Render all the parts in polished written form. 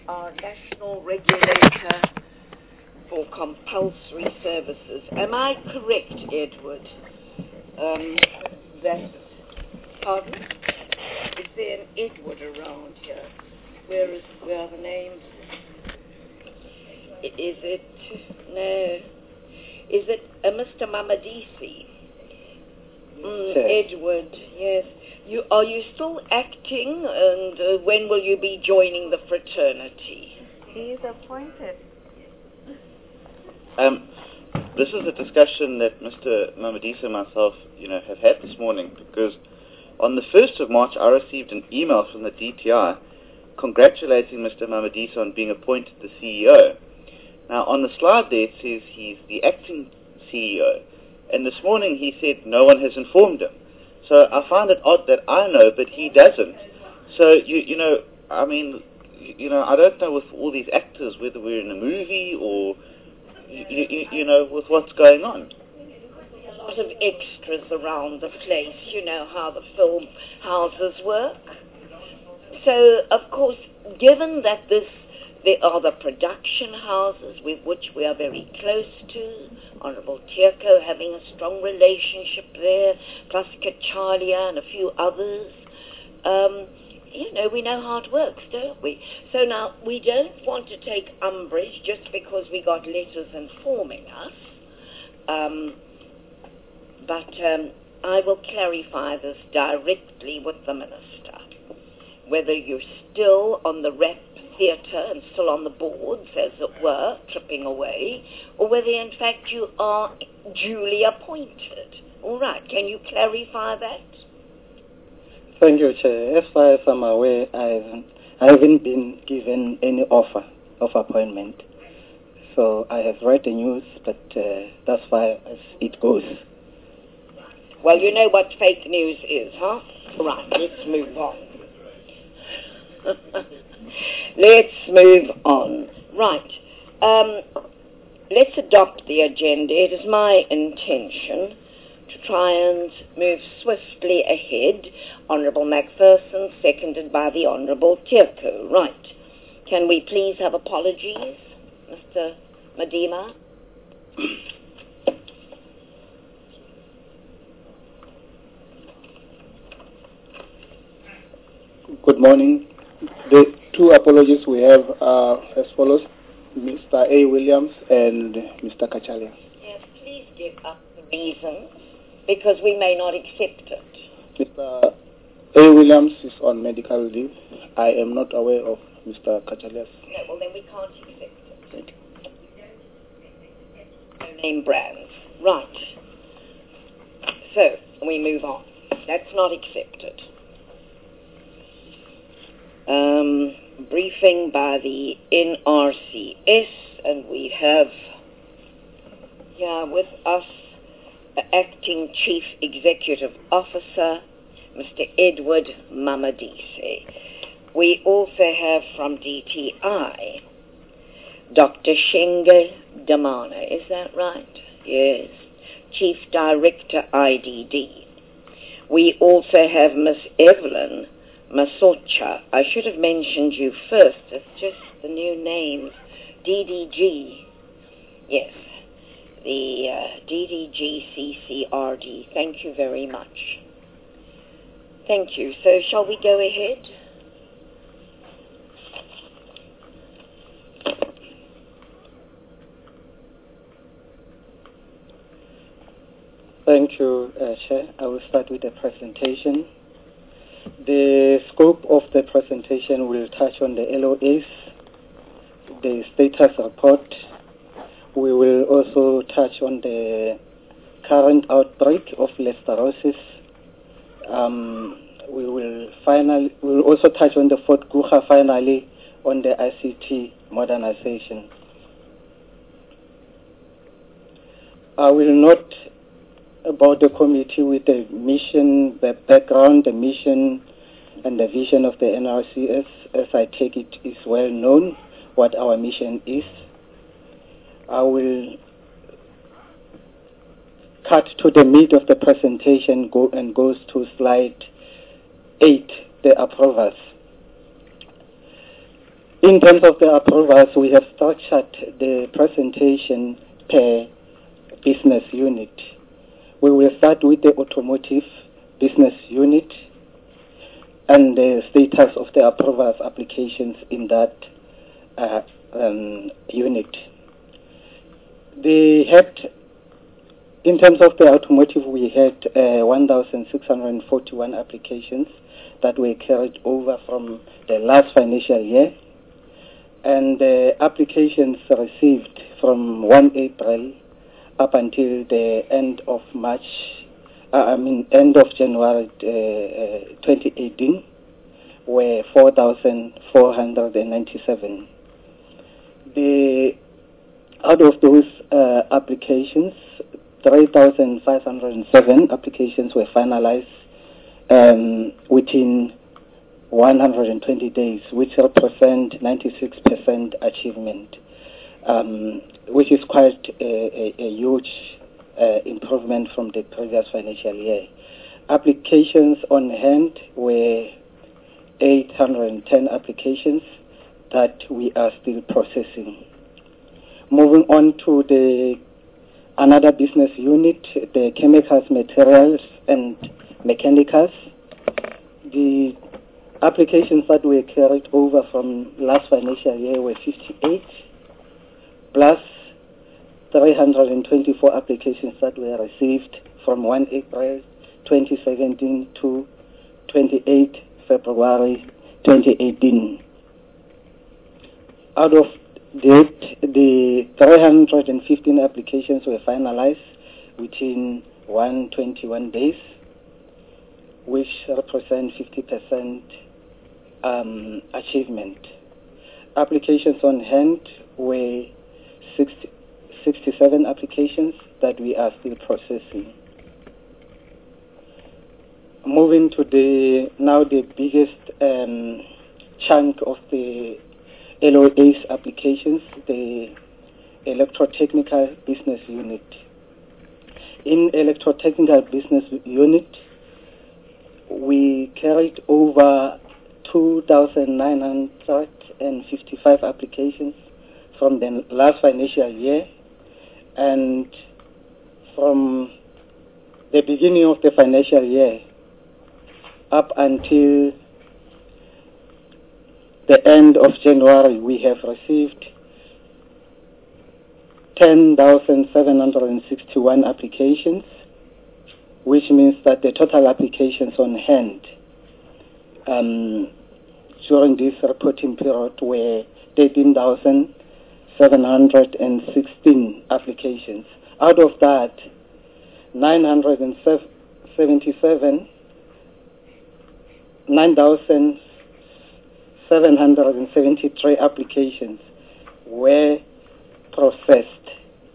our national regulator for compulsory services. Am I correct, Edward? Pardon? Is there an Edward around here? Where are the names? Is it Mr. Mamadisi? Edward, yes. Are you still acting, and when will you be joining the fraternity? He is appointed. This is a discussion that Mr. Mamadisa and myself, have had this morning, because on the 1st of March I received an email from the DTI congratulating Mr. Mamadisa on being appointed the CEO. Now, on the slide there it says he's the acting CEO, and this morning he said no one has informed him. So I find it odd that I know, but he doesn't. So, I don't know with all these actors, whether we're in a movie or, with what's going on. A lot of extras around the place, you know how the film houses work. So, of course, given that there are the production houses with which we are very close to, Honourable Tierko having a strong relationship there, plus Kachalia and a few others. We know how it works, don't we? So now, we don't want to take umbrage just because we got letters informing us. But I will clarify this directly with the Minister. Whether you're still on the rep theatre and still on the boards, as it were, tripping away, or whether in fact you are duly appointed. All right, can you clarify that? Thank you, Chair. As far as I'm aware, I haven't been given any offer of appointment. So I have read the news, but that's far as it goes. Well, you know what fake news is, huh? Right, let's move on. Let's move on. Right. Let's adopt the agenda. It is my intention to try and move swiftly ahead. Honourable Macpherson, seconded by the Honourable Tierko. Right. Can we please have apologies, Mr. Madima? Good morning. The two apologies we have are as follows: Mr. A. Williams and Mr. Kachalia. Yes, please give up the reasons, because we may not accept it. Mr. A. Williams is on medical leave. I am not aware of Mr. Kachalia's. No, well then we can't accept it. Thank you. No name brands. Right. So, we move on. That's not accepted. Briefing by the NRCS, and we have with us the Acting Chief Executive Officer, Mr. Edward Mamadisi. We also have from DTI, Dr. Shenge Damana, is that right? Yes. Chief Director IDD. We also have Miss Evelyn Masocha. I should have mentioned you first. It's just the new names. DDG. Yes. The DDG-CCRD. Thank you very much. Thank you. So shall we go ahead? Thank you, Chair. I will start with the presentation. The scope of the presentation will touch on the LOAs, the status report. We will also touch on the current outbreak of listeriosis. We will also touch on the Fort Guha, finally, on the ICT modernization. I will note about the committee with the mission, the background, the mission, and the vision of the NRCS, as I take it is well known what our mission is. I will cut to the meat of the presentation goes to slide 8, the approvals. In terms of the approvals, we have structured the presentation per business unit. We will start with the automotive business unit and the status of the approvals applications in that unit. In terms of the automotive, we had 1,641 applications that were carried over from the last financial year, and the applications received from 1 April up until the end of end of January 2018 were 4,497. Out of those applications, 3,507 applications were finalized within 120 days, which represent 96% achievement, which is quite a huge improvement from the previous financial year. Applications on hand were 810 applications that we are still processing. Moving on to another business unit, the chemicals, materials, and mechanicals. The applications that were carried over from last financial year were 58, plus 324 applications that were received from 1 April 2017 to 28 February 2018. Out of that, the 315 applications were finalized within 121 days, which represent 50% achievement. Applications on hand were 67 applications that we are still processing. Moving to the biggest chunk of the LOA's applications, the electrotechnical business unit. In electrotechnical business unit, we carried over 2,955 applications from the last financial year, and from the beginning of the financial year up until the end of January, we have received 10,761 applications, which means that the total applications on hand during this reporting period were 13,716 applications. Out of that, 9,773 applications were processed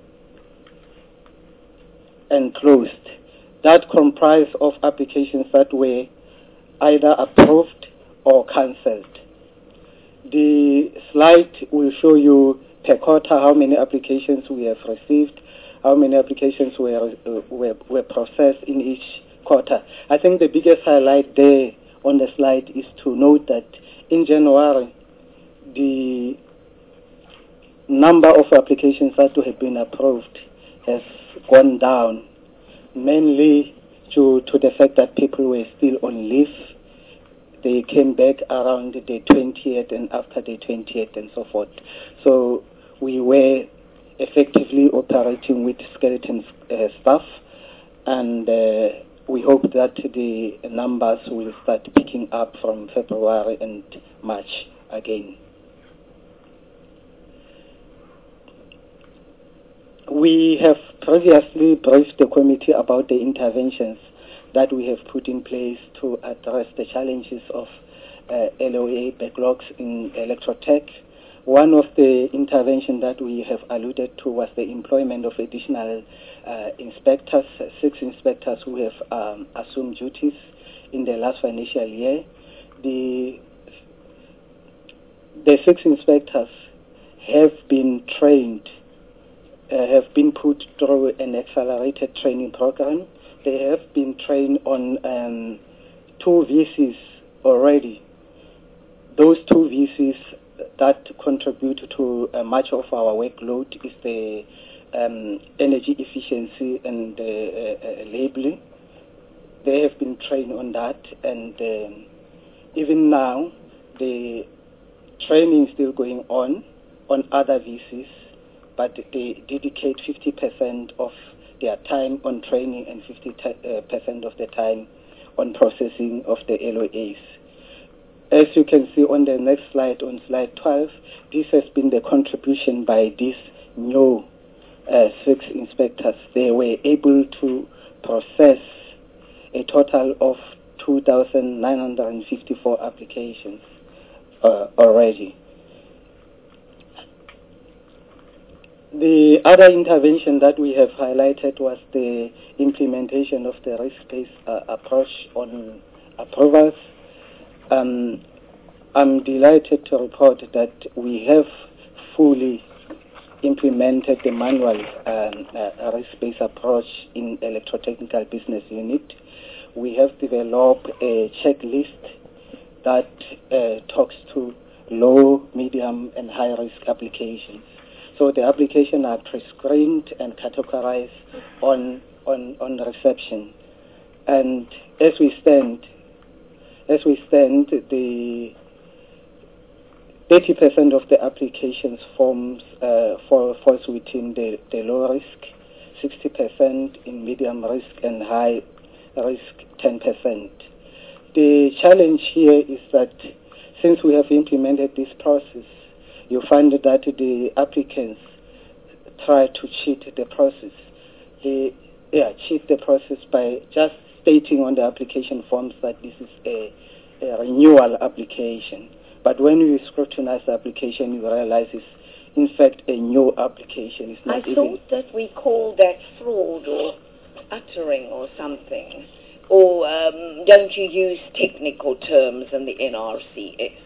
and closed. That comprised of applications that were either approved or cancelled. The slide will show you per quarter how many applications we have received, how many applications were processed in each quarter. I think the biggest highlight there on the slide is to note that in January, the number of applications that have been approved has gone down, mainly due to the fact that people were still on leave. They came back around the 20th and after the 20th and so forth. So we were effectively operating with skeleton staff, and we hope that the numbers will start picking up from February and March again. We have previously briefed the committee about the interventions that we have put in place to address the challenges of LOA backlogs in Electrotech. One of the interventions that we have alluded to was the employment of additional inspectors, 6 inspectors who have assumed duties in the last financial year. The 6 inspectors have been trained, have been put through an accelerated training program. They have been trained on 2 VCs already. Those 2 VCs that contribute to much of our workload is the energy efficiency and labeling. They have been trained on that, and even now the training is still going on other VCs, but they dedicate 50% of their time on training and 50% of the time on processing of the LOAs. As you can see on the next slide, on slide 12, this has been the contribution by these new 6 inspectors. They were able to process a total of 2,954 applications already. The other intervention that we have highlighted was the implementation of the risk-based approach on approvals. I'm delighted to report that we have fully implemented the manual risk-based approach in Electrotechnical Business Unit. We have developed a checklist that talks to low, medium, and high-risk applications. So the applications are pre-screened and categorized on reception. And as we stand, the 30% of the applications falls within the low risk, 60% in medium risk, and high risk 10%. The challenge here is that since we have implemented this process, you find that the applicants try to cheat the process. They cheat the process by just stating on the application forms that this is a renewal application. But when you scrutinize the application, you realize it's in fact a new application. It's not thought that we called that fraud or uttering or something. Or don't you use technical terms in the NRCS?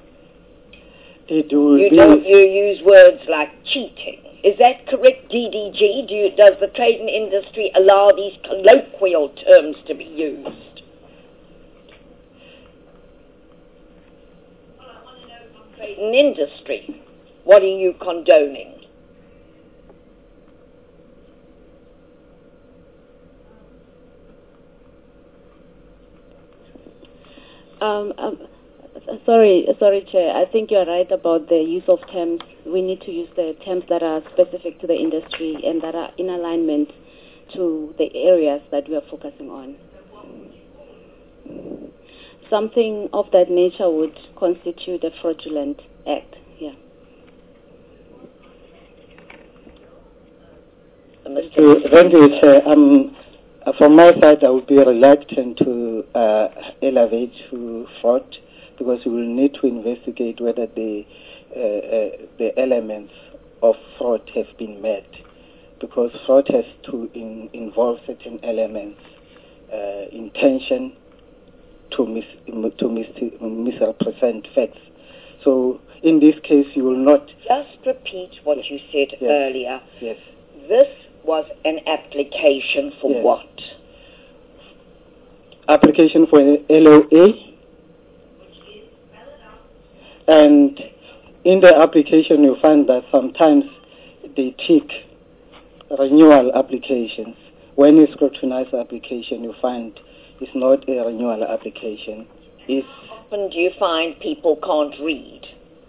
You use words like cheating. Is that correct, DDG? Does the trading industry allow these colloquial terms to be used? Well, I want to know from trading industry, what are you condoning? Sorry, Chair. I think you're right about the use of terms. We need to use the terms that are specific to the industry and that are in alignment to the areas that we are focusing on. Something of that nature would constitute a fraudulent act. Yeah. Thank you, Chair. From my side, I would be reluctant to elevate to fraud, because we will need to investigate whether the elements of fraud have been met, because fraud has to involve certain elements, intention to misrepresent facts. So in this case, you will not... Just repeat what you said earlier. Yes. This was an application for what? Application for an LOA. And in the application, you find that sometimes they tick renewal applications. When you scrutinize the application, you find it's not a renewal application. How often do you find people can't read?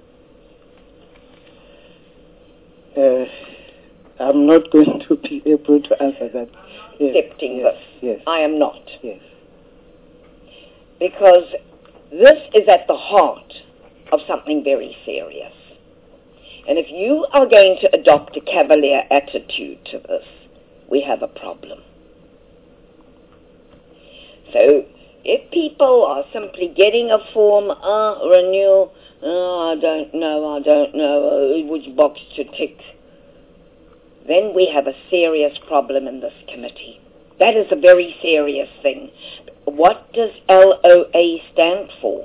I'm not going to be able to answer that. Accepting this. Yes. I am not. Yes. Because this is at the heart of something very serious. And if you are going to adopt a cavalier attitude to this, we have a problem. So if people are simply getting a form, renewal, I don't know, which box to tick, then we have a serious problem in this committee. That is a very serious thing. What does LOA stand for?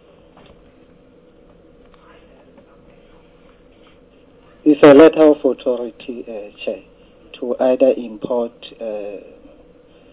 It's a letter of authority, Chair, to either import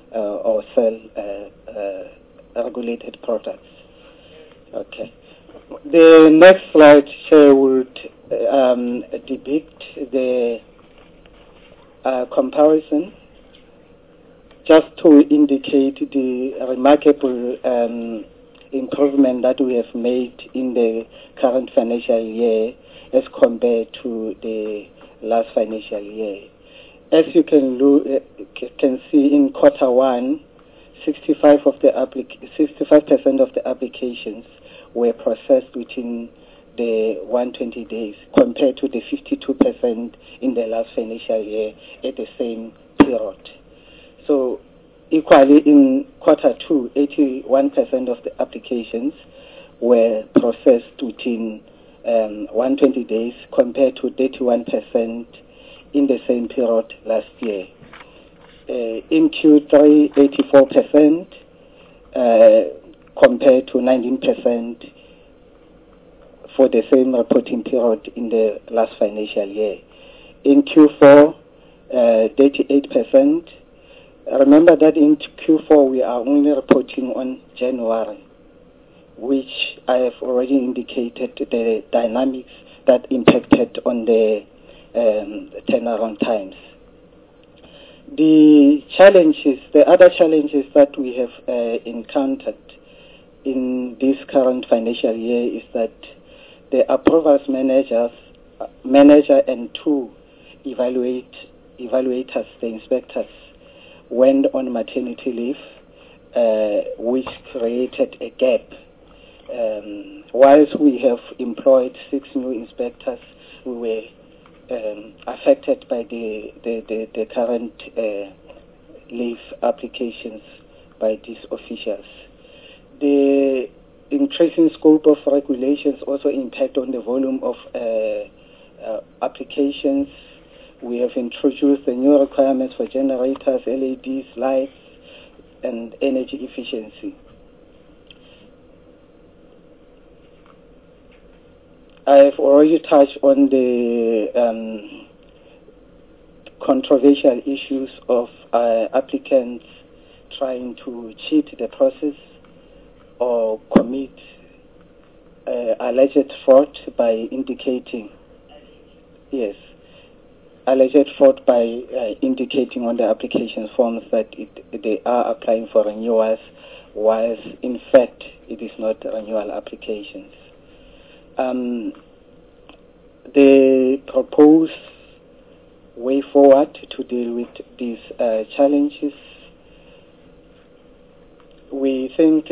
or sell regulated products. Okay. The next slide, Chair, would depict the comparison, just to indicate the remarkable improvement that we have made in the current financial year as compared to the last financial year. As you can see in quarter one, 65% of the applications were processed within the 120 days, compared to the 52% in the last financial year at the same period. So equally in quarter two, 81% of the applications were processed within 120 days, compared to 31% in the same period last year. In Q3, 84% compared to 19% for the same reporting period in the last financial year. In Q4, 38%. Remember that in Q4 we are only reporting on January, which I have already indicated the dynamics that impacted on the turnaround times. The other challenges that we have encountered in this current financial year is that the approvals manager and two evaluators, the inspectors, went on maternity leave, which created a gap. Whilst we have employed 6 new inspectors, we were affected by the current leave applications by these officials. The increasing scope of regulations also impact on the volume of applications. We have introduced the new requirements for generators, LEDs, lights, and energy efficiency. I have already touched on the controversial issues of applicants trying to cheat the process or commit alleged fraud by indicating, yes, alleged fraud by indicating on the application forms that they are applying for renewals, whilst in fact it is not renewal applications. The proposed way forward to deal with these challenges, we think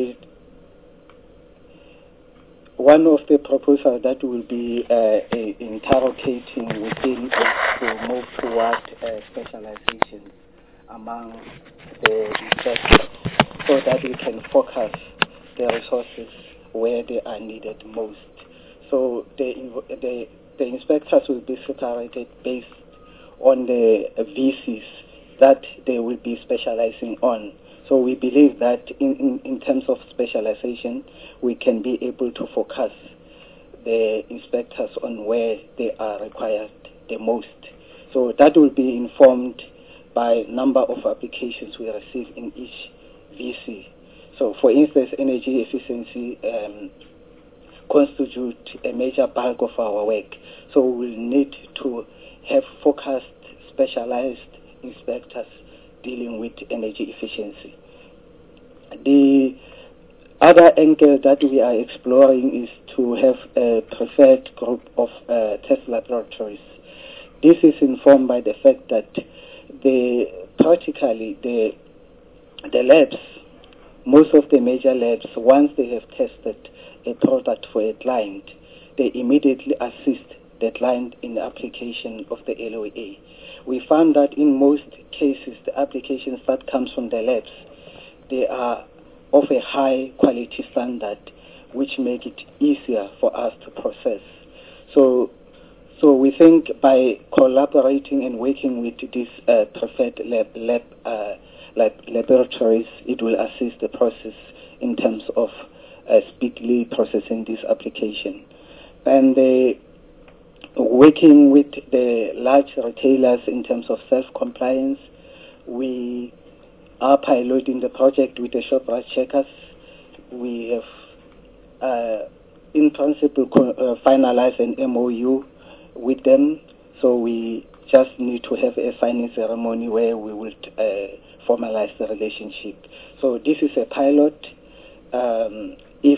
one of the proposals that will be interrogating within is to move toward specialization among the inspectors, so that we can focus the resources where they are needed most. So the inspectors will be separated based on the VCs that they will be specializing on. So we believe that in terms of specialization, we can be able to focus the inspectors on where they are required the most. So that will be informed by number of applications we receive in each VC. So for instance, energy efficiency constitute a major bulk of our work. So we'll need to have focused, specialized inspectors dealing with energy efficiency. The other angle that we are exploring is to have a preferred group of test laboratories. This is informed by the fact that practically the labs, most of the major labs, once they have tested a product for a client, they immediately assist the client in the application of the LOA. We found that in most cases, the applications that comes from the labs, they are of a high quality standard, which make it easier for us to process. So we think by collaborating and working with these preferred laboratories, it will assist the process in terms of speedily processing this application. And working with the large retailers in terms of self-compliance, we are piloting the project with the ShopRite checkers. We have in principle, finalize an MOU with them. So we just need to have a signing ceremony where we will formalize the relationship. So this is a pilot. If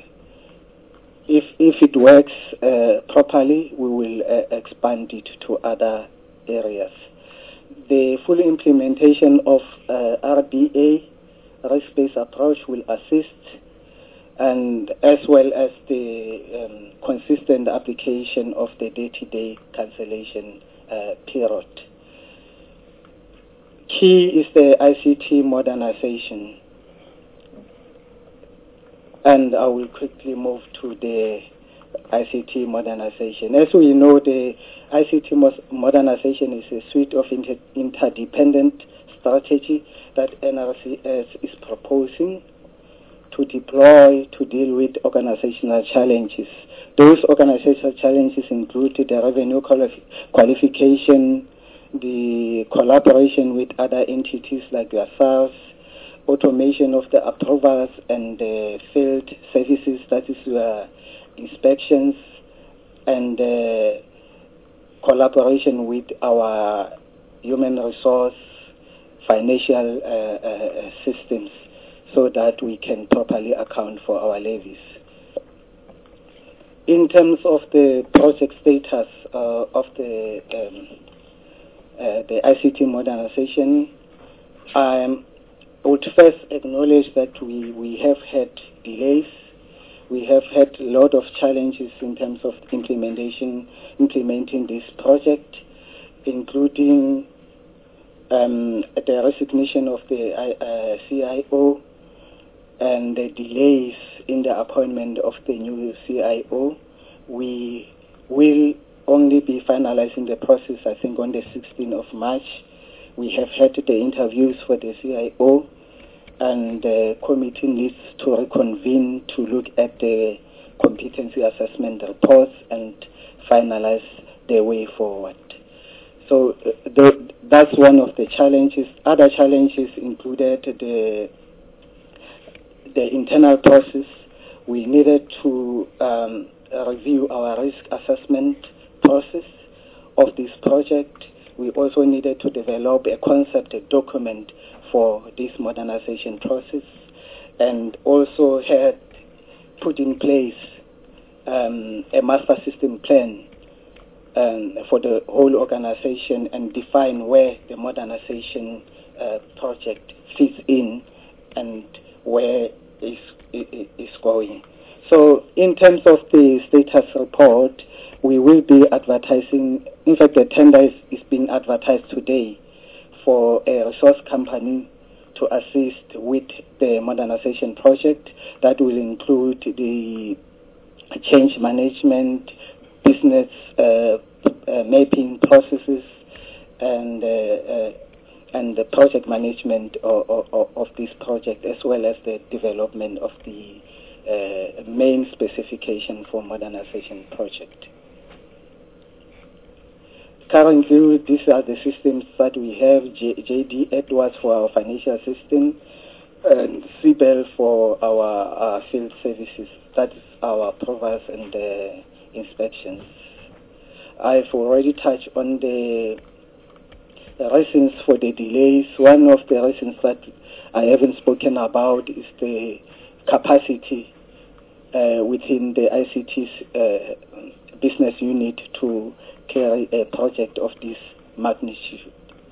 it works properly, we will expand it to other areas. The full implementation of RBA, risk-based approach, will assist, and as well as the consistent application of the day-to-day cancellation period. Key is the ICT modernization. And I will quickly move to the ICT modernization. As we know, the ICT modernization is a suite of interdependent strategy that NRCS is proposing to deploy to deal with organizational challenges. Those organizational challenges include the revenue qualification, the collaboration with other entities like yourselves, automation of the approvals and the field services, that is inspections, and collaboration with our human resource financial systems so that we can properly account for our levies. In terms of the project status of the ICT modernization, I would first acknowledge that we have had delays. We have had a lot of challenges in terms of implementing this project, including the resignation of the CIO and the delays in the appointment of the new CIO. We will only be finalizing the process, I think, on the 16th of March. We have had the interviews for the CIO, and the committee needs to reconvene to look at the competency assessment reports and finalize the way forward. So that's one of the challenges. Other challenges included the internal process. We needed to review our risk assessment process of this project. We also needed to develop a concept, a document for this modernization process, and also had put in place a master system plan for the whole organization and define where the modernization project fits in and where is going. So in terms of the status report, we will be advertising, in fact the tender is being advertised today for a resource company to assist with the modernization project. That will include the change management, business mapping processes, and the project management of this project, as well as the development of the main specification for modernization project. Currently, these are the systems that we have: JD Edwards for our financial system, and CBEL for our field services. That is our approvals and inspections. I've already touched on the reasons for the delays. One of the reasons that I haven't spoken about is the capacity within the ICT's business unit to carry a project of this magnitude.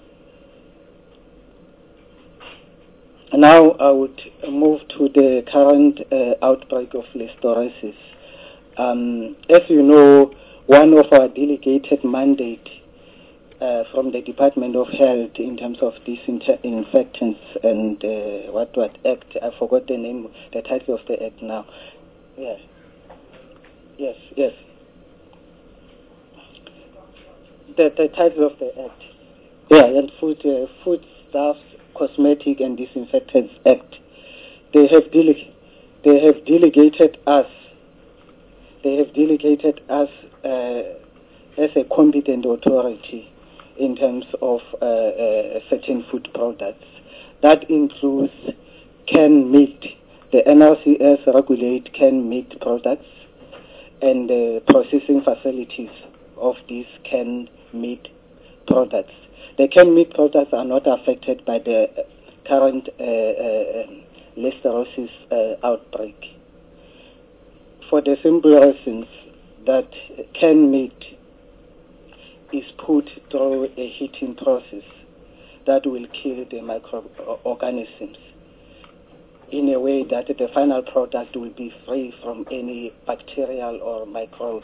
Now I would move to the current outbreak of listeriosis. As you know, one of our delegated mandate from the Department of Health in terms of disinfectants and what act, I forgot the name, the title of the act now. Yes. The title of the act. Yeah, and Foodstuffs, Cosmetic and Disinfectants Act. They have delegated us. They have delegated us as a competent authority in terms of certain food products. That includes canned meat. The NRCS regulate canned meat products, and the processing facilities of these canned meat products. The canned meat products are not affected by the current listeriosis outbreak, for the simple reasons that canned meat is put through a heating process that will kill the microorganisms in a way that the final product will be free from any bacterial or microbial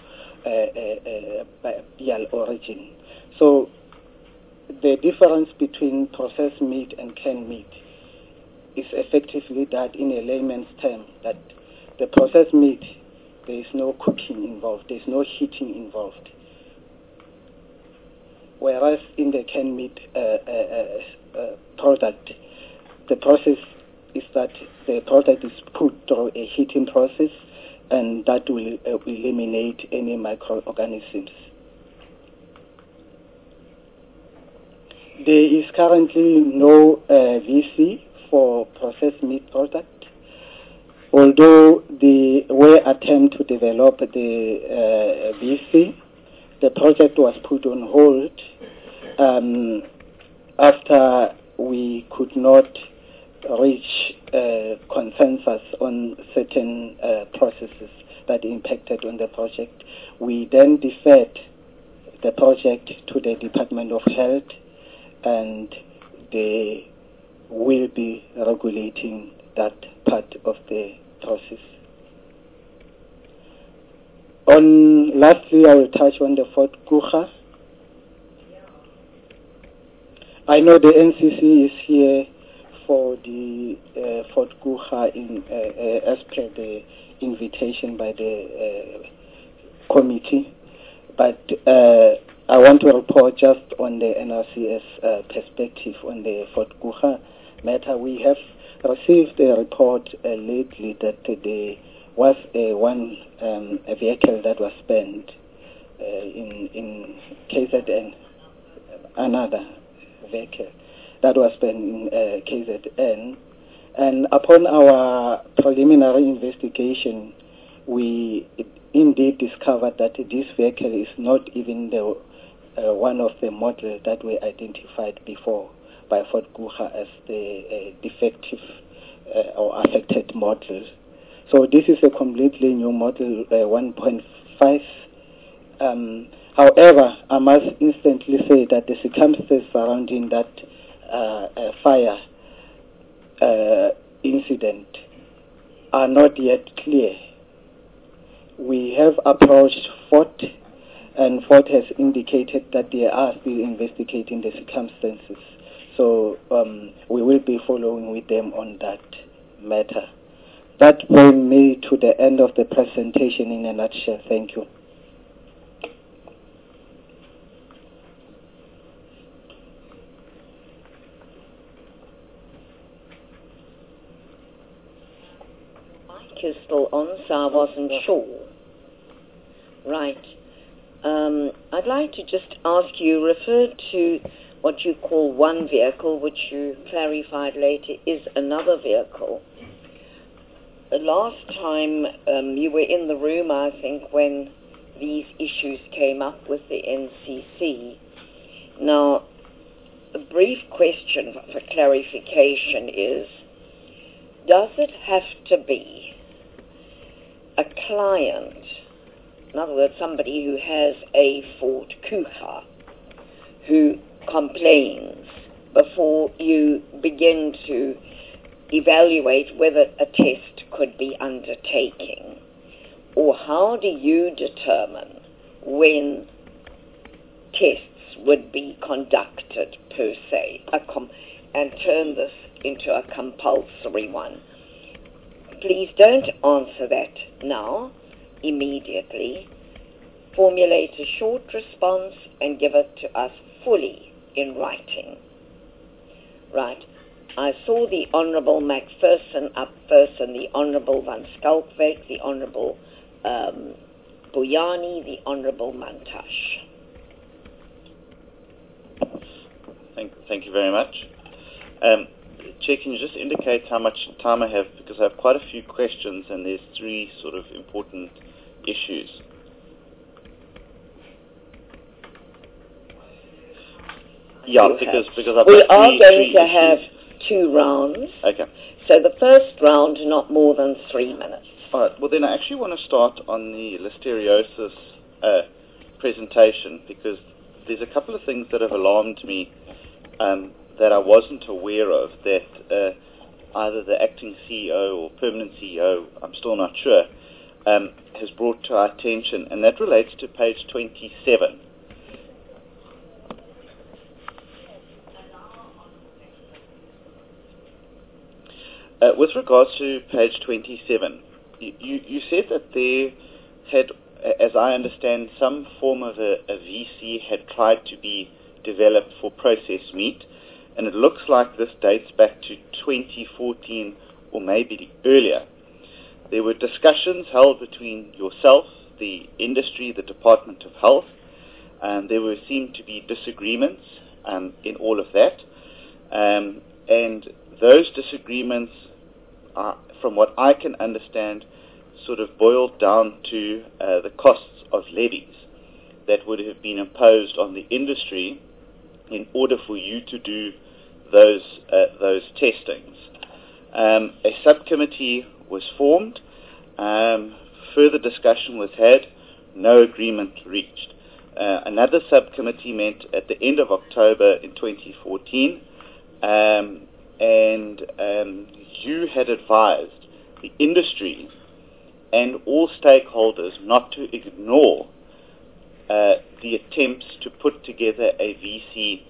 origin. So the difference between processed meat and canned meat is effectively that, in a layman's term, that the processed meat, there is no cooking involved, there is no heating involved. Whereas in the canned meat product, the process is that the product is put through a heating process, and that will eliminate any microorganisms. There is currently no VC for processed meat product, although there were attempts to develop the VC. The project was put on hold after we could not reach consensus on certain processes that impacted on the project. We then deferred the project to the Department of Health, and they will be regulating that part of the process. Lastly, I will touch on the Fort Guga. I know the NCC is here for the Fort Guga as per the invitation by the committee, but I want to report just on the NRCS perspective on the Fort Guga matter. We have received a report lately that there was a vehicle that was spent in KZN, another vehicle that was spent in KZN, and upon our preliminary investigation, we indeed discovered that this vehicle is not even the one of the models that were identified before by Fort Guga as the defective or affected model. So this is a completely new model, 1.5. However, I must instantly say that the circumstances surrounding that fire incident are not yet clear. We have approached Fort, and Fort has indicated that they are still investigating the circumstances. So we will be following with them on that matter. That brings me to the end of the presentation in a nutshell. Thank you. Mic is still on, so I wasn't sure. Right. I'd like to just ask you, refer to what you call one vehicle, which you clarified later is another vehicle. Last time you were in the room, I think, when these issues came up with the NCC. Now, a brief question for clarification is, does it have to be a client, in other words, somebody who has a Fort Guga, who complains before you begin to evaluate whether a test could be undertaken? Or how do you determine when tests would be conducted per se, and turn this into a compulsory one? Please don't answer that now, immediately. Formulate a short response and give it to us fully in writing. Right. I saw the Honourable Macpherson up first, and the Honourable Van Schalkwyk, the Honourable Buyani, the Honourable Mantashe. Thank you very much. Chair, can you just indicate how much time I have? Because I have quite a few questions, and there's three sort of important issues? Yeah, because I've we got are going three to issues. have 2 rounds. Okay. So the first round, not more than 3 minutes. All right. Well, then I actually want to start on the listeriosis presentation, because there's a couple of things that have alarmed me that I wasn't aware of, that either the acting CEO or permanent CEO, I'm still not sure, has brought to our attention, and that relates to page 27. With regards to page 27, you said that there had, as I understand, some form of a VC had tried to be developed for processed meat, and it looks like this dates back to 2014 or maybe earlier. There were discussions held between yourself, the industry, the Department of Health, and there seemed to be disagreements in all of that. And those disagreements, from what I can understand, sort of boiled down to the costs of levies that would have been imposed on the industry in order for you to do those testings. A subcommittee was formed, further discussion was had, no agreement reached. Another subcommittee met at the end of October in 2014, and you had advised the industry and all stakeholders not to ignore the attempts to put together a VC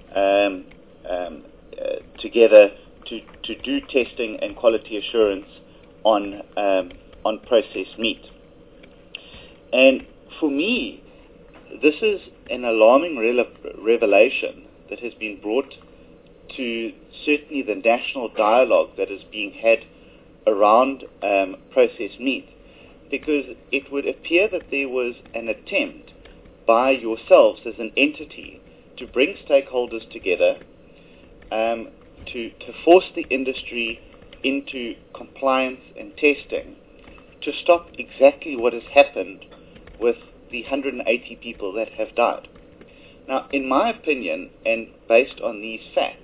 together to do testing and quality assurance on processed meat. And for me, this is an alarming revelation that has been brought to certainly the national dialogue that is being had around processed meat, because it would appear that there was an attempt by yourselves as an entity to bring stakeholders together to force the industry into compliance and testing to stop exactly what has happened with the 180 people that have died. Now, in my opinion, and based on these facts,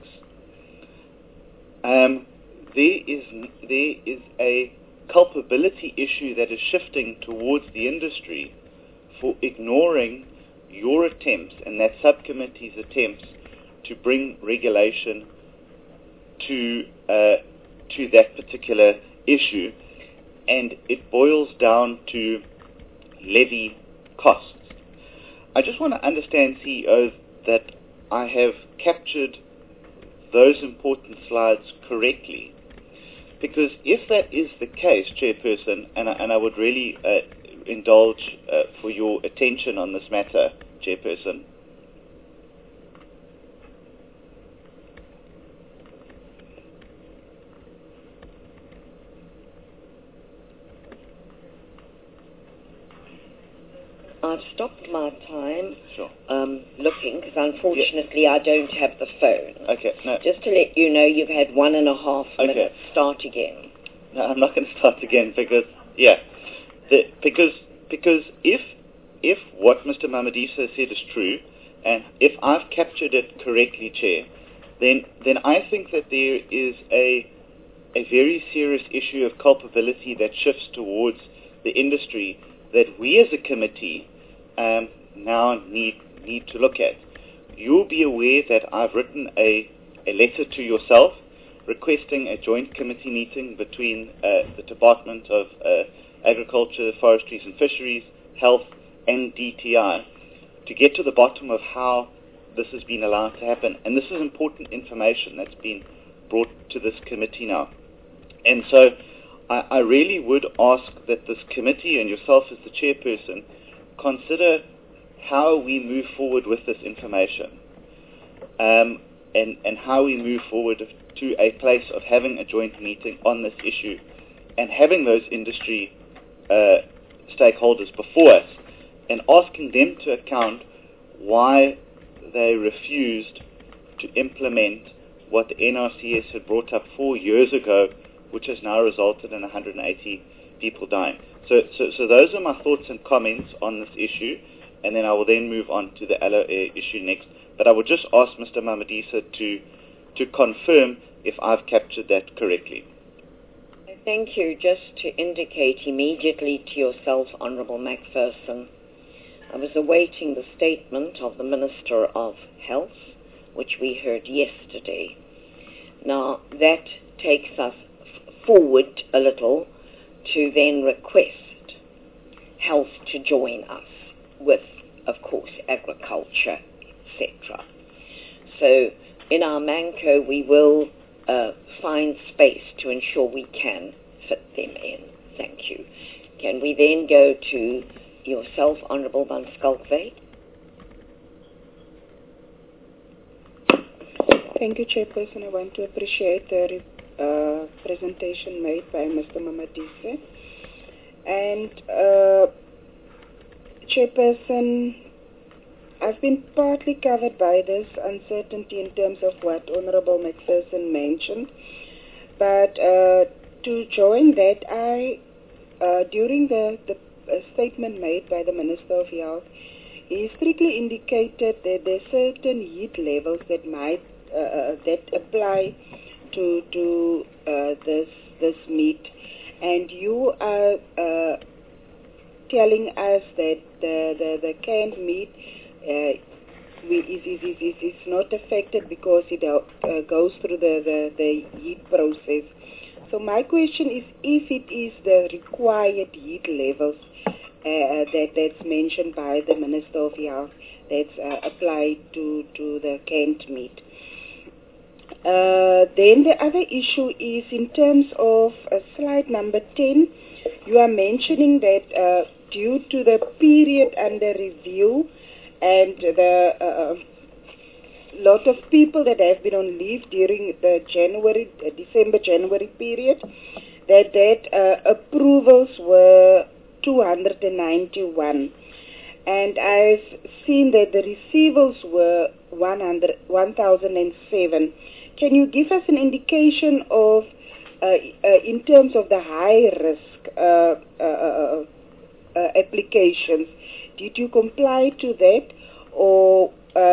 there is a culpability issue that is shifting towards the industry for ignoring your attempts and that subcommittee's attempts to bring regulation to that particular issue, and it boils down to levy costs. I just want to understand, CEO, that I have captured those important slides correctly, because if that is the case, Chairperson, and I would really indulge for your attention on this matter, Chairperson. I've stopped my time Sure. looking, because unfortunately I don't have the phone. Okay. No. Just to let you know, you've had 1.5 Okay. minutes. Start again. No, I'm not going to start again because if what Mr. Mamadisa said is true, and if I've captured it correctly, Chair, then I think that there is a very serious issue of culpability that shifts towards the industry that we as a committee now need to look at. You'll be aware that I've written a letter to yourself requesting a joint committee meeting between the Department of Agriculture, Forestries and Fisheries, Health and DTI to get to the bottom of how this has been allowed to happen. And this is important information that's been brought to this committee now. And so I really would ask that this committee and yourself as the chairperson consider how we move forward with this information, and how we move forward to a place of having a joint meeting on this issue and having those industry stakeholders before us and asking them to account why they refused to implement what the NRCS had brought up 4 years ago, which has now resulted in 180 people dying. So those are my thoughts and comments on this issue, and then I will then move on to the LOA issue next. But I would just ask Mr. Mamadisa to confirm if I've captured that correctly. Thank you. Just to indicate immediately to yourself, Honourable Macpherson, I was awaiting the statement of the Minister of Health, which we heard yesterday. Now, that takes us forward a little to then request health to join us with, of course, agriculture, etc. So in our MANCO, we will find space to ensure we can fit them in. Thank you. Can we then go to yourself, Honourable Van Schalkwyk? Thank you, Chairperson. I want to appreciate the presentation made by Mr. Mamadisa. And Chairperson, I've been partly covered by this uncertainty in terms of what Honourable Macpherson mentioned. But to join that, during the statement made by the Minister of Health, he strictly indicated that there are certain heat levels that might that apply to this meat, and you are telling us that the canned meat is not affected because it goes through the heat process. So my question is, if it is the required heat levels that's mentioned by the Minister of Health that's applied to the canned meat. Then the other issue is in terms of slide number 10, you are mentioning that due to the period under review and the lot of people that have been on leave during the December-January period, that approvals were 291. And I've seen that the receivables were 1,007. Can you give us an indication of, in terms of the high risk applications, did you comply to that, or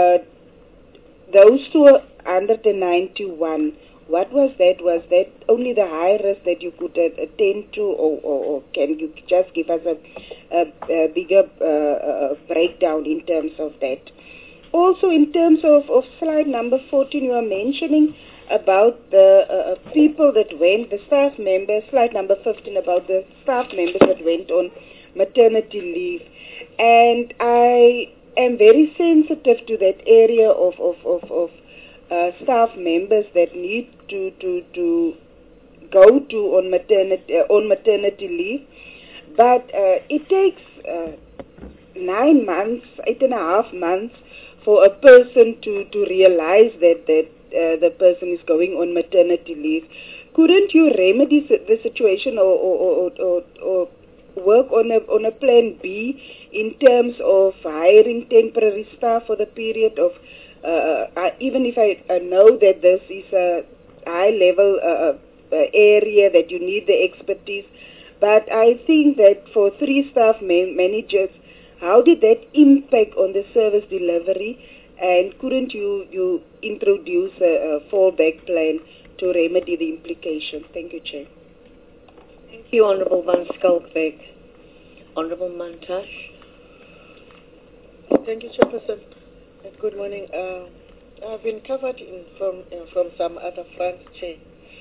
those 291? What was that? Was that only the high risk that you could attend to, or can you just give us a bigger breakdown in terms of that? Also, in terms of slide number 14, you are mentioning about the people that went, the staff members, slide number 15, about the staff members that went on maternity leave. And I am very sensitive to that area of staff members that need to go to on maternity leave, but it takes 9 months, 8.5 months for a person to realize that the person is going on maternity leave. Couldn't you remedy the situation or work on a plan B in terms of hiring temporary staff for the period of even if I know that this is a high-level area that you need the expertise, but I think that for 3 staff managers, how did that impact on the service delivery, and couldn't you introduce a fallback plan to remedy the implications? Thank you, Chair. Thank you, Honourable Van Schalkwyk. Honourable Mantashe. Thank you, Chairperson. Good morning. I've been covered from some other fronts, Chair.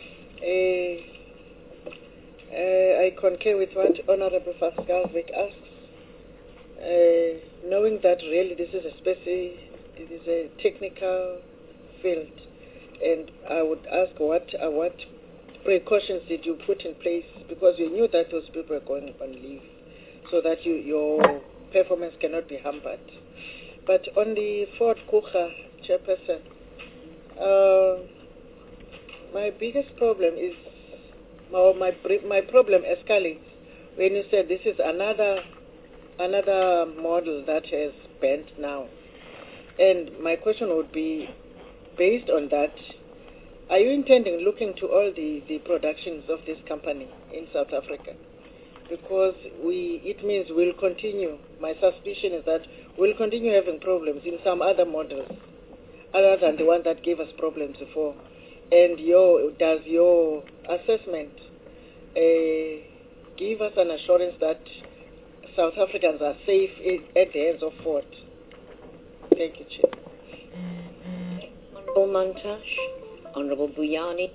I concur with what Honourable Van Schalkwyk asks, knowing that really this is it is a technical field, and I would ask what precautions did you put in place, because you knew that those people were going on leave, so that your performance cannot be hampered. But on the Fort Kruger, Chairperson, my biggest problem is, my problem escalates when you said this is another model that has bent now. And my question would be, based on that, are you intending looking to all the productions of this company in South Africa? because it means we'll continue. My suspicion is that we'll continue having problems in some other models other than the one that gave us problems before. And does your assessment give us an assurance that South Africans are safe at the hands of Ford? Thank you, Chair. Honorable Mantashe, Honorable Buyani.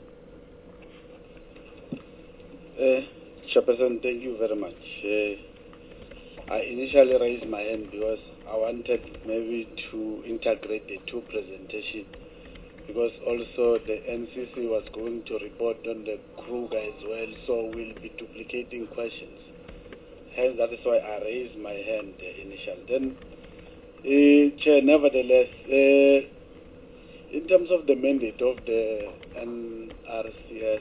Chairperson, thank you very much. I initially raised my hand because I wanted maybe to integrate the two presentations, because also the NCC was going to report on the Kruger as well, so we'll be duplicating questions. Hence, that is why I raised my hand initially. Then, Chair, nevertheless, in terms of the mandate of the NRCS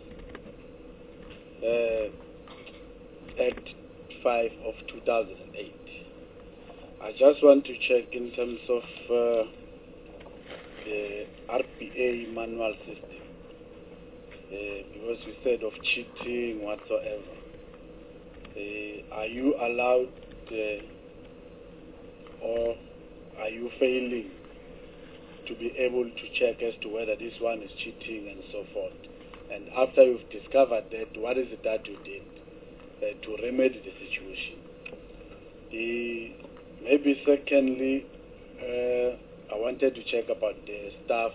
Act 5 of 2008, I just want to check in terms of the RPA manual system, because we said of cheating whatsoever. Are you allowed or are you failing to be able to check as to whether this one is cheating and so forth? And after you've discovered that, what is it that you did to remedy the situation? Maybe secondly, I wanted to check about the staff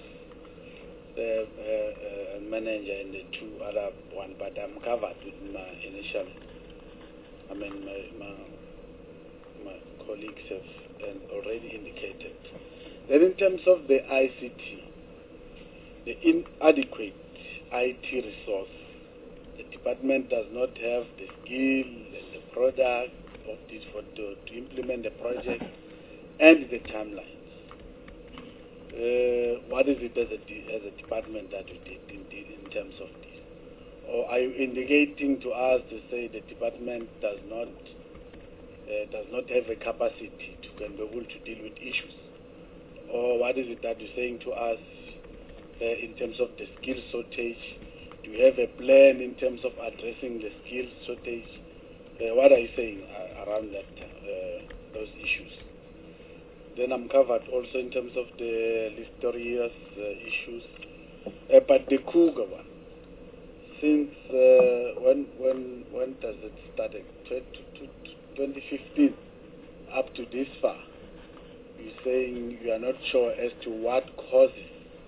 manager and the two other one, but I'm covered with my initial. I mean, my colleagues have already indicated. Then in terms of the ICT, the inadequate IT resource, the department does not have the skill and the product of this to implement the project and the timelines. What is it as a department that you did in terms of this? Or are you indicating to us to say the department does not have a capacity to be able to deal with issues? Or what is it that you're saying to us in terms of the skill shortage? Do you have a plan in terms of addressing the skill shortage? What are you saying around that those issues? Then I'm covered also in terms of the Listerious issues. But the Kruger one, since when does it start? 2015 up to this far, you're saying you are not sure as to what causes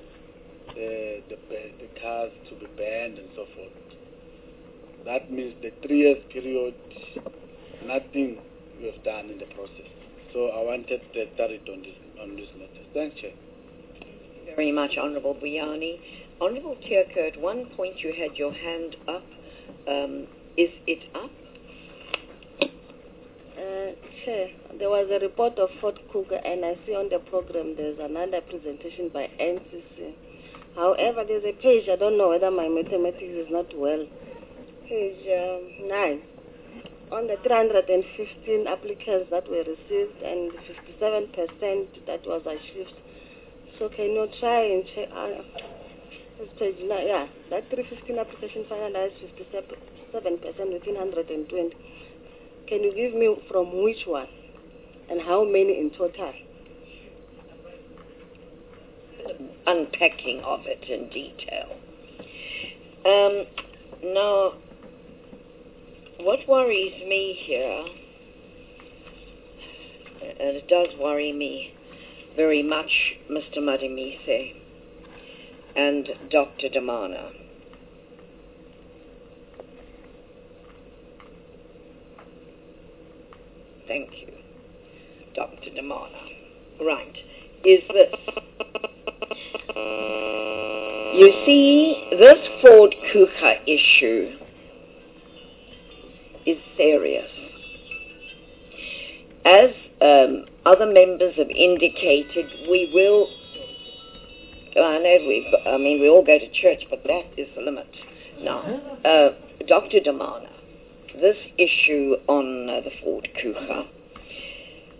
the cars to be banned and so forth. That means the 3 years period, nothing we have done in the process. So I wanted to clarity on this matter. Thanks, Chair. Thank you very much, Honourable Buyani. Honourable Tierker, at one point you had your hand up. Is it up? Chair, there was a report of Fort Kruger, and I see on the program there's another presentation by NCC. However, there's a page, I don't know whether my mathematics is not well, page 9. On the 315 applicants that were received and 57% that was achieved. So can you try and check, this page 9, yeah, that 315 application finalized 57% within 120. Can you give me from which one and how many in total? Unpacking of it in detail. Now, what worries me here, and it does worry me very much, Mr. Madimise and Dr. Damana. Thank you, Dr. Damana. Right, is this. You see, this Ford Kruger issue is serious. As other members have indicated, we will, we all go to church, but that is the limit. Now, Dr. Damana, this issue on the Ford Kruger,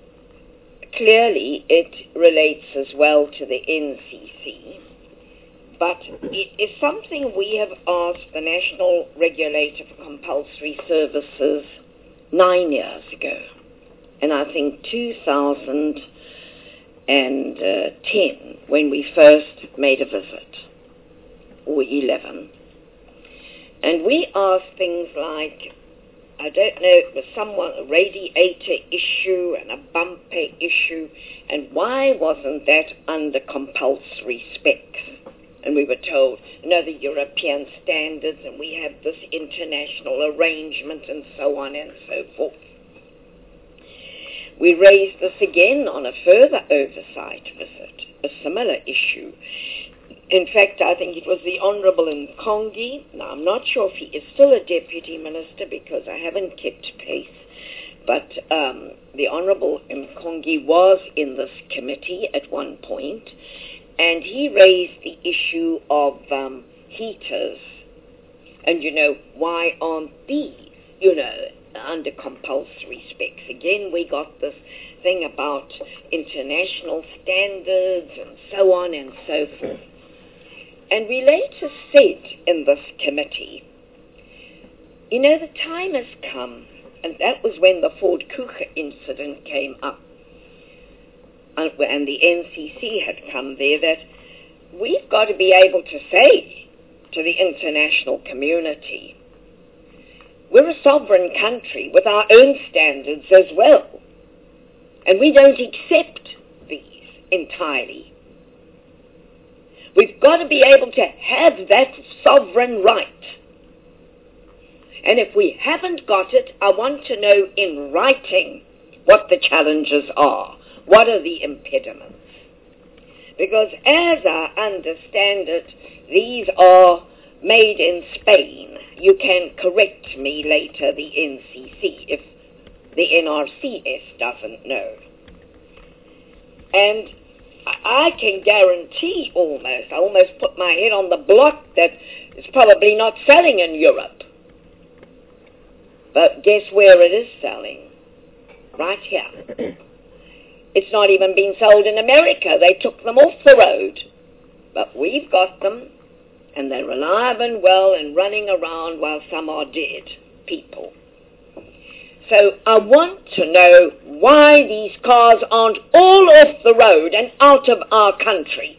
clearly it relates as well to the NCC, but it is something we have asked the National Regulator for Compulsory Services 9 years ago, and I think 2010 when we first made a visit, or 11, and we asked things like, I don't know, it was a radiator issue and a bumper issue, and why wasn't that under compulsory specs? And we were told, no, the European standards, and we have this international arrangement, and so on and so forth. We raised this again on a further oversight visit, a similar issue. In fact, I think it was the Honourable Mkongi. Now, I'm not sure if he is still a Deputy Minister because I haven't kept pace, but the Honourable Mkongi was in this committee at one point, and he raised the issue of heaters. And, why aren't these, under compulsory specs? Again, we got this thing about international standards and so on and so forth. And we later said in this committee, the time has come, and that was when the Ford Kruger incident came up, and the NCC had come there, that we've got to be able to say to the international community, we're a sovereign country with our own standards as well, and we don't accept these entirely. We've got to be able to have that sovereign right. And if we haven't got it, I want to know in writing what the challenges are. What are the impediments? Because as I understand it, these are made in Spain. You can correct me later, the NCC, if the NRCS doesn't know. And I can guarantee I almost put my head on the block that it's probably not selling in Europe. But guess where it is selling? Right here. It's not even being sold in America. They took them off the road. But we've got them, and they're alive and well and running around while some are dead people. So I want to know why these cars aren't all off the road and out of our country.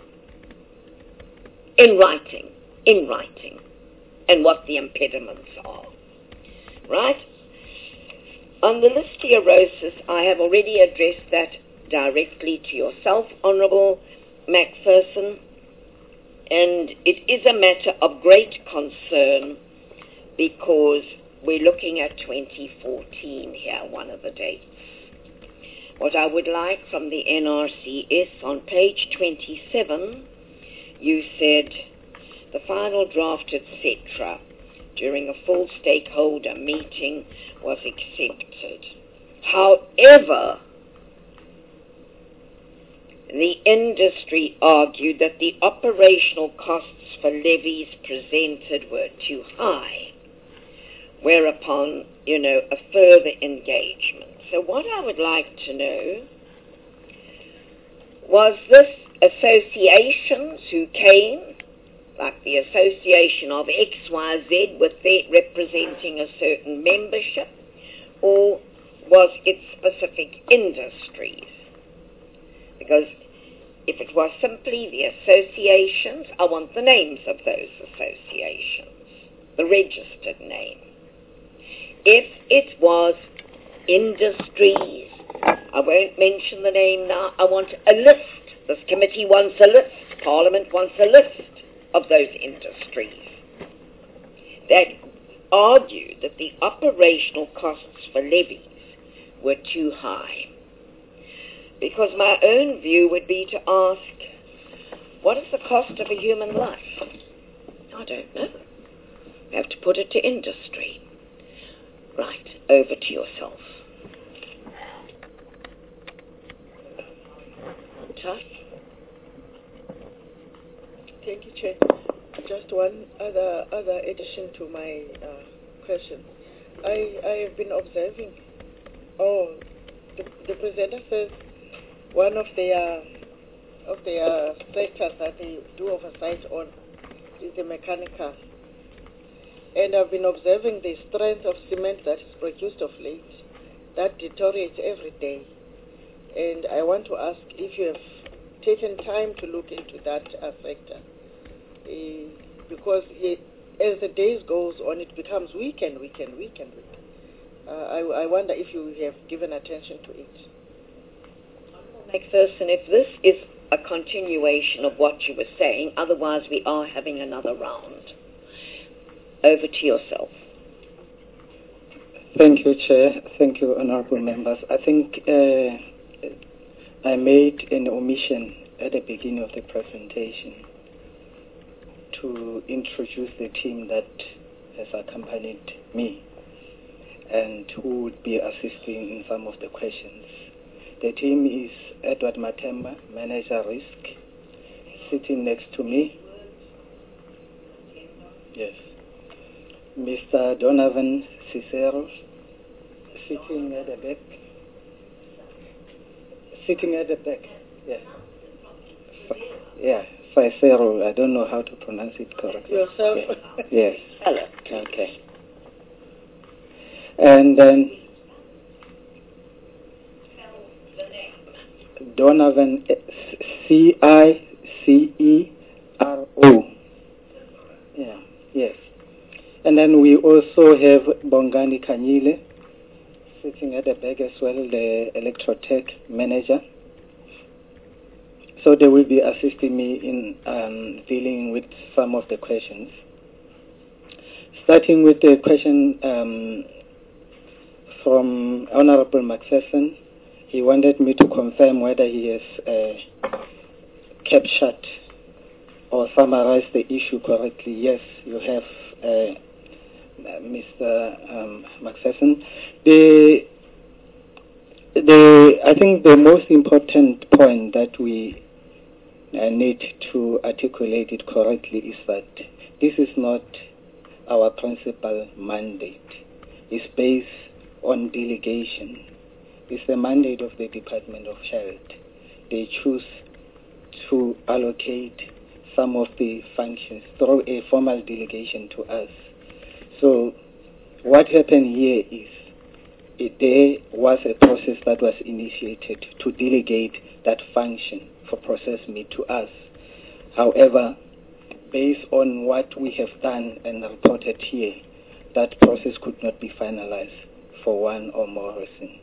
In writing, and what the impediments are. Right? On the listeriosis, I have already addressed that directly to yourself, Honourable Macpherson, and it is a matter of great concern because we're looking at 2014 here, one of the dates. What I would like from the NRCS, on page 27, you said the final draft, etc., during a full stakeholder meeting was accepted. However, the industry argued that the operational costs for levies presented were too high, whereupon, a further engagement. So what I would like to know was this associations who came, like the association of XYZ with their representing a certain membership, or was it specific industries? Because if it was simply the associations, I want the names of those associations, the registered name. If it was industries, I won't mention the name now, I want a list. This committee wants a list. Parliament wants a list of those industries that argued that the operational costs for levies were too high. Because my own view would be to ask, what is the cost of a human life? I don't know. You have to put it to industry. Right, over to yourself. Tough? Thank you, Chair. Just one other addition to my question. I have been observing. The presenter says one of their of the sectors that they do oversight on is the mechanical. And I've been observing the strength of cement that is produced of late. That deteriorates every day. And I want to ask if you have taken time to look into that sector. Because as the days goes on, it becomes weak and weak and weak and weak. I wonder if you have given attention to it. McPherson, if this is a continuation of what you were saying, otherwise we are having another round. Over to yourself. Thank you, Chair. Thank you, honourable members. I think I made an omission at the beginning of the presentation to introduce the team that has accompanied me and who would be assisting in some of the questions. The team is Edward Matemba, Manager Risk, sitting next to me. Yes. Mr. Donovan Cicero, sitting at the back. Sitting at the back, yeah. Yeah, Cicero, I don't know how to pronounce it correctly. Yourself? Yes. Hello. Okay. And then Donovan, Cicero. Yeah, yes. And then we also have Bongani Kanyile, sitting at the back as well, the Electrotech Manager. So they will be assisting me in dealing with some of the questions. Starting with the question from Honorable McPherson, he wanted me to confirm whether he has captured or summarized the issue correctly. Yes, you have, Mr. McPherson. I think the most important point that we need to articulate it correctly is that this is not our principal mandate. It's based on delegation. It's the mandate of the Department of Health. They choose to allocate some of the functions through a formal delegation to us. So what happened here is there was a process that was initiated to delegate that function for process meat to us. However, based on what we have done and reported here, that process could not be finalized for one or more reasons.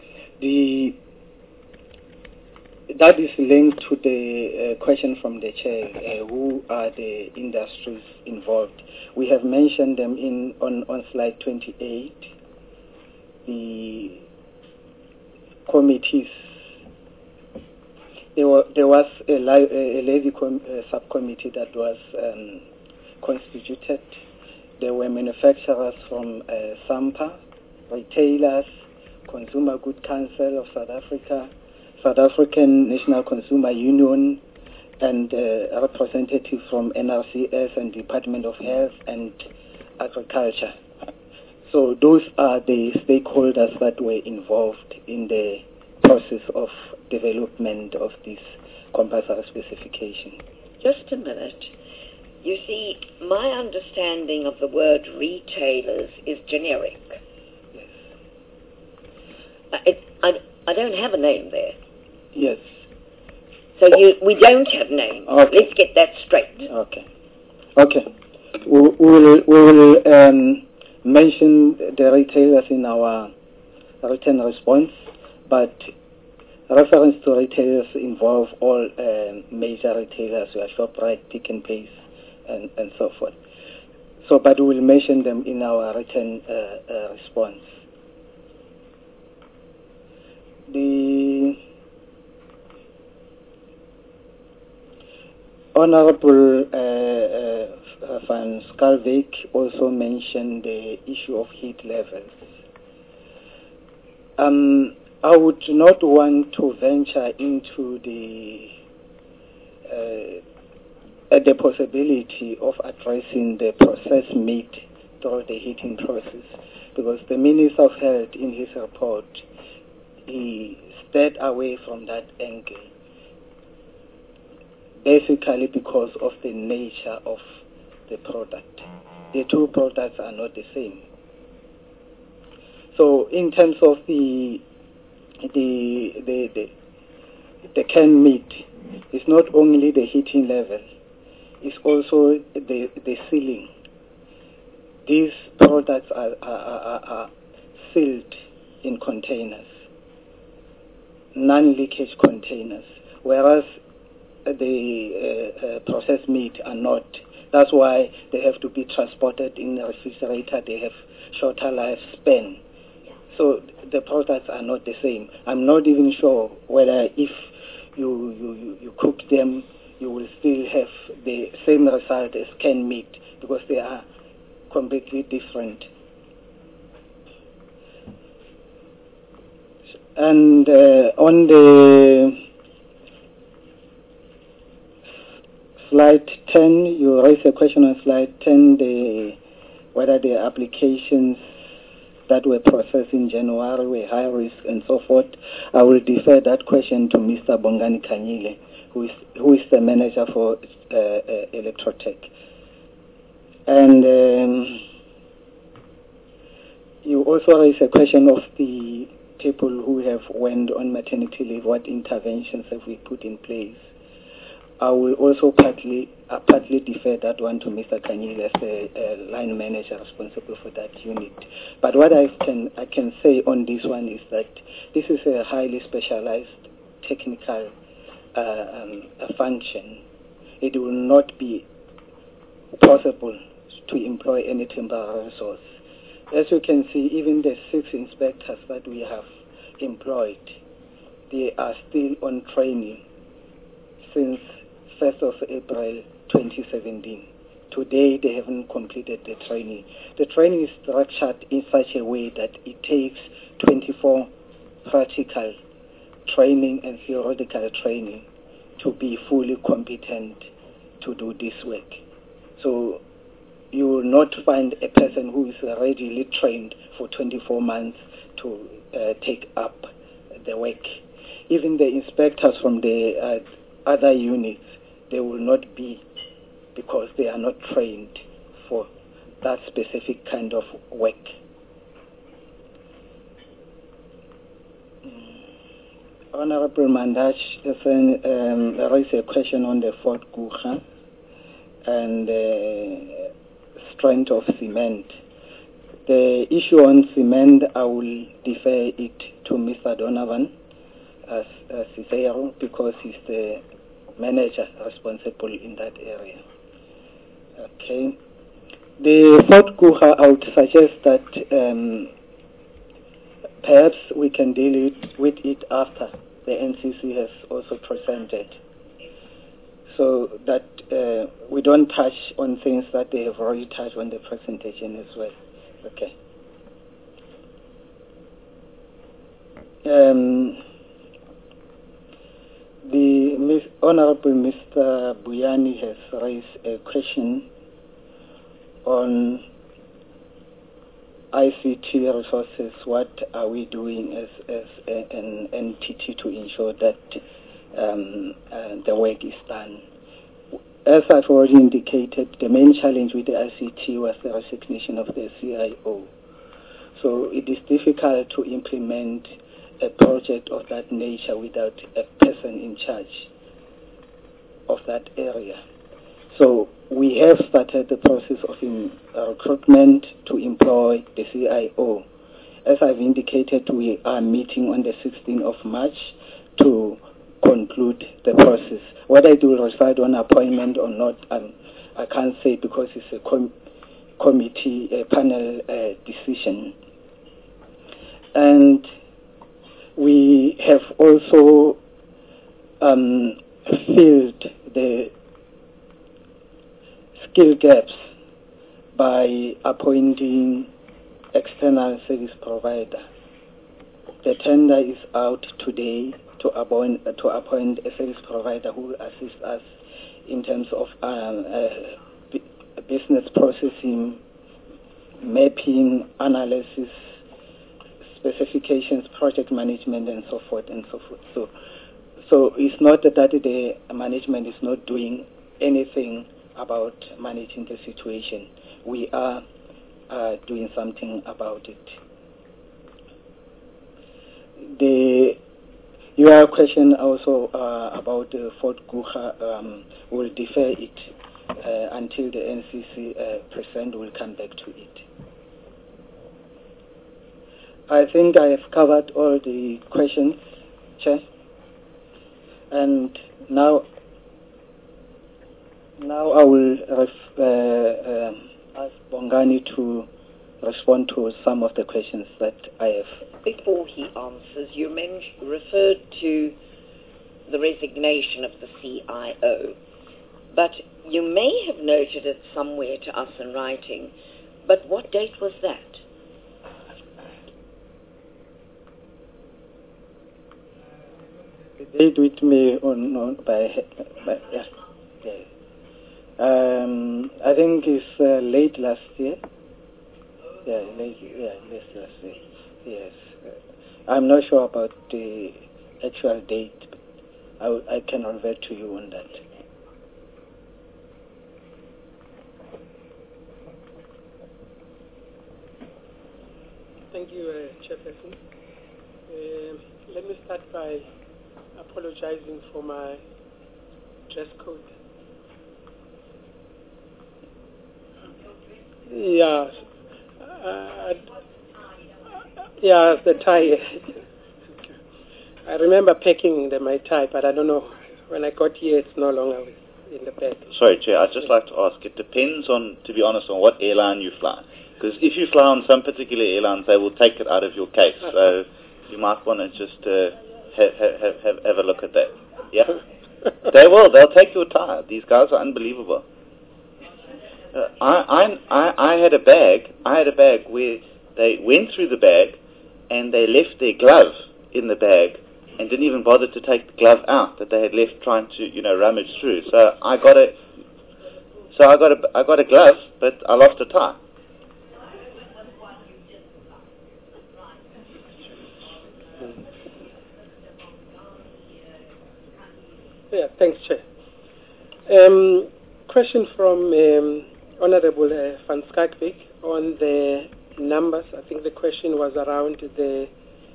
That is linked to the question from the chair, who are the industries involved. We have mentioned them on slide 28. The committees, there was a levy subcommittee that was constituted. There were manufacturers from SAMPA, retailers, Consumer Good Council of South Africa, South African National Consumer Union, and a representative from NRCS and Department of Health and Agriculture. So those are the stakeholders that were involved in the process of development of this compulsory specification. Just a minute. You see, my understanding of the word retailers is generic. Yes. I don't have a name there. Yes. So we don't have names. Okay. Let's get that straight. Okay. Okay. We will mention the retailers in our written response, but reference to retailers involve all major retailers, like ShopRite, Pick n Pay, and so forth. So, but we will mention them in our written response. The Honorable Van Schalkwyk also mentioned the issue of heat levels. I would not want to venture into the possibility of addressing the processed meat through the heating process, because the Minister of Health in his report, he stayed away from that angle. basically because of the nature of the product. The two products are not the same. So in terms of the canned meat, it's not only the heating level, it's also the sealing. These products are sealed in containers, non-leakage containers, whereas the processed meat are not. That's why they have to be transported in a refrigerator. They have shorter lifespan. So the products are not the same. I'm not even sure whether if you cook them, you will still have the same result as canned meat, because they are completely different. And on the slide 10, you raised a question on slide 10, whether the applications that were processed in January were high risk and so forth. I will defer that question to Mr. Bongani Kanyile, who is the manager for Electrotech. And you also raised a question of the people who have went on maternity leave. What interventions have we put in place? I will also partly defer that one to Mr. Kanyile as the line manager responsible for that unit. But what I can say on this one is that this is a highly specialized technical function. It will not be possible to employ any temporary resource. As you can see, even the 6 inspectors that we have employed, they are still on training since 1st of April 2017. Today, they haven't completed the training. The training is structured in such a way that it takes 24 practical training and theoretical training to be fully competent to do this work. So you will not find a person who is readily trained for 24 months to take up the work. Even the inspectors from the other units, they will not be, because they are not trained for that specific kind of work. Honorable Mandash raised a question on the Fort Guga and strength of cement. The issue on cement, I will defer it to Mr. Donovan as Cicero, because he's the manager responsible in that area. Okay. The Fort Guga, I would suggest that perhaps we can deal with it after the NCC has also presented, so that we don't touch on things that they have already touched on the presentation as well. Okay. The Honorable Mr. Buyani has raised a question on ICT resources. What are we doing as an entity to ensure that the work is done? As I've already indicated, the main challenge with the ICT was the resignation of the CIO. So it is difficult to implement a project of that nature without a person in charge of that area. So we have started the process of recruitment to employ the CIO. As I've indicated, we are meeting on the 16th of March to conclude the process. Whether it will reside on appointment or not, I can't say, because it's a committee, a panel decision. And we have also filled the skill gaps by appointing external service provider. The tender is out today to appoint a service provider who will assist us in terms of business processing, mapping, analysis, specifications, project management, and so forth and so forth. So it's not that the management is not doing anything about managing the situation. We are doing something about it. Your question also about Fort Guha, will defer it until the NCC president will come back to it. I think I have covered all the questions, Chair. And now I will ask Bongani to respond to some of the questions that I have. Before he answers, you referred to the resignation of the CIO, but you may have noted it somewhere to us in writing, but what date was that? The date with me yeah. I think it's late last year. Late last year. Yes. I'm not sure about the actual date. I can revert to you on that. Thank you, Chairperson. Let me start by apologizing for my dress code. Yeah, the tie. I remember packing my tie, but I don't know. When I got here, it's no longer in the bag. Sorry, Chair, I'd just like to ask, it depends on, to be honest, on what airline you fly. Because if you fly on some particular airlines, they will take it out of your case. So you might want to just have a look at that. Yeah? They will. They'll take your tie. These guys are unbelievable. I had a bag. Where they went through the bag and they left their glove in the bag and didn't even bother to take the glove out that they had left trying to, rummage through. So I got a glove, but I lost a tie. Yeah, thanks, Chair. Question from Honorable Van Schaikbeek on the numbers. I think the question was around the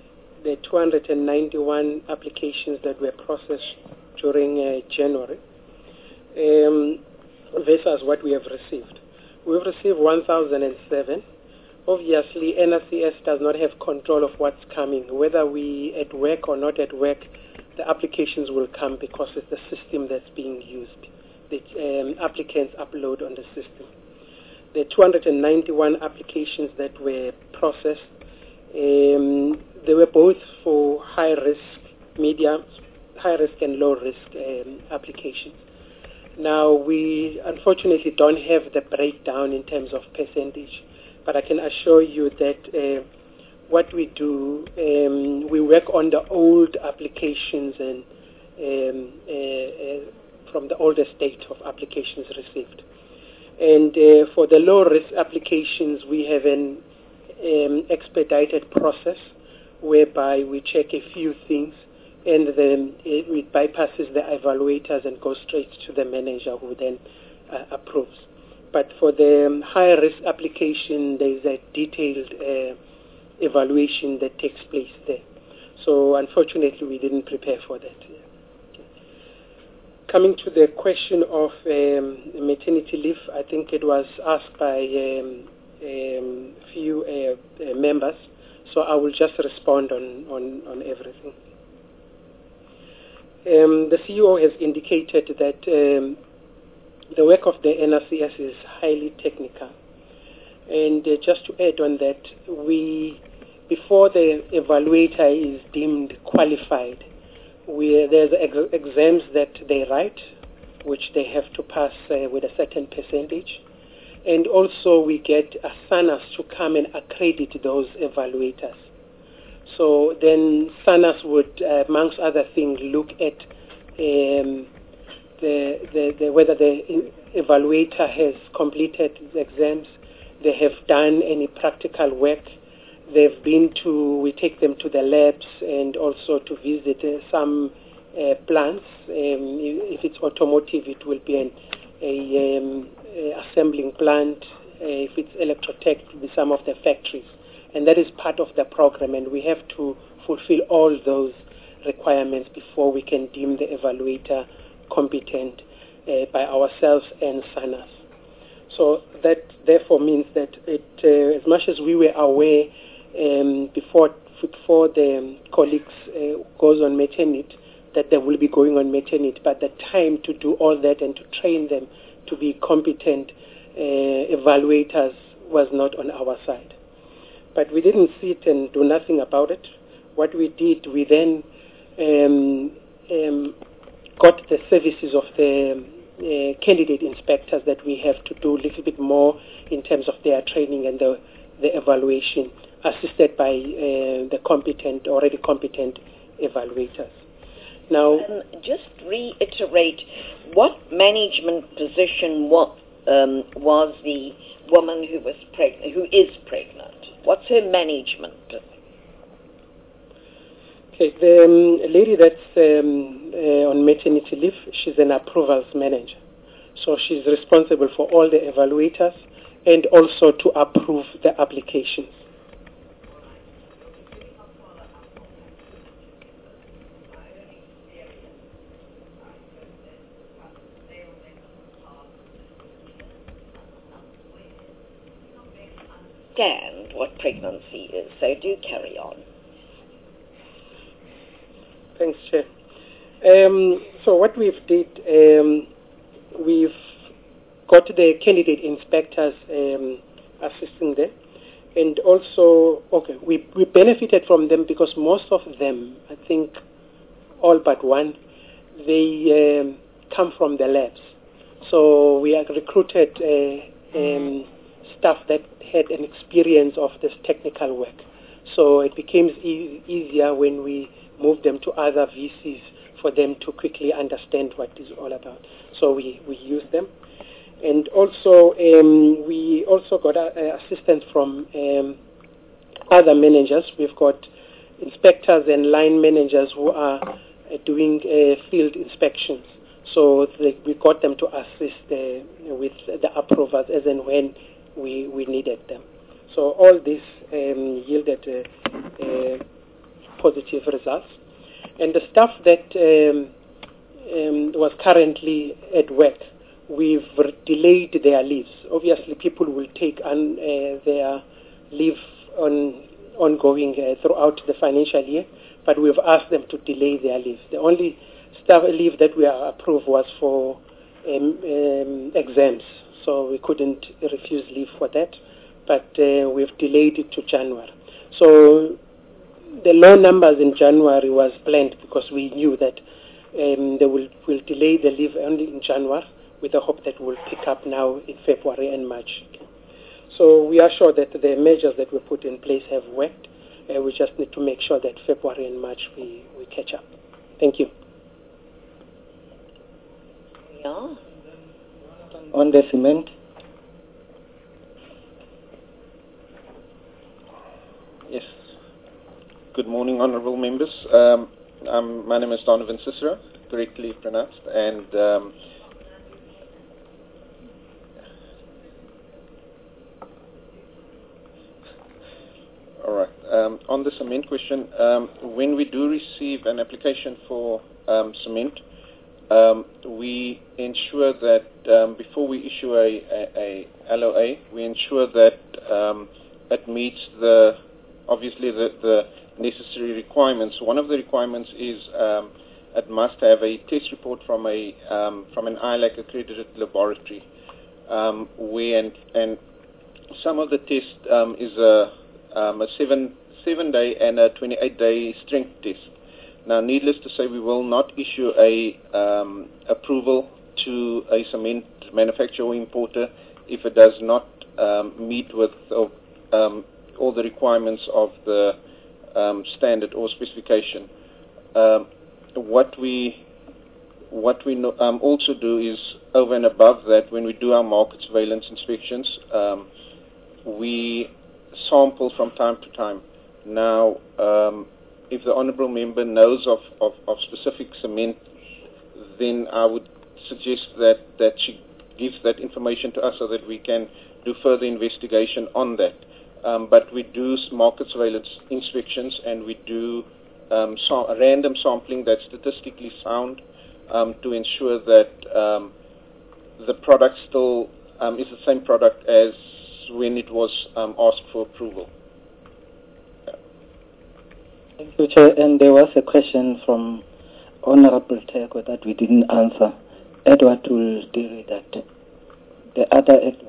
291 applications that were processed during January versus what we have received. We've received 1,007. Obviously, NRCS does not have control of what's coming. Whether we at work or not at work, the applications will come because it's the system that's being used. The applicants upload on the system. The 291 applications that were processed, they were both for high risk and low risk applications. Now, we unfortunately don't have the breakdown in terms of percentage, but I can assure you that what we do, we work on the old applications and from the oldest date of applications received. And for the low-risk applications, we have an expedited process whereby we check a few things and then it bypasses the evaluators and goes straight to the manager who then approves. But for the high-risk application, there is a detailed evaluation that takes place there. So unfortunately, we didn't prepare for that. Okay. Coming to the question of maternity leave, I think it was asked by a few members, so I will just respond on everything. The CEO has indicated that the work of the NRCS is highly technical. And just to add on that, before the evaluator is deemed qualified, there's exams that they write, which they have to pass with a certain percentage. And also we get SANAS to come and accredit those evaluators. So then SANAS would, amongst other things, look at whether the evaluator has completed the exams, they have done any practical work. We take them to the labs and also to visit some plants. If it's automotive, it will be a assembling plant. If it's electrotech, it will be some of the factories. And that is part of the program, and we have to fulfill all those requirements before we can deem the evaluator competent by ourselves and SANAS. So that therefore means that as much as we were aware before the colleagues goes on maternity, that they will be going on maternity, but the time to do all that and to train them to be competent evaluators was not on our side. But we didn't sit and do nothing about it. What we did, we then got the services of the candidate inspectors that we have to do a little bit more in terms of their training and the evaluation, assisted by the already competent evaluators. Now, just reiterate, what management position was the woman who is pregnant? What's her management? Okay, the lady that's on maternity leave, she's an approvals manager. So she's responsible for all the evaluators and also to approve the applications. Understand what pregnancy is, so do carry on. Thanks, Chair. So what we've did, we've got the candidate inspectors assisting them, and also, we benefited from them because most of them, I think all but one, they come from the labs. So we have recruited staff that had an experience of this technical work. So it became easier when we moved them to other VCs for them to quickly understand what it's all about. So we use them. And also, we also got assistance from other managers. We've got inspectors and line managers who are doing field inspections. So we got them to assist with the approvals as and when we needed them. So all this yielded positive results. And the staff that was currently at work, we've delayed their leaves. Obviously, people will take their leave ongoing throughout the financial year, but we've asked them to delay their leaves. The only staff leave that we approved was for exams, so we couldn't refuse leave for that, but we've delayed it to January. So the low numbers in January was planned because we knew that they will delay the leave only in January with the hope that we'll pick up now in February and March. So we are sure that the measures that we put in place have worked. We just need to make sure that February and March we catch up. Thank you. Yeah. On the cement. Yes. Good morning, honourable members. My name is Donovan Cicero, correctly pronounced, and all right. On the cement question, when we do receive an application for cement, we ensure that before we issue a LOA, we ensure that it meets the necessary requirements. One of the requirements is it must have a test report from an ILAC accredited laboratory, and some of the test is a 7-day and a 28-day strength test. Now, needless to say, we will not issue a approval to a cement manufacturer or importer if it does not meet with all the requirements of the standard or specification. What we also do is, over and above that, when we do our market surveillance inspections, we sample from time to time. Now, if the honourable member knows of specific cement, then I would suggest that she gives that information to us so that we can do further investigation on that. But we do market surveillance inspections, and we do random sampling that's statistically sound to ensure that the product still is the same product as when it was asked for approval. Thank you, Chair. And there was a question from Honorable Teko that we didn't answer. Edward will deal with that. The other Edward.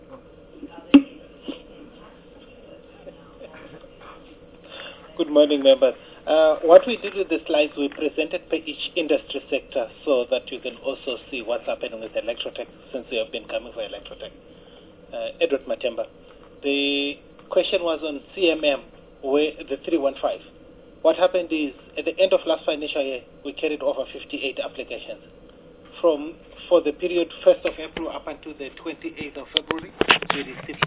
Good morning, members. What we did with the slides, we presented per each industry sector so that you can also see what's happening with Electrotech, since you have been coming for Electrotech. Edward Matemba. The question was on CMM, where the 315. What happened is, at the end of last financial year, we carried over 58 applications. For the period 1st of April up until the 28th of February, we received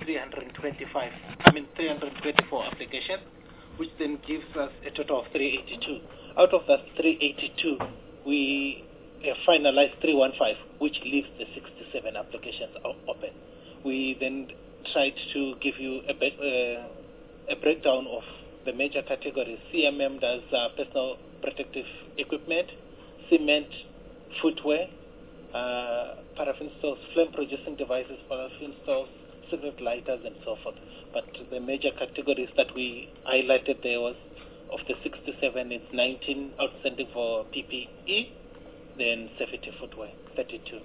324 applications, which then gives us a total of 382. Out of that 382, we finalized 315, which leaves the 67 applications open. We then tried to give you a breakdown of the major categories. CMM does personal protective equipment, cement, footwear, paraffin stoves, flame-producing devices, paraffin stoves, cigarette lighters, and so forth. But the major categories that we highlighted there was, of the 67, it's 19 outstanding for PPE, then safety footwear, 32.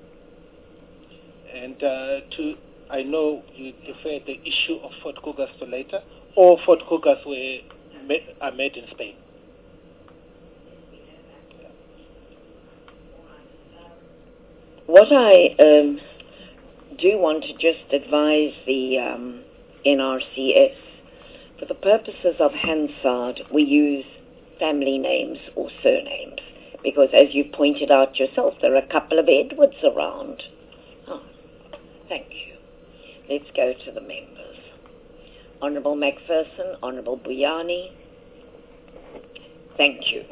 And I know you defer the issue of Ford Cougars to later. All Ford Cougars are made in Spain. What I do want to just advise the NRCS, for the purposes of Hansard, we use family names or surnames, because as you pointed out yourself, there are a couple of Edwards around. Oh, thank you. Let's go to the members. Honourable Macpherson, Honourable Buyani. Thank you.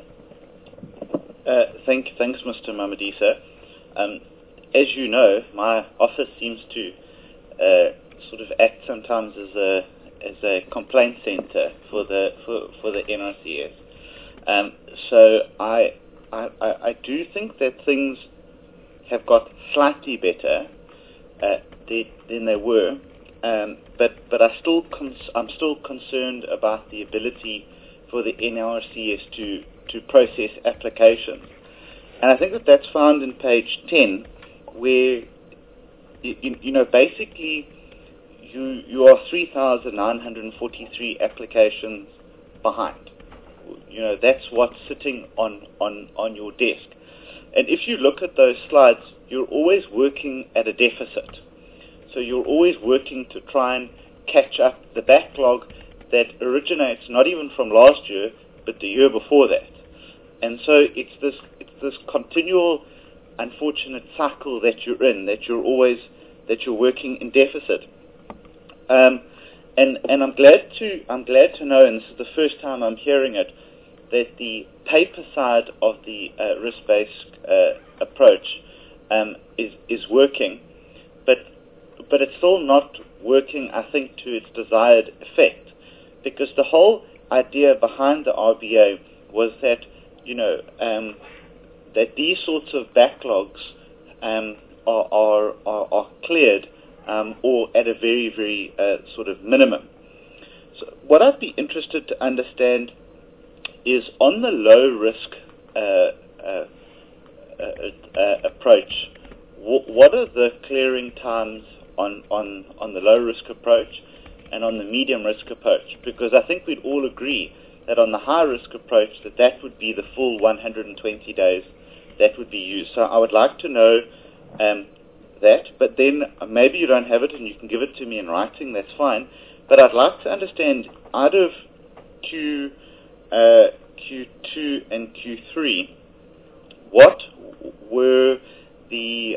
Thanks, Mr. Mamadisa. As you know, my office seems to sort of act sometimes as a complaint centre for the NRCS. So I do think that things have got slightly better than they were, but I'm still concerned about the ability for the NRCS to process applications, and I think that's found in page 10, where basically you are 3,943 applications behind. That's what's sitting on your desk. And if you look at those slides, you're always working at a deficit. So you're always working to try and catch up the backlog that originates not even from last year, but the year before that. And so it's this continual unfortunate cycle that you're in, that you're working in deficit. And I'm glad to know, and this is the first time I'm hearing it, that the paper side of the risk-based approach is working, but it's still not working, I think, to its desired effect, because the whole idea behind the RBA was that that these sorts of backlogs are cleared or at a very, very sort of minimum. So what I'd be interested to understand is on the low risk approach, what are the clearing times on the low risk approach and on the medium risk approach? Because I think we'd all agree that on the high risk approach that would be the full 120 days that would be used. So I would like to know that, but then maybe you don't have it and you can give it to me in writing, that's fine. But I'd like to understand out of Q2 and Q3, what were the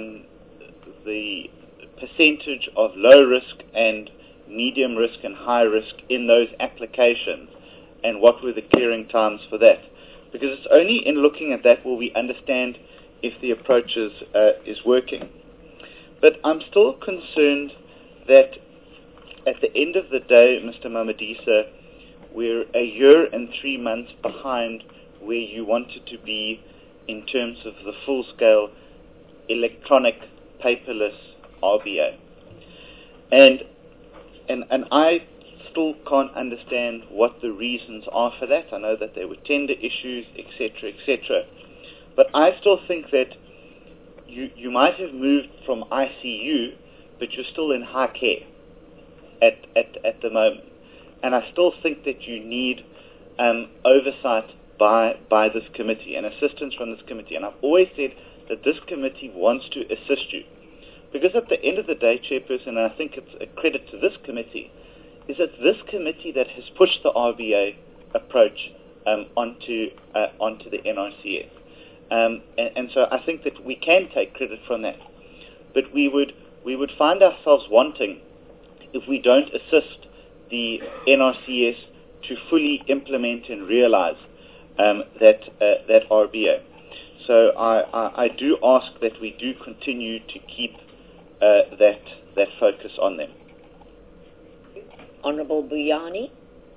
percentage of low risk and medium risk and high risk in those applications and what were the clearing times for that. Because it's only in looking at that will we understand if the approach is working. But I'm still concerned that at the end of the day, Mr. Mamadisa, we're a year and 3 months behind where you wanted to be in terms of the full-scale electronic paperless RBA. And I still can't understand what the reasons are for that. I know that there were tender issues, etc., etc. But I still think that you might have moved from ICU, but you're still in high care at the moment. And I still think that you need oversight by this committee and assistance from this committee. And I've always said that this committee wants to assist you. Because at the end of the day, Chairperson, and I think it's a credit to this committee, is that this committee that has pushed the RBA approach onto the NRCS. And so I think that we can take credit from that. But we would find ourselves wanting if we don't assist the NRCS to fully implement and realize that RBA. So I do ask that we do continue to keep that focus on them. Honourable Buyani.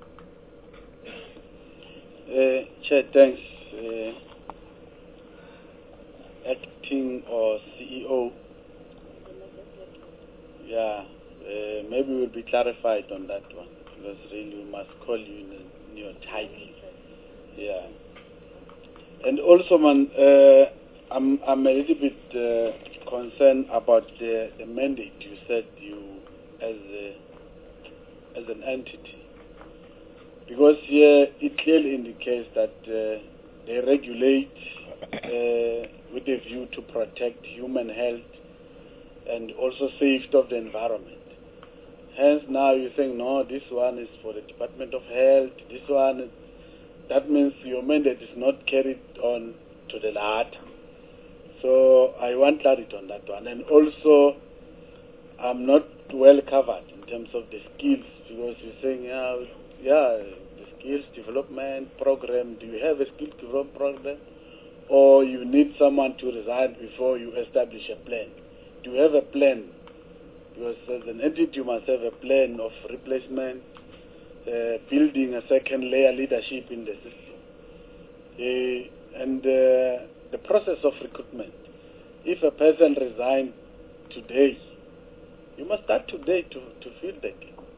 Chair, thanks. Acting or CEO. Yeah, maybe we'll be clarified on that one, because really we must call you in your title. Yeah. And also, man, I'm a little bit concerned about the mandate you said you as an entity, because here it clearly indicates that they regulate with a view to protect human health and also safety of the environment. Hence now you're saying, no, this one is for the Department of Health, this one is, that means your mandate is not carried on to the latter. So I want clarity on that one. And also, I'm not well covered in terms of the skills, because you're saying, the skills development program. Do you have a skills development program? Or you need someone to resign before you establish a plan? Do you have a plan? Because as an entity, you must have a plan of replacement, building a second layer leadership in the system. And the process of recruitment. If a person resigns today, you must start today to fill that.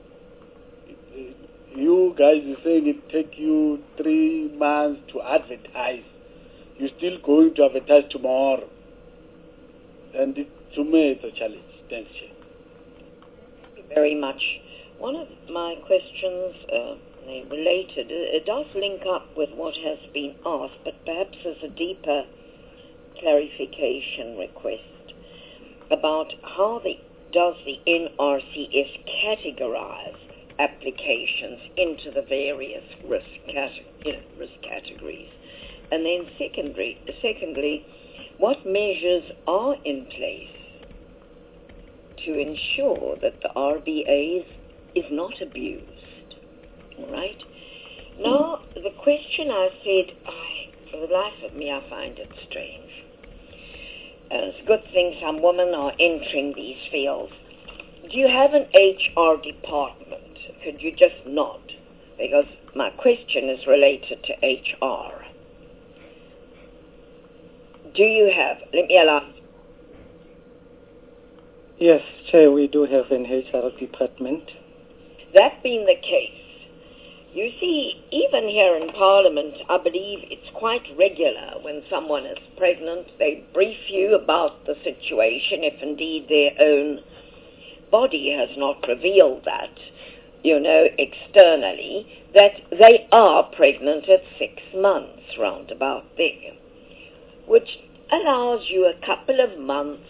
You guys are saying it take you 3 months to advertise. You're still going to advertise tomorrow. And to me, it's a challenge. Thanks, Chair. Thank you very much. One of my questions, related, it does link up with what has been asked, but perhaps as a deeper clarification request about how does the NRCS categorize applications into the various risk categories. And then secondly, what measures are in place to ensure that the RBA is not abused? All right? Now, the question I said, for the life of me, I find it strange. It's a good thing some women are entering these fields. Do you have an HR department? Could you just nod? Because my question is related to HR. Do you have, let me allow. Yes, Chair, we do have an HR department. That being the case, you see, even here in Parliament, I believe it's quite regular when someone is pregnant, they brief you about the situation, if indeed their own body has not revealed that, externally, that they are pregnant at 6 months, roundabout there, which allows you a couple of months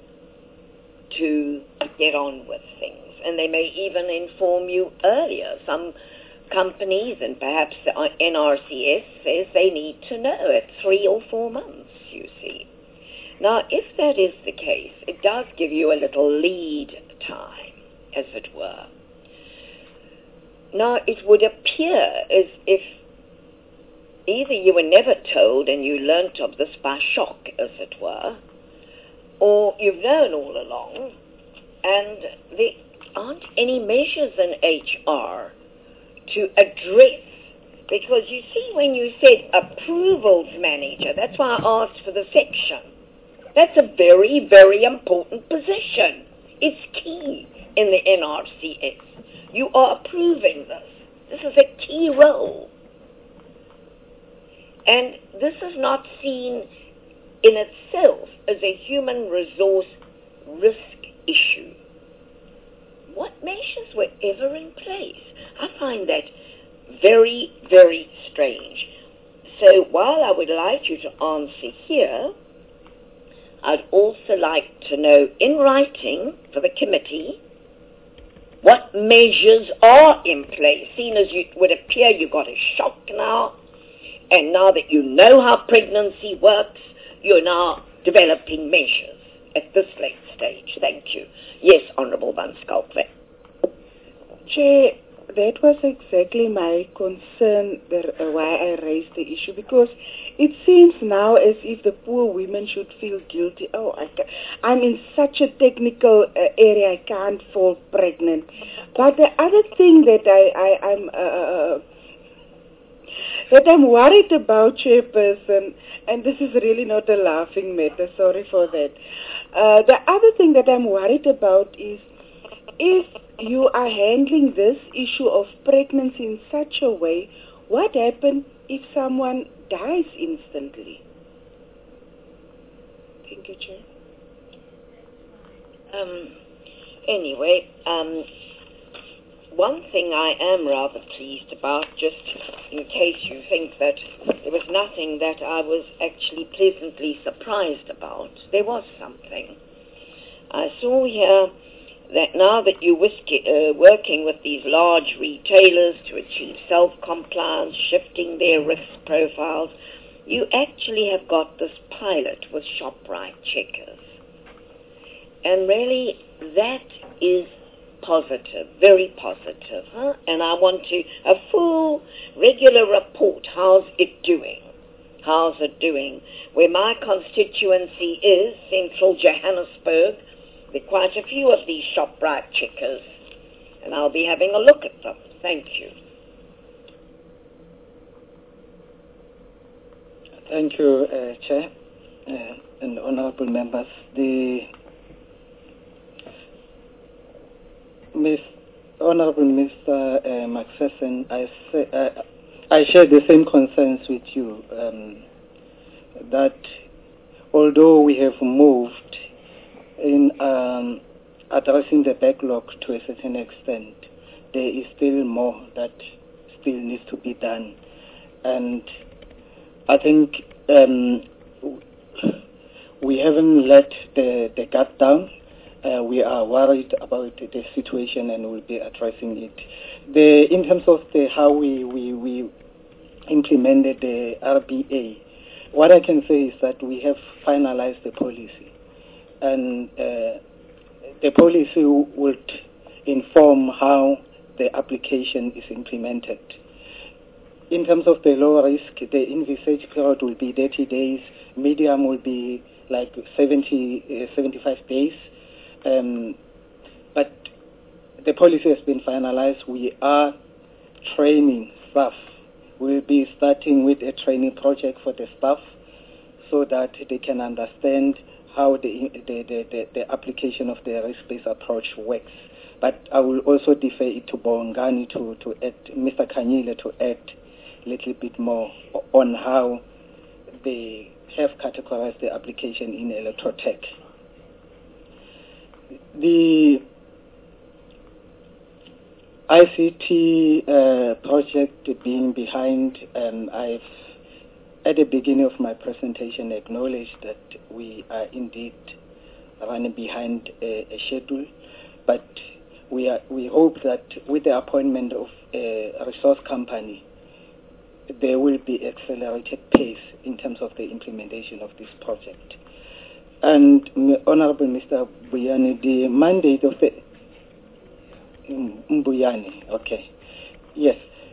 to get on with things. And they may even inform you earlier. Some companies, and perhaps the NRCS, says they need to know at 3 or 4 months, you see. Now, if that is the case, it does give you a little lead time, as it were. Now, it would appear as if either you were never told and you learnt of this by shock, as it were, or you've known all along, and there aren't any measures in HR to address. Because you see, when you said approvals manager, that's why I asked for the section. That's a very, very important position. It's key in the NRCS. You are approving this. This is a key role. And this is not seen in itself as a human resource risk issue. What measures were ever in place? I find that very, very strange. So while I would like you to answer here, I'd also like to know in writing for the committee what measures are in place, seeing as it would appear you got a shock now, and now that you know how pregnancy works, you're now developing measures at this late stage. Thank you. Yes, Honourable Van Schalkwyk. Chair, that was exactly my concern, why I raised the issue, because it seems now as if the poor women should feel guilty. Oh, I'm in such a technical area, I can't fall pregnant. But the other thing that I'm worried about, Chairperson, and this is really not a laughing matter, sorry for that. The other thing that I'm worried about is if you are handling this issue of pregnancy in such a way, what happens if someone dies instantly? Thank you, Chair. Anyway, one thing I am rather pleased about, just in case you think that there was nothing that I was actually pleasantly surprised about, there was something. I saw here that now that you're working with these large retailers to achieve self-compliance, shifting their risk profiles, you actually have got this pilot with ShopRite Checkers. And really, that is positive, very positive. And I want a full, regular report. How's it doing? How's it doing? Where my constituency is, central Johannesburg, there are quite a few of these ShopRite Checkers, and I'll be having a look at them. Thank you. Thank you, Chair and honourable members. Honourable Mr. Macpherson, I share the same concerns with you, that although we have moved in addressing the backlog to a certain extent, there is still more that still needs to be done. And I think we haven't let the guard down. We are worried about the situation and we'll be addressing it. In terms of how we implemented the RBA, what I can say is that we have finalized the policy. And the policy would inform how the application is implemented. In terms of the low risk, the envisaged period will be 30 days, medium will be like 75 days. But the policy has been finalized. We are training staff. We'll be starting with a training project for the staff so that they can understand how the application of the risk-based approach works. But I will also defer it to Bongani to add, Mr. Kanyile to add a little bit more on how they have categorized the application in Electrotech. The ICT project being behind, I've at the beginning of my presentation acknowledged that we are indeed running behind a schedule, but we hope that with the appointment of a resource company, there will be accelerated pace in terms of the implementation of this project. And Honorable Mr. Mbuyane, the mandate of the Mbuyane, okay. Yes.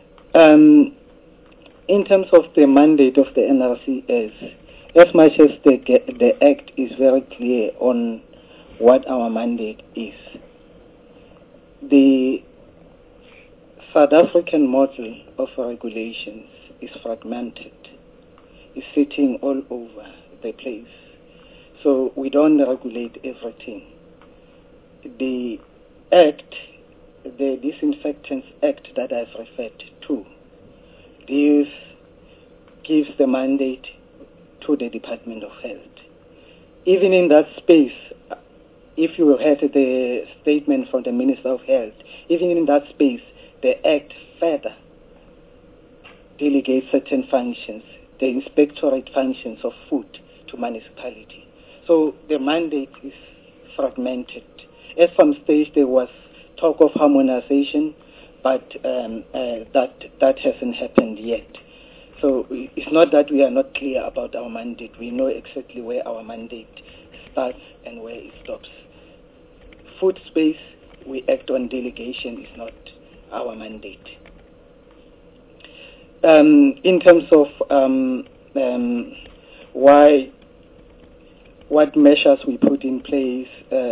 In terms of the mandate of the NRCS, as much as the Act is very clear on what our mandate is, the South African model of regulations is fragmented. It's sitting all over the place. So we don't regulate everything. The Act, the Disinfectants Act that I've referred to, this gives the mandate to the Department of Health. Even in that space, if you had the statement from the Minister of Health, even in that space, the Act further delegates certain functions, the inspectorate functions of food to municipality. So the mandate is fragmented. At some stage there was talk of harmonization, but that hasn't happened yet. So it's not that we are not clear about our mandate. We know exactly where our mandate starts and where it stops. Food space, we act on delegation, is not our mandate. In terms of what measures we put in place,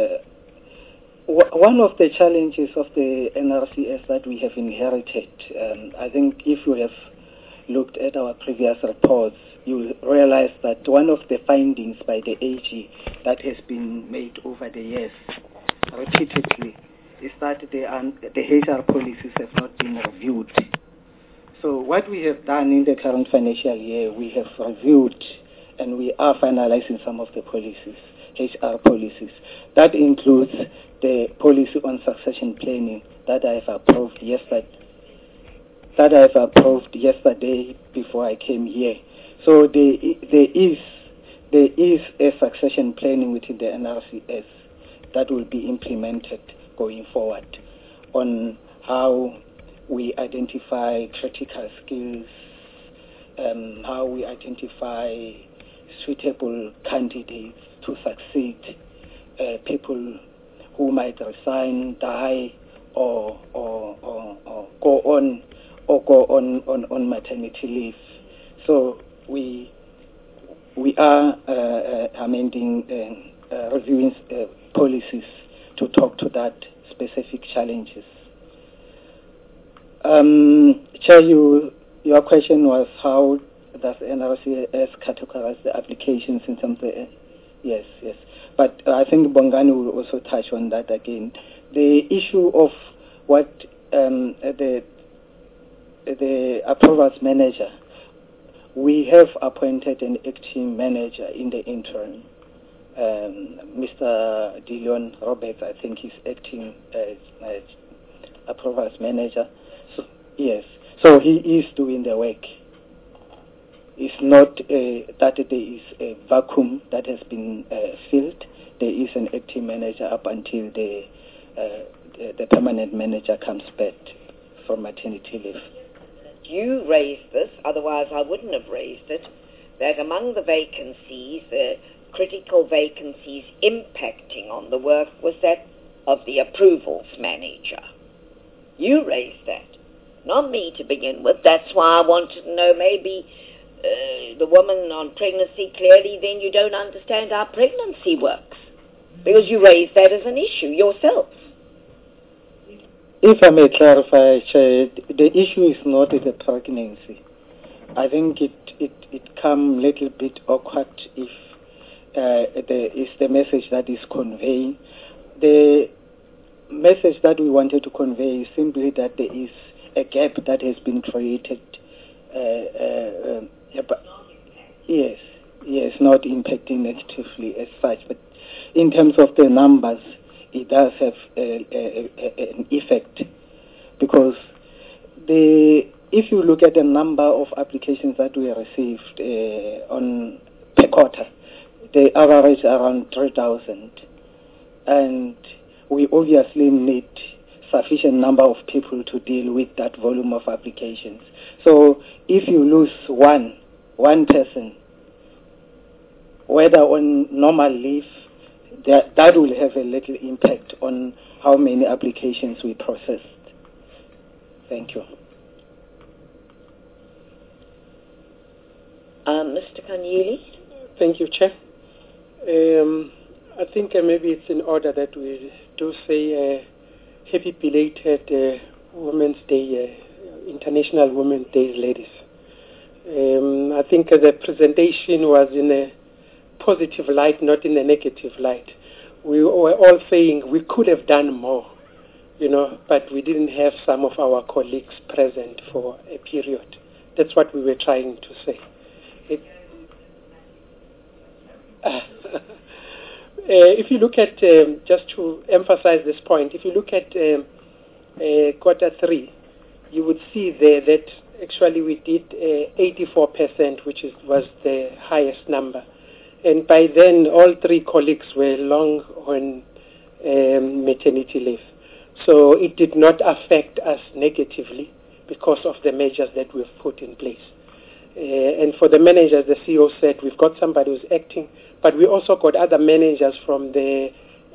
one of the challenges of the NRCS that we have inherited, I think if you have looked at our previous reports, you will realize that one of the findings by the AG that has been made over the years repeatedly is that the HR policies have not been reviewed. So what we have done in the current financial year, we have reviewed and we are finalizing some of the policies, HR policies. That includes the policy on succession planning that I have approved yesterday before I came here. So there is a succession planning within the NRCS that will be implemented going forward on how we identify critical skills, how we identify suitable candidates to succeed people who might resign, die, or go on maternity leave. So we are amending, reviewing policies to talk to that specific challenges. Chair, your question was how does NRCS categorize the applications in terms of yes. But I think Bongani will also touch on that again. The issue of what the approvals manager, we have appointed an acting manager in the interim. Mr. Dillon Roberts, I think he's acting approvals manager. So, yes. So he is doing the work. It's not that there is a vacuum that has been filled. There is an acting manager up until the permanent manager comes back from maternity leave. You raised this, otherwise I wouldn't have raised it, that among the vacancies, critical vacancies impacting on the work was that of the approvals manager. You raised that, not me to begin with. That's why I wanted to know maybe the woman on pregnancy, clearly then you don't understand how pregnancy works, because you raised that as an issue yourself. If I may clarify, Chair, the issue is not the pregnancy. I think it come a little bit awkward if is the message that is conveying. The message that we wanted to convey is simply that there is a gap that has been created. Yes, not impacting negatively as such, but in terms of the numbers, it does have an effect, because if you look at the number of applications that we received on per quarter, they average around 3,000, and we obviously need sufficient number of people to deal with that volume of applications. So if you lose one person, whether on normal leave, that will have a little impact on how many applications we processed. Thank you. Mr. Kanyili? Thank you, Chair. I think maybe it's in order that we do say happy belated Women's Day, International Women's Day, ladies. I think the presentation was in a positive light, not in a negative light. We were all saying we could have done more, but we didn't have some of our colleagues present for a period. That's what we were trying to say. If you look at, just to emphasize this point, if you look at quarter 3, you would see there that actually we did 84%, which was the highest number. And by then, all 3 colleagues were long on maternity leave. So it did not affect us negatively because of the measures that we've put in place. And for the managers, the CEO said, we've got somebody who's acting, but we also got other managers from the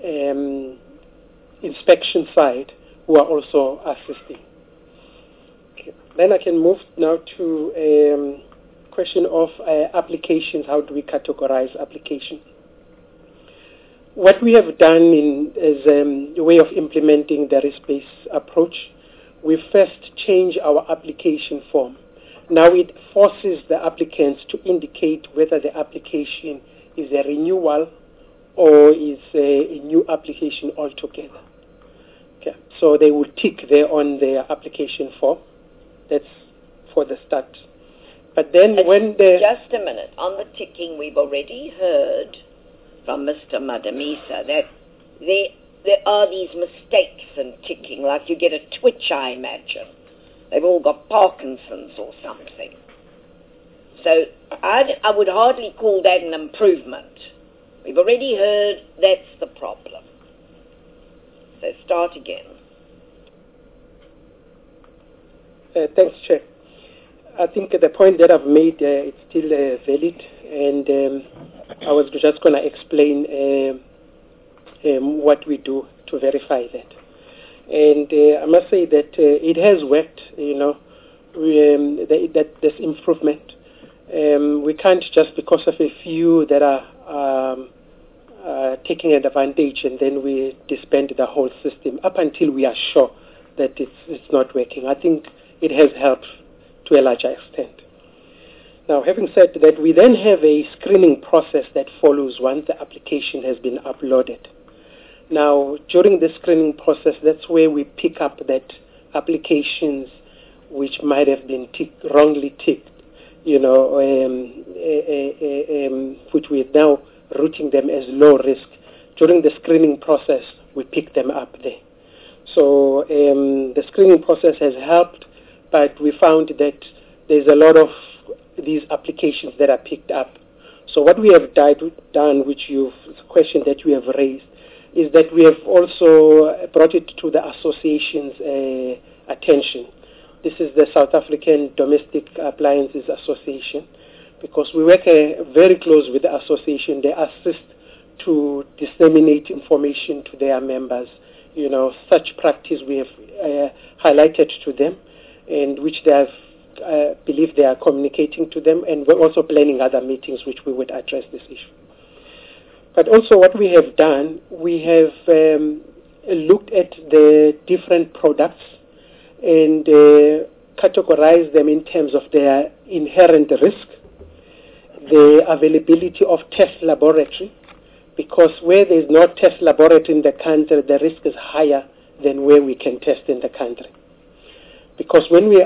inspection side who are also assisting. Okay. Then I can move now to question of applications. How do we categorize application? What we have done as a way of implementing the risk-based approach, we first change our application form. Now it forces the applicants to indicate whether the application is a renewal or is a new application altogether. Okay. So they will tick there on their application form. That's for the start. But then when the... Just a minute. On the ticking, we've already heard from Mr. Madamisa that there are these mistakes in ticking, like you get a twitch, I imagine. They've all got Parkinson's or something. So I would hardly call that an improvement. We've already heard that's the problem. So start again. Thanks, Chair. I think the point that I've made it's still valid, and I was just going to explain what we do to verify that. And I must say that it has worked, that there's improvement. We can't just because of a few that are taking advantage and then we disband the whole system up until we are sure that it's not working. I think it has helped to a larger extent. Now, having said that, we then have a screening process that follows once the application has been uploaded. Now, during the screening process, that's where we pick up that applications which might have been wrongly ticked, which we're now routing them as low risk. During the screening process, we pick them up there. So the screening process has helped, but we found that there's a lot of these applications that are picked up. So what we have done, question that you have raised, is that we have also brought it to the association's attention. This is the South African Domestic Appliances Association, because we work very close with the association. They assist to disseminate information to their members. Such practice we have highlighted to them, and which they have believe they are communicating to them, and we're also planning other meetings which we would address this issue. But also what we have done, we have looked at the different products and categorized them in terms of their inherent risk, the availability of test laboratory, because where there is no test laboratory in the country, the risk is higher than where we can test in the country. Because when we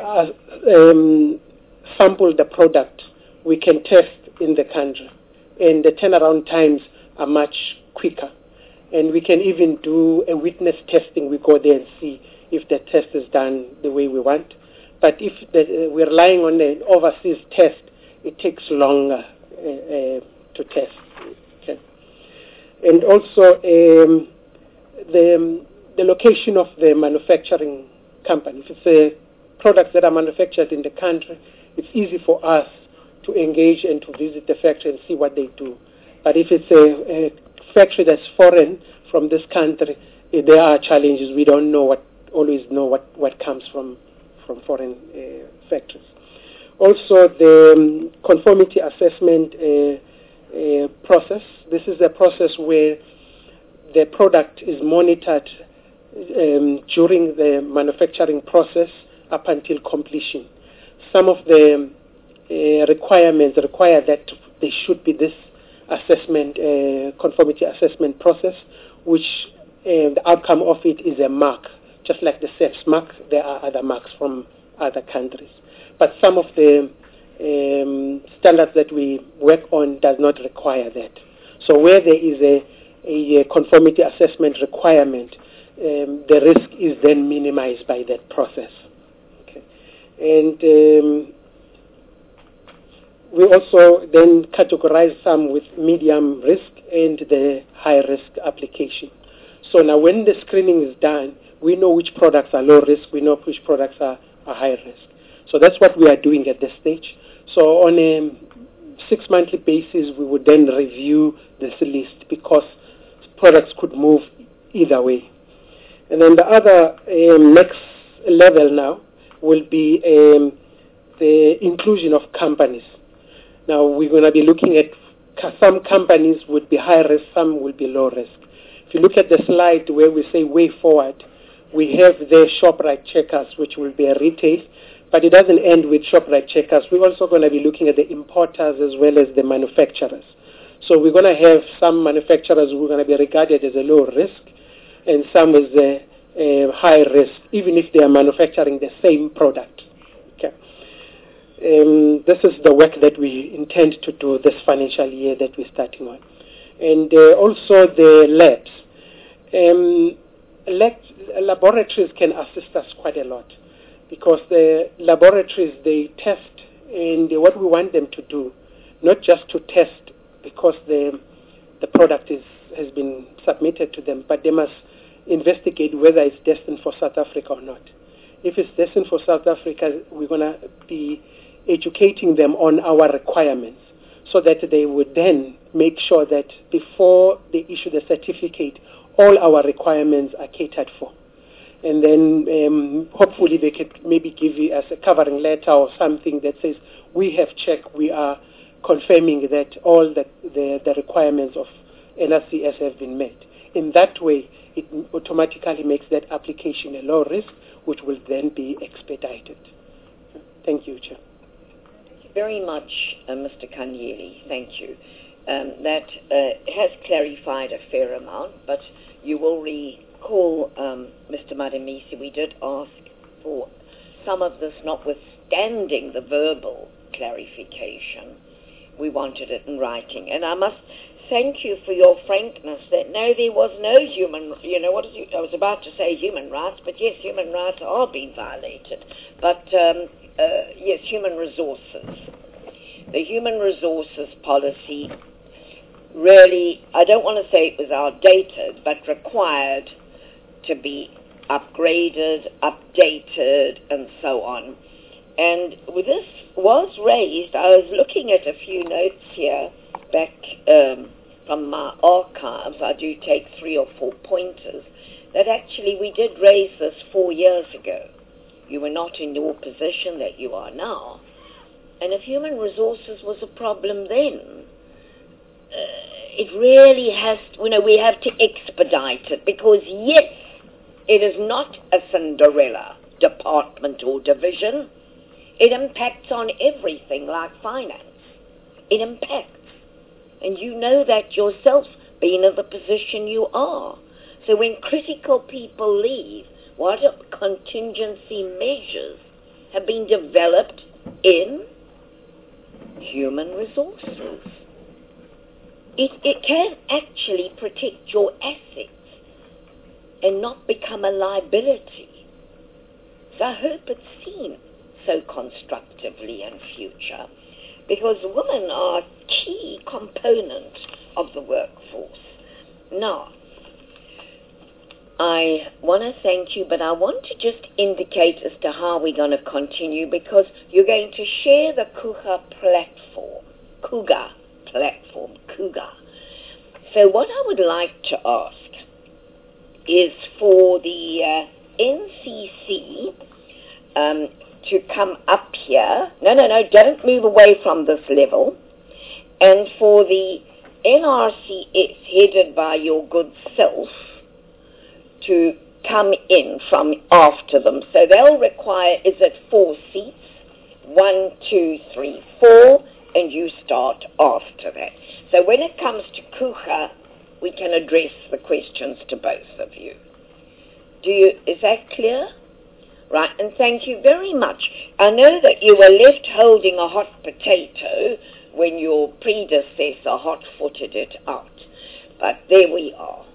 sample the product, we can test in the country, and the turnaround times are much quicker. And we can even do a witness testing. We go there and see if the test is done the way we want. But if we're relying on an overseas test, it takes longer to test. Okay. And also the location of the manufacturing company. If it's products that are manufactured in the country, it's easy for us to engage and to visit the factory and see what they do. But if it's a factory that's foreign from this country, there are challenges. We don't always know what comes from foreign factories. Also, the conformity assessment process. This is a process where the product is monitored during the manufacturing process up until completion. Some of the requirements require that there should be this assessment, conformity assessment process, which the outcome of it is a mark. Just like the CEPS mark, there are other marks from other countries. But some of the standards that we work on does not require that. So where there is a conformity assessment requirement, the risk is then minimized by that process. Okay. And we also then categorize some with medium risk and the high risk application. So now when the screening is done, we know which products are low risk, we know which products are high risk. So that's what we are doing at this stage. So on a 6-monthly basis, we would then review this list because products could move either way. And then the other next level now will be the inclusion of companies. Now we're going to be looking at some companies would be high risk, some will be low risk. If you look at the slide where we say way forward, we have the Shoprite Checkers, which will be a retail, but it doesn't end with Shoprite Checkers. We're also going to be looking at the importers as well as the manufacturers. So we're going to have some manufacturers who are going to be regarded as a low risk and some as a high risk, even if they are manufacturing the same product. Okay. This is the work that we intend to do this financial year that we're starting on. And also the labs. Laboratories can assist us quite a lot because the laboratories, they test, and what we want them to do, not just to test because the product has been submitted to them, but they must investigate whether it's destined for South Africa or not. If it's destined for South Africa, we're going to be educating them on our requirements so that they would then make sure that before they issue the certificate, all our requirements are catered for. And then hopefully they could maybe give you as a covering letter or something that says, we have checked, we are confirming that all the requirements of NRCS have been met. In that way, it automatically makes that application a low risk, which will then be expedited. Thank you, Chair. Thank you very much, Mr. Kanyeli. Thank you. That has clarified a fair amount, but you will recall, Mr. Mademisi, we did ask for some of this, notwithstanding the verbal clarification. We wanted it in writing. And I must thank you for your frankness that no, there was no human, I was about to say human rights, but yes, human rights are being violated. But yes, human resources. The human resources policy really, I don't want to say it was outdated, but required to be upgraded, updated, and so on. And this was raised, I was looking at a few notes here back from my archives. I do take 3 or 4 pointers, that actually we did raise this 4 years ago. You were not in your position that you are now. And if human resources was a problem then, it really has, we have to expedite it because, yes, it is not a Cinderella department or division. It impacts on everything like finance. It impacts. And you know that yourself, being in the position you are. So when critical people leave, what contingency measures have been developed in human resources? It can actually protect your assets and not become a liability. So I hope it's seen so constructively in future, because women are a key component of the workforce. Now, I want to thank you, but I want to just indicate as to how we're going to continue, because you're going to share the Cougar platform. So what I would like to ask is for the NCC, to come up here. No, don't move away from this level. And for the NRCS, headed by your good self, to come in from after them. So they'll require, is it 4 seats? 1, 2, 3, 4, and you start after that. So when it comes to Kucha, we can address the questions to both of you. Is that clear? Right, and thank you very much. I know that you were left holding a hot potato when your predecessor hot-footed it out. But there we are.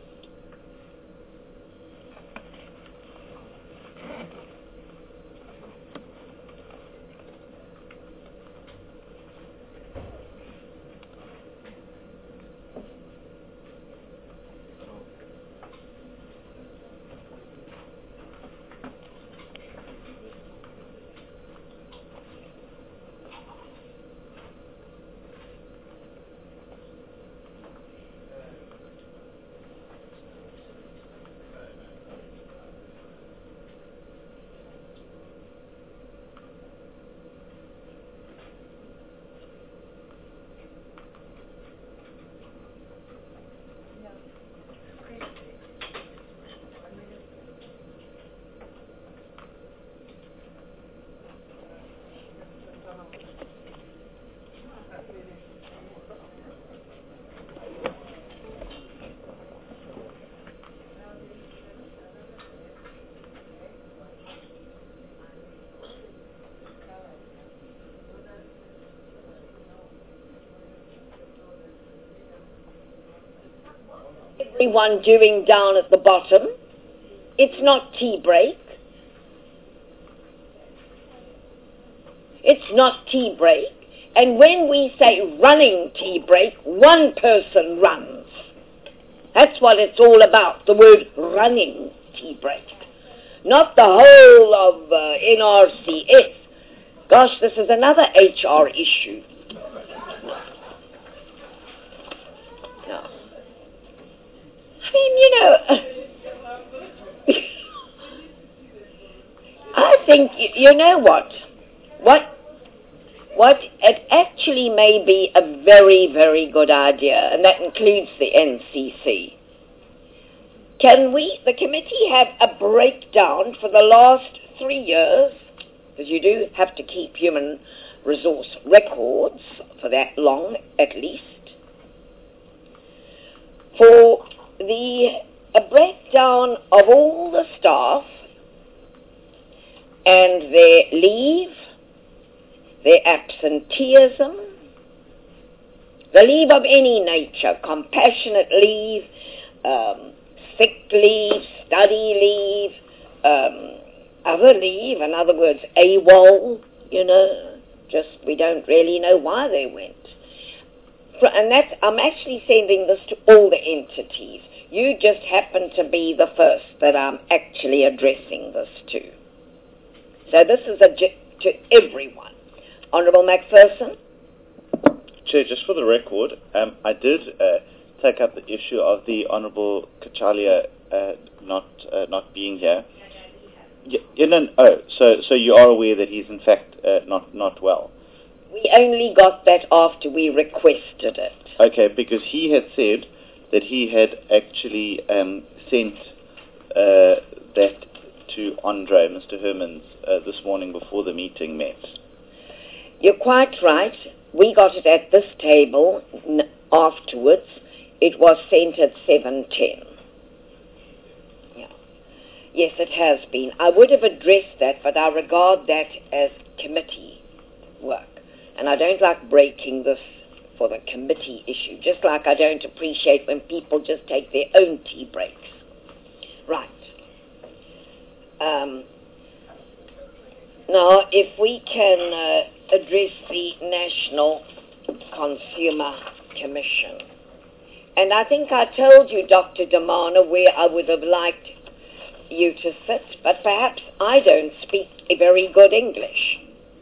Everyone doing down at the bottom. It's not tea break. It's not tea break. And when we say running tea break, one person runs. That's what it's all about, the word running tea break. Not the whole of NRCS. Gosh, this is another HR issue. No. I mean, I think, you know what? What it actually may be a very, very good idea, and that includes the NCC. Can we, the committee, have a breakdown for the last 3 years, because you do have to keep human resource records for that long, at least, for a breakdown of all the staff and their leave, their absenteeism, the leave of any nature, compassionate leave, sick leave, study leave, other leave, in other words, AWOL, just we don't really know why they went. And I'm actually sending this to all the entities. You just happen to be the first that I'm actually addressing this to. So this is to everyone. Honourable Macpherson? Chair, just for the record, I did take up the issue of the Honourable Kachalia not being here. So you are aware that he's in fact not well? We only got that after we requested it. Okay, because he had said that he had actually sent that to Andre, Mr. Hermans, this morning before the meeting met. You're quite right. We got it at this table afterwards. It was sent at 7:10. Yeah. Yes, it has been. I would have addressed that, but I regard that as committee work. And I don't like breaking this for the committee issue, just like I don't appreciate when people just take their own tea breaks. Right. Now, if we can address the National Consumer Commission. And I think I told you, Dr. Damana, where I would have liked you to sit, but perhaps I don't speak a very good English.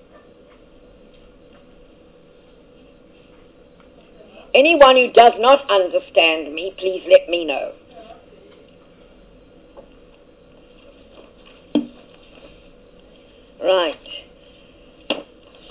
Anyone who does not understand me, please let me know. Right.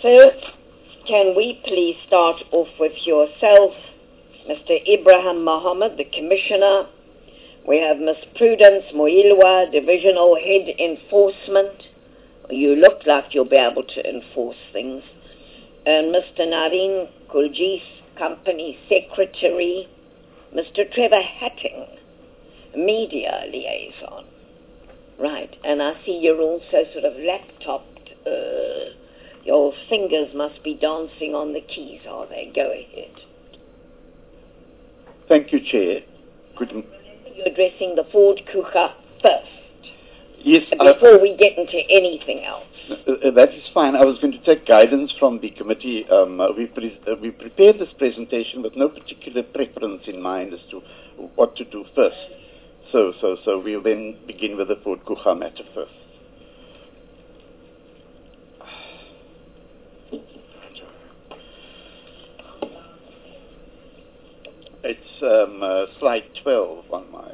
So, can we please start off with yourself, Mr. Ibrahim Mohammed, the Commissioner. We have Ms. Prudence Moilwa, Divisional Head Enforcement. You look like you'll be able to enforce things. And Mr. Nareen Kuljis, Company Secretary. Mr. Trevor Hatting, Media Liaison. Right, and I see you're also sort of laptopped. Your fingers must be dancing on the keys, are they? Go ahead. Thank you, Chair. You're addressing the Ford Kucha first. Yes. Before we get into anything else. That is fine. I was going to take guidance from the committee. We prepared this presentation with no particular preference in mind as to what to do first. So we'll then begin with the Ford Kucha matter first. It's slide 12 on my...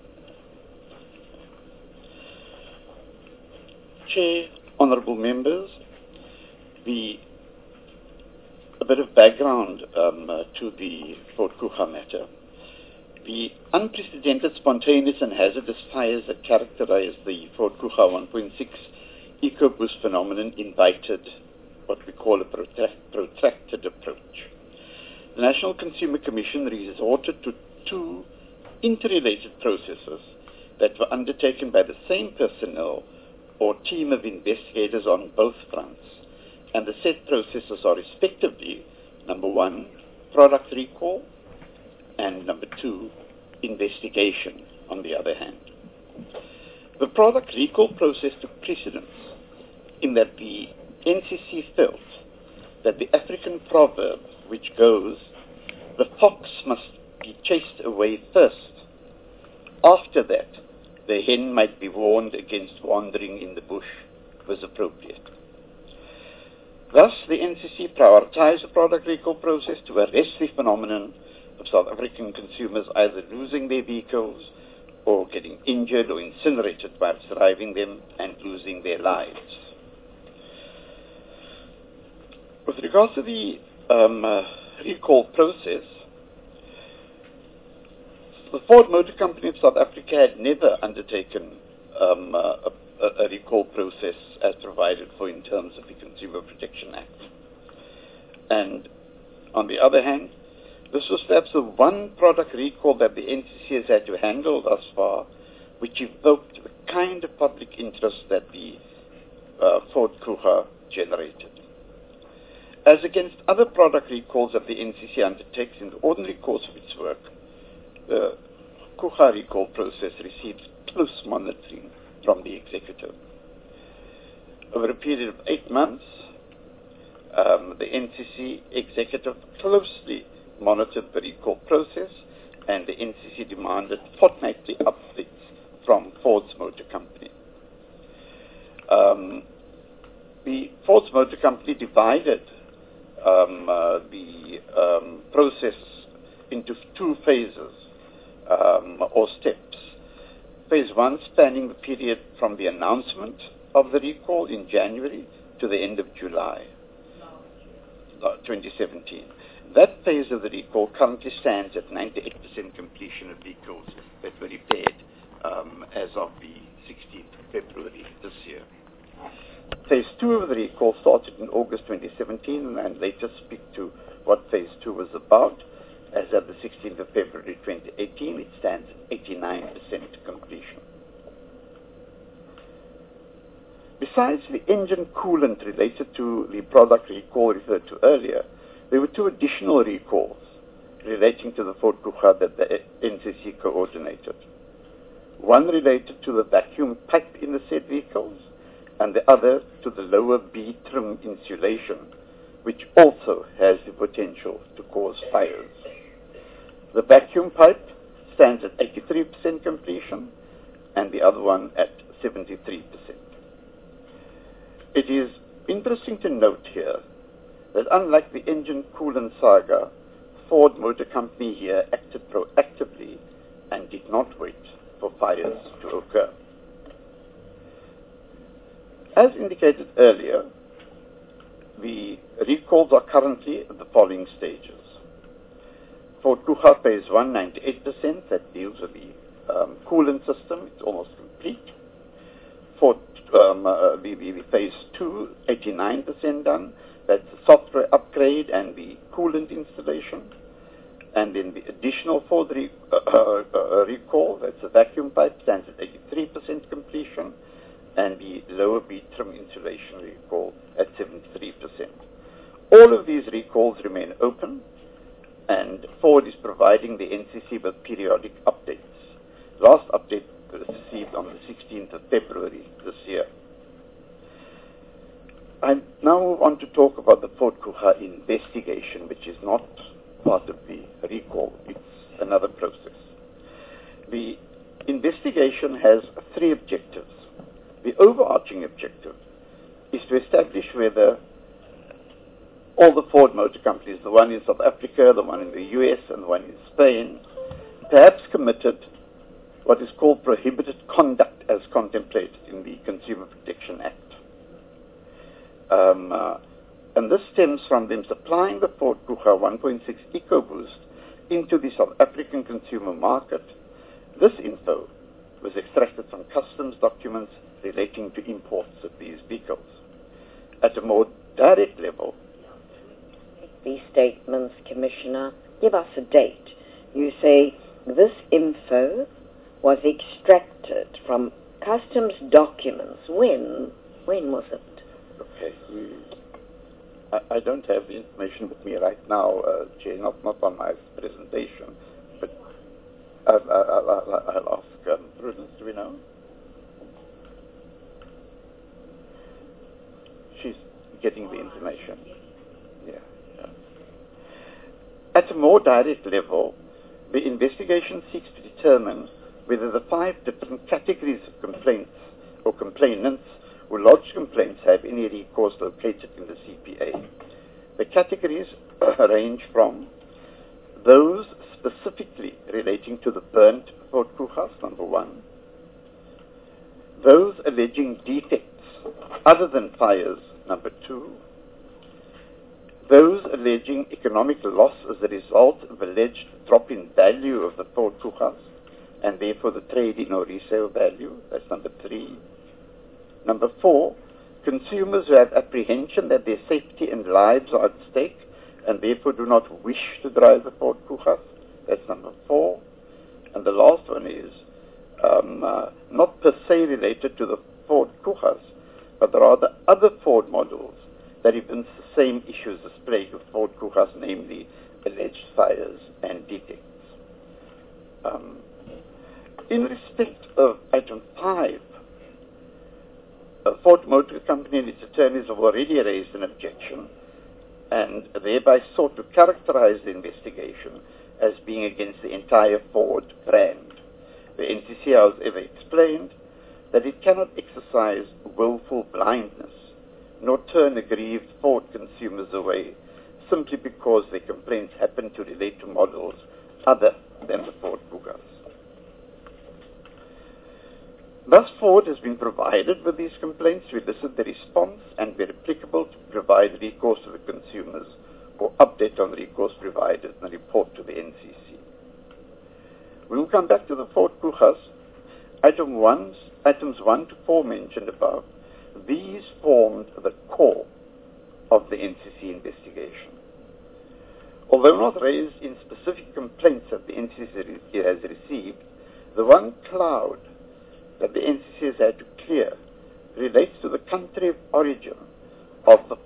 Chair, honourable members, a bit of background to the Ford Kucha matter. The unprecedented, spontaneous and hazardous fires that characterized the Ford Kucha 1.6 EcoBoost phenomenon invited what we call a protracted approach. The National Consumer Commission resorted to two interrelated processes that were undertaken by the same personnel or team of investigators on both fronts, and the said processes are respectively, number one, product recall, and number two, investigation, on the other hand. The product recall process took precedence in that the NCC felt that the African proverb, which goes, "The fox must be chased away first. After that, the hen might be warned against wandering in the bush," was appropriate. Thus, the NCC prioritized the product recall process to arrest the phenomenon of South African consumers either losing their vehicles or getting injured or incinerated whilst driving them and losing their lives. With regard to the recall process, the Ford Motor Company of South Africa had never undertaken a recall process as provided for in terms of the Consumer Protection Act. And on the other hand, this was perhaps the one product recall that the NCC has had to handle thus far, which evoked the kind of public interest that the Ford Kucha generated. As against other product recalls that the NCC undertakes in the ordinary course of its work, the Kucha recall process received close monitoring from the executive. Over a period of 8 months, the NCC executive closely monitored the recall process, and the NCC demanded fortnightly updates from Ford's Motor Company. The Ford's Motor Company divided the process into two phases or steps. Phase 1 spanning the period from the announcement of the recall in January to the end of July 2017. That phase of the recall currently stands at 98% completion of vehicles that were repaired as of the 16th of February this year. Phase 2 of the recall started in August 2017 and later speak to what Phase 2 was about. As of the 16th of February 2018, it stands at 89% completion. Besides the engine coolant related to the product recall referred to earlier, there were two additional recalls relating to the Ford Kucha that the NCC coordinated. One related to the vacuum pipe in the said vehicles, and the other to the lower B trim insulation, which also has the potential to cause fires. The vacuum pipe stands at 83% completion, and the other one at 73%. It is interesting to note here that unlike the engine coolant saga, Ford Motor Company here acted proactively and did not wait for fires to occur. As indicated earlier, the recalls are currently at the following stages. Ford Kuga phase 1, 98%, that deals with the coolant system, it's almost complete. Ford the phase 2, 89% done, that's the software upgrade and the coolant installation. And then the additional Ford recall, that's the vacuum pipe, stands at 83% completion, and the lower bead trim insulation recall at 73%. All of these recalls remain open, and Ford is providing the NCC with periodic updates. Last update was received on the 16th of February this year. I now move on to talk about the Ford Kuga investigation, which is not part of the recall. It's another process. The investigation has three objectives. The overarching objective is to establish whether all the Ford Motor Companies, the one in South Africa, the one in the US, and the one in Spain, perhaps committed what is called prohibited conduct as contemplated in the Consumer Protection Act. And this stems from them supplying the Ford Kuga 1.6 EcoBoost into the South African consumer market. This info was extracted from customs documents relating to imports of these vehicles. At a more direct level, these statements, Commissioner, give us a date. You say this info was extracted from customs documents. When was it? Okay. I don't have the information with me right now, Chair, not on my presentation, but I'll ask Prudence, do we know? She's getting the information. Yeah. At a more direct level, the investigation seeks to determine whether the 5 different categories of complaints or complainants who lodged complaints have any recourse located in the CPA. The categories range from those specifically relating to the burnt Ford Kugas, number 1, those alleging defects other than fires, number 2, those alleging economic loss as a result of alleged drop in value of the Ford Kugas, and therefore the trade-in or resale value, that's number 3. Number 4, consumers who have apprehension that their safety and lives are at stake and therefore do not wish to drive the Ford Kuga. That's number 4. And the last one is not per se related to the Ford Kugas, but rather other Ford models that evince the same issues as plagued with Ford Kugas, namely alleged fires and defects. In respect of item 5, Ford Motor Company and its attorneys have already raised an objection and thereby sought to characterize the investigation as being against the entire Ford brand. The NCC, however, explained that it cannot exercise willful blindness nor turn aggrieved Ford consumers away simply because their complaints happen to relate to models other than the Ford Kugas. Thus, Ford has been provided with these complaints to elicit the response and, where applicable, to provide recourse to the consumers or update on the recourse provided and report to the NCC. We will come back to the Ford Kugas. Items 1 to 4 mentioned above. These formed the core of the NCC investigation. Although not raised in specific complaints that the NCC has received, the one cloud that the NCC has had to clear relates to the country of origin of the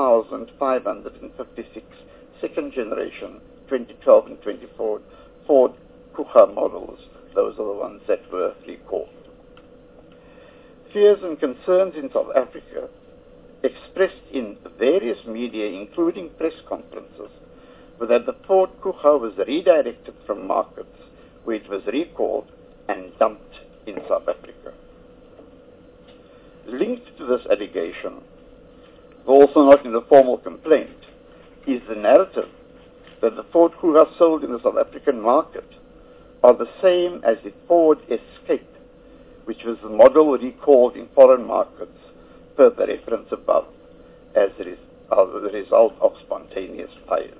4,556 second generation 2012 and 2014 Ford Kuga models. Those are the ones that were recalled. Fears and concerns in South Africa, expressed in various media, including press conferences, were that the Ford Kuga was redirected from markets where it was recalled and dumped in South Africa. Linked to this allegation, also not in a formal complaint, is the narrative that the Ford Kuga sold in the South African market are the same as the Ford Escape, which was the model recalled in foreign markets per the reference above, as are the result of spontaneous fires.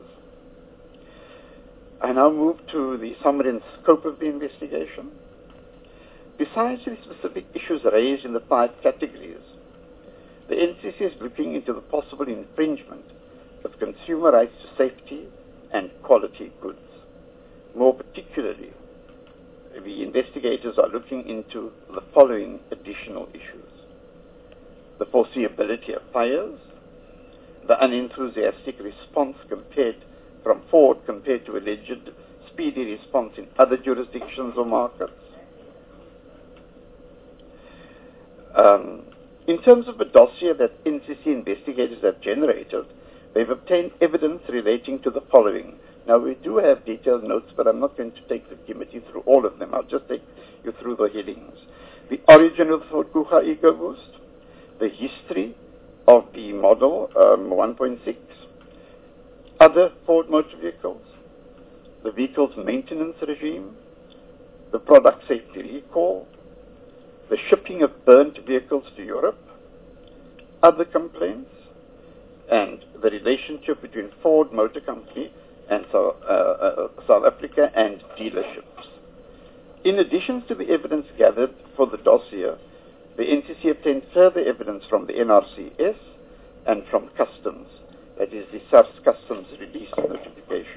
I now move to the summary and scope of the investigation. Besides the specific issues raised in the 5 categories, the NCC is looking into the possible infringement of consumer rights to safety and quality goods. More particularly, the investigators are looking into the following additional issues: the foreseeability of fires, the unenthusiastic response from Ford compared to alleged speedy response in other jurisdictions or markets. In terms of the dossier that NCC investigators have generated, they've obtained evidence relating to the following. Now, we do have detailed notes, but I'm not going to take the committee through all of them. I'll just take you through the headings. The origin of the Ford Kuga EcoBoost, the history of the model 1.6, other Ford motor vehicles, the vehicle's maintenance regime, the product safety recall, the shipping of burnt vehicles to Europe, other complaints, and the relationship between Ford Motor Company and South Africa and dealerships. In addition to the evidence gathered for the dossier, the NCC obtained further evidence from the NRCS and from Customs, that is the SARS Customs release notification.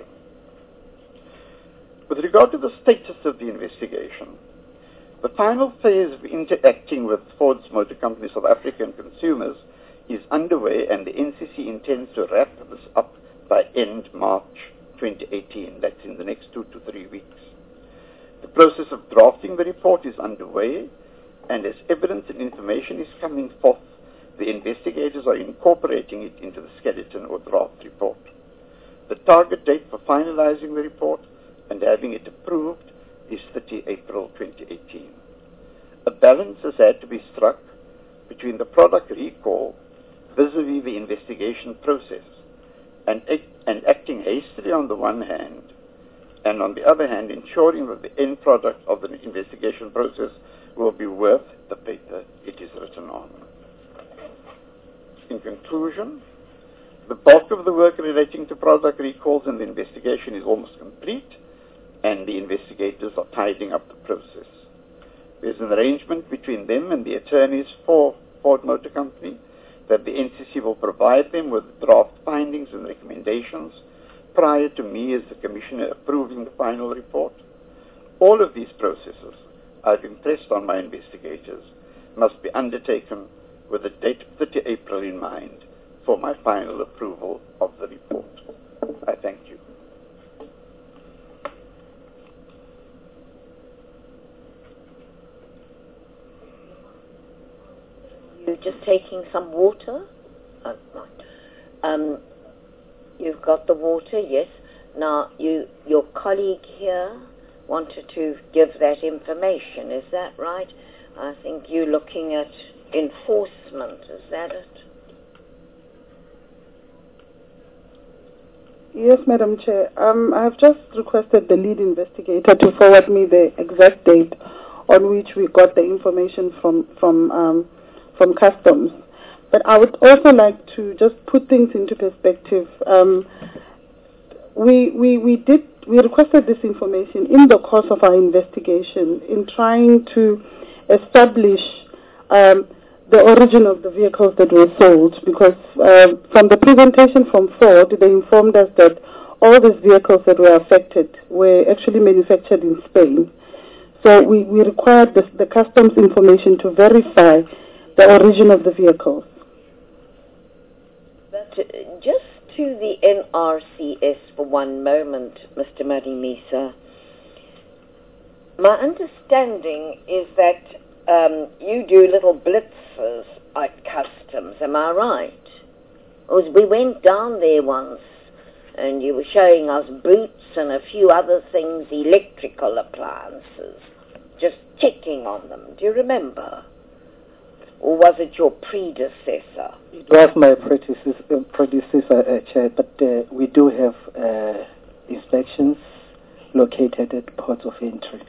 With regard to the status of the investigation, the final phase of interacting with Ford's Motor Company South African consumers is underway, and the NCC intends to wrap this up by end March 2018. That's in the next 2 to 3 weeks. The process of drafting the report is underway, and as evidence and information is coming forth, the investigators are incorporating it into the skeleton or draft report. The target date for finalizing the report and having it approved is 30 April 2018. A balance has had to be struck between the product recall vis-a-vis the investigation process and acting hastily on the one hand, and on the other hand ensuring that the end product of the investigation process will be worth the paper it is written on. In conclusion, the bulk of the work relating to product recalls and the investigation is almost complete, and the investigators are tidying up the process. There's an arrangement between them and the attorneys for Ford Motor Company that the NCC will provide them with draft findings and recommendations prior to me as the Commissioner approving the final report. All of these processes, I've impressed on my investigators, must be undertaken with the date of 30 April in mind for my final approval of the report. I thank you. You're just taking some water? Oh, right. You've got the water, yes. Now, your colleague here wanted to give that information, is that right? I think you're looking at enforcement, is that it? Yes, Madam Chair. I have just requested the lead investigator to forward me the exact date on which we got the information from Customs. But I would also like to just put things into perspective. We requested this information in the course of our investigation in trying to establish the origin of the vehicles that were sold, because from the presentation from Ford, they informed us that all these vehicles that were affected were actually manufactured in Spain. So we required the customs information to verify the origin of the vehicles. But just to the NRCS for one moment, Mr. Madimisa, my understanding is that you do little blitzes at Customs, am I right? Because we went down there once and you were showing us boots and a few other things, electrical appliances, just checking on them. Do you remember? Or was it your predecessor? It was my predecessor, Chair, but we do have inspections located at ports of entry.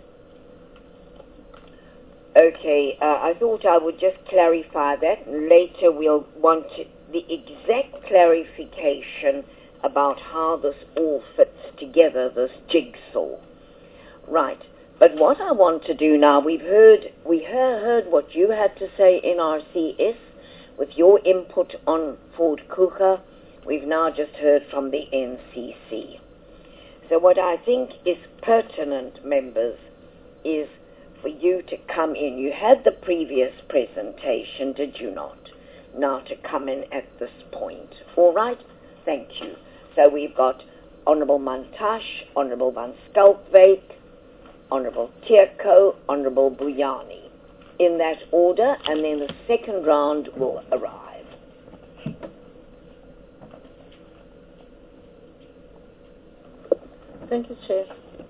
Okay, I thought I would just clarify that. Later we'll want the exact clarification about how this all fits together, this jigsaw. Right. But what I want to do now, we heard what you had to say, NRCS, with your input on Ford Kruger. We've now just heard from the NCC. So what I think is pertinent, members, is for you to come in. You had the previous presentation, did you not? Now to come in at this point. All right? Thank you. So we've got Honourable Mantashe, Honourable Van Schalkwyk, Honourable Tierko, Honourable Buyani, in that order, and then the second round will arrive. Thank you, Chair.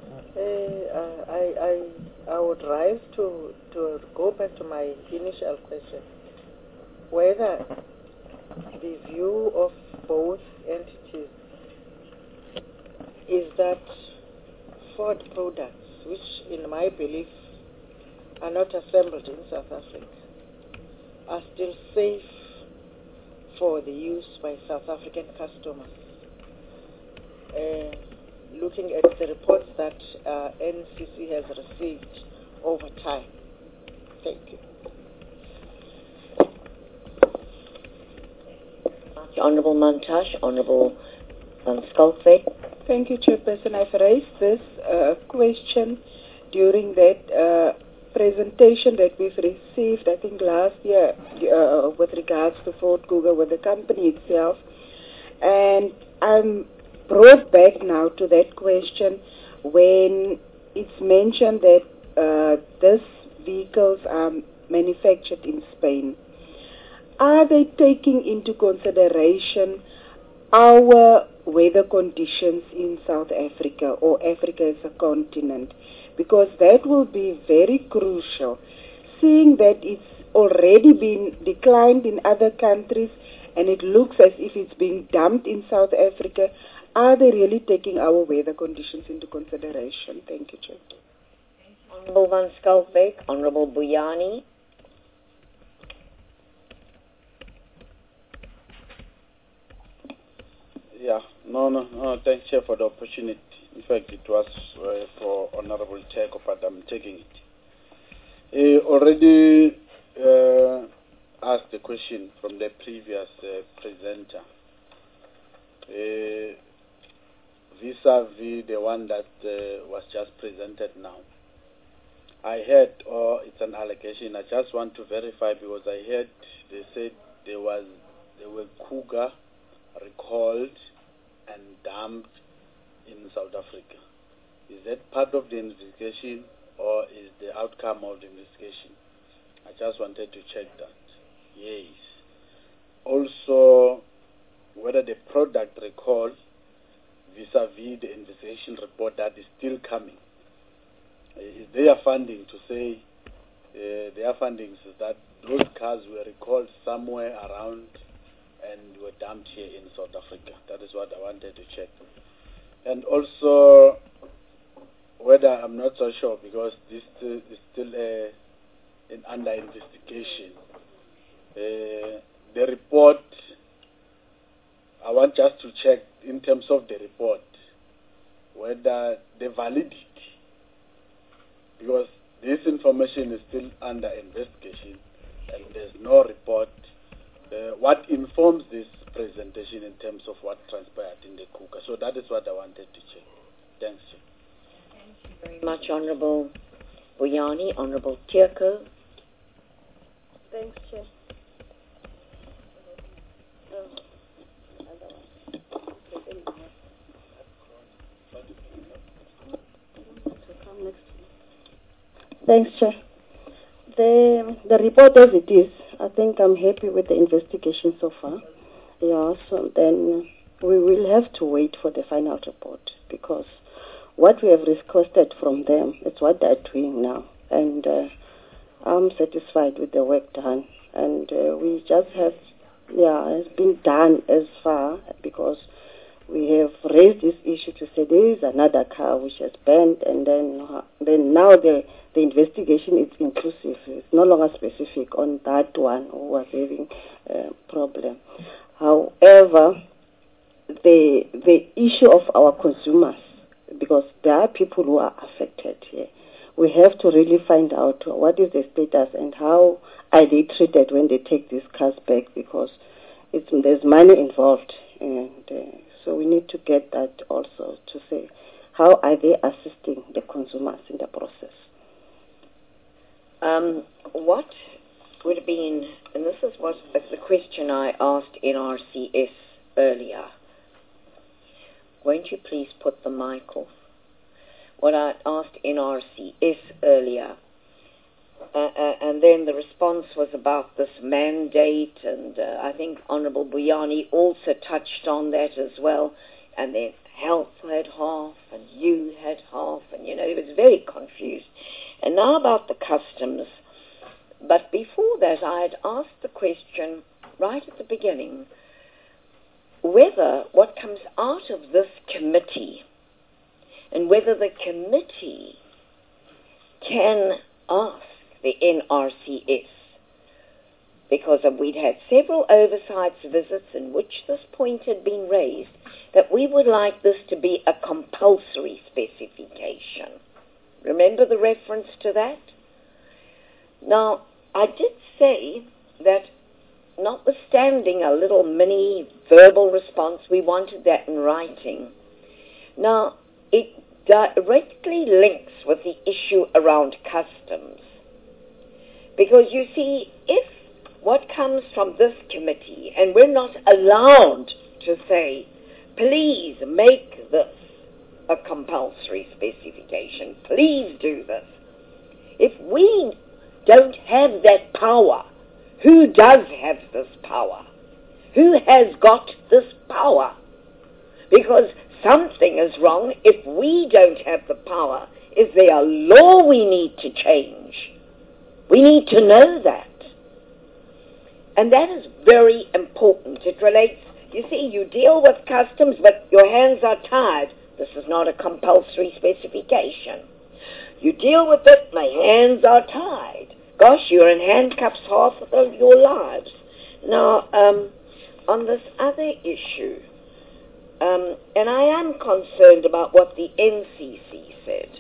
I would rise to go back to my initial question, whether the view of both entities is that Ford products, which in my belief are not assembled in South Africa, are still safe for the use by South African customers. Looking at the reports that NCC has received over time. Thank you. Honourable Mantashe, Honourable Van Schalkwyk. Thank you, Chairperson. I've raised this question during that presentation that we've received, I think last year, with regards to Ford Kruger, with the company itself. And I'm brought back now to that question when it's mentioned that these vehicles are manufactured in Spain. Are they taking into consideration our weather conditions in South Africa or Africa as a continent? Because that will be very crucial, seeing that it's already been declined in other countries and it looks as if it's being dumped in South Africa. Are they really taking our weather conditions into consideration? Thank you, Chair. Honourable Van Schalkwyk, Honourable Buyani. Yeah, no, thanks, Chair, for the opportunity. In fact, it was for Honourable Teko, but I'm taking it. Already asked the question from the previous presenter. Vis-a-vis the one that was just presented now. I heard, it's an allegation, I just want to verify because I heard they said there were Kruger recalled and dumped in South Africa. Is that part of the investigation or is the outcome of the investigation? I just wanted to check that. Yes. Also, whether the product recall vis-a-vis the investigation report that is still coming, is their funding to say, their findings is that those cars were recalled somewhere around and were dumped here in South Africa. That is what I wanted to check. And also, whether I'm not so sure because this is still under investigation. The report, I want just to check in terms of the report, whether the validity, because this information is still under investigation and there's no report. What informs this presentation in terms of what transpired in the Kruger? So that is what I wanted to check. Thanks, Chair. Thank you very much, Honourable Buyani. Honourable Tierko. Thanks, Chair. Thanks, Chair. The report as it is, I think I'm happy with the investigation so far. Yeah, so then we will have to wait for the final report because what we have requested from them is what they're doing now. And I'm satisfied with the work done. And we just have, it's been done as far because we have raised this issue to say there is another car which has burned, and then now the investigation is inclusive. It's no longer specific on that one who was having a problem. However, the issue of our consumers, because there are people who are affected here, we have to really find out what is the status and how are they treated when they take these cars back, because there's money involved, and so we need to get that also to say how are they assisting the consumers in the process. What would have been, and this is what the question I asked NRCS earlier. Won't you please put the mic off? What I asked NRCS earlier, and then the response was about this mandate, and I think Honourable Buyani also touched on that as well, and then health had half, and you had half, and it was very confused. And now about the customs. But before that, I had asked the question right at the beginning, whether what comes out of this committee and whether the committee can ask the NRCS, because we'd had several oversight visits in which this point had been raised, that we would like this to be a compulsory specification. Remember the reference to that? Now, I did say that notwithstanding a little mini verbal response, we wanted that in writing. Now, it directly links with the issue around customs. Because you see, if what comes from this committee, and we're not allowed to say, please make this a compulsory specification, please do this. If we don't have that power, who does have this power? Who has got this power? Because something is wrong if we don't have the power. Is there a law we need to change? We need to know that. And that is very important. It relates, you see, you deal with customs, but your hands are tied. This is not a compulsory specification. You deal with it, my hands are tied. Gosh, you're in handcuffs half of your lives. Now, on this other issue, and I am concerned about what the NCC said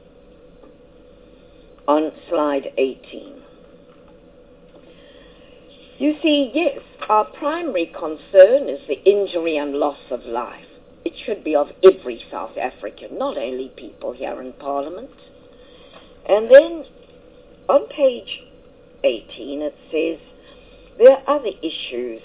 on slide 18. You see, yes, our primary concern is the injury and loss of life. It should be of every South African, not only people here in Parliament. And then on page 18 it says there are other issues.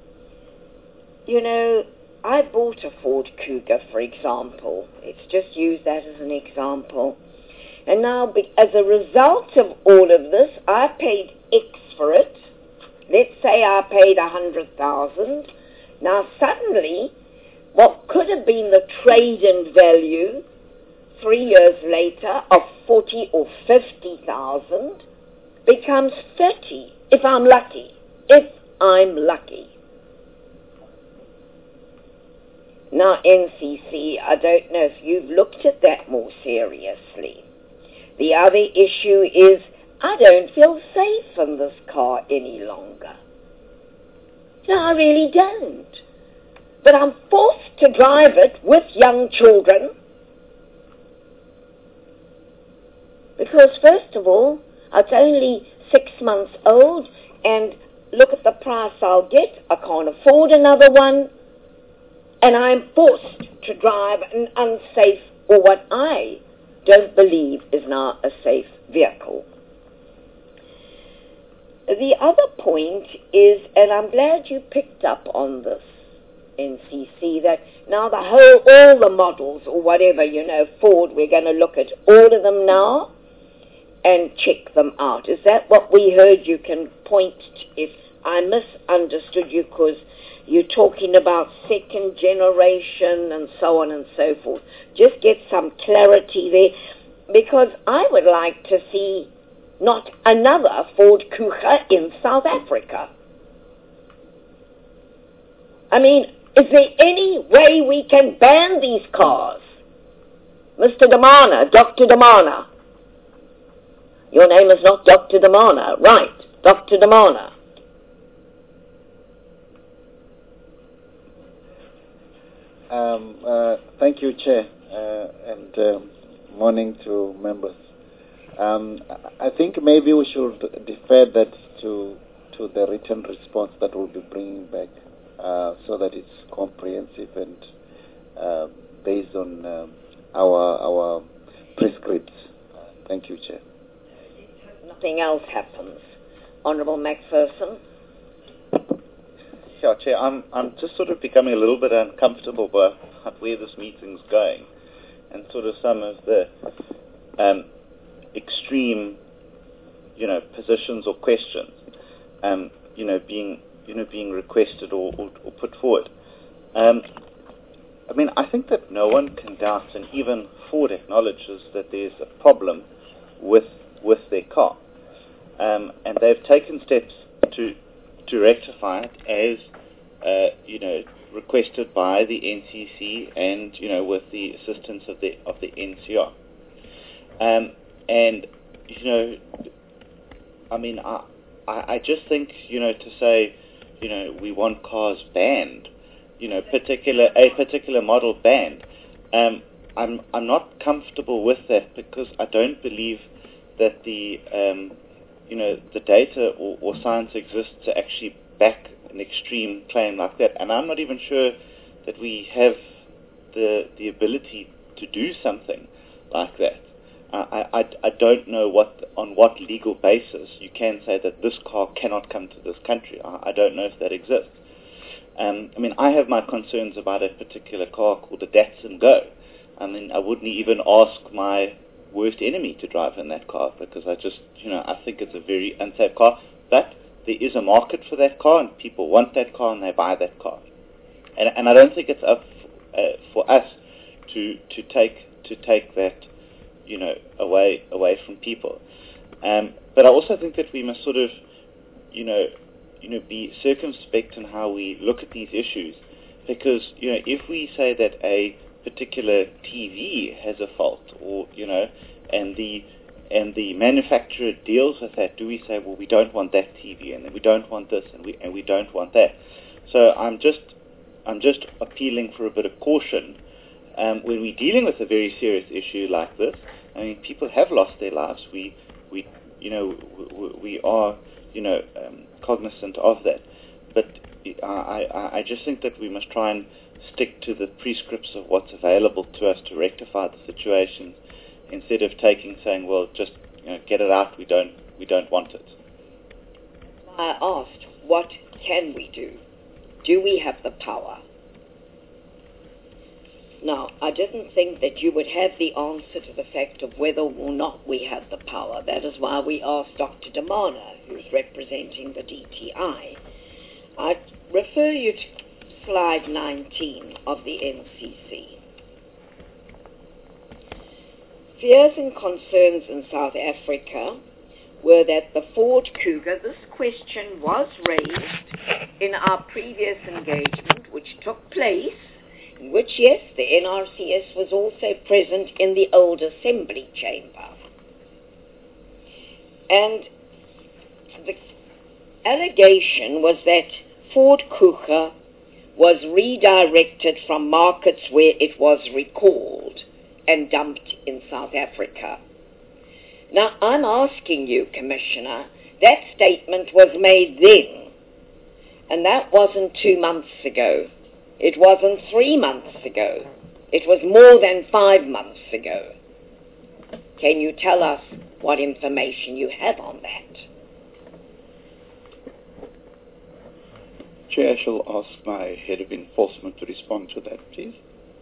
I bought a Ford Cougar, for example. Let's just use that as an example. And now, as a result of all of this, I paid X for it. Let's say I paid 100,000. Now suddenly, what could have been the trade-in value 3 years later of 40 or 50,000 becomes 30 if I'm lucky. If I'm lucky. Now, NCC, I don't know if you've looked at that more seriously. The other issue is I don't feel safe in this car any longer. No, I really don't. But I'm forced to drive it with young children. Because, first of all, it's only 6 months old, and look at the price I'll get. I can't afford another one. And I'm forced to drive an unsafe, or what I don't believe is now a safe vehicle. The other point is, and I'm glad you picked up on this, NCC, that now all the models or whatever, Ford, we're going to look at all of them now and check them out. Is that what we heard? You can point if I misunderstood you, because you're talking about second generation and so on and so forth. Just get some clarity there, because I would like to see not another Ford Cougar in South Africa. I mean, is there any way we can ban these cars? Mr. Damana, Dr. Damana. Your name is not Dr. Damana, right? Dr. Damana. Thank you, Chair, and morning to members. I think maybe we should defer that to the written response that we'll be bringing back, so that it's comprehensive and based on our prescripts. Thank you, Chair. Nothing else happens. Honourable Macpherson. Yeah, Chair, I'm just sort of becoming a little bit uncomfortable about where this meeting's going, and sort of some of the extreme, positions or questions, being requested or put forward. I think that no one can doubt, and even Ford acknowledges that there's a problem with their car, and they've taken steps to rectify it, as requested by the NCC and with the assistance of the NCR. I just think to say we want cars banned, a particular model banned. I'm not comfortable with that, because I don't believe that the data or science exists to actually back an extreme claim like that, and I'm not even sure that we have the ability to do something like that. I don't know on what legal basis you can say that this car cannot come to this country. I don't know if that exists. I have my concerns about a particular car called the Datsun Go. I wouldn't even ask my worst enemy to drive in that car, because I just, I think it's a very unsafe car. But there is a market for that car, and people want that car, and they buy that car. And I don't think it's up for us to take that, away from people. But I also think that we must sort of, be circumspect in how we look at these issues, because if we say that a particular TV has a fault, or and the manufacturer deals with that, do we say, well, we don't want that TV, and we don't want this, and we don't want that? So I'm just appealing for a bit of caution when we're dealing with a very serious issue like this. People have lost their lives. We are cognizant of that, but I just think that we must try and stick to the prescripts of what's available to us to rectify the situation, instead of saying, well, just get it out. We don't want it. I asked, what can we do? Do we have the power? Now, I didn't think that you would have the answer to the fact of whether or not we have the power. That is why we asked Dr. Damana, who's representing the DTI. I refer you to slide 19 of the NCC. Fears and concerns in South Africa were that the Ford Cougar, this question was raised in our previous engagement, which took place, in which, yes, the NRCS was also present in the old assembly chamber. And the allegation was that Ford Cougar was redirected from markets where it was recalled and dumped in South Africa. Now, I'm asking you, Commissioner, that statement was made then, and that wasn't 2 months ago. It wasn't 3 months ago. It was more than 5 months ago. Can you tell us what information you have on that? Chair, I shall ask my head of enforcement to respond to that, please.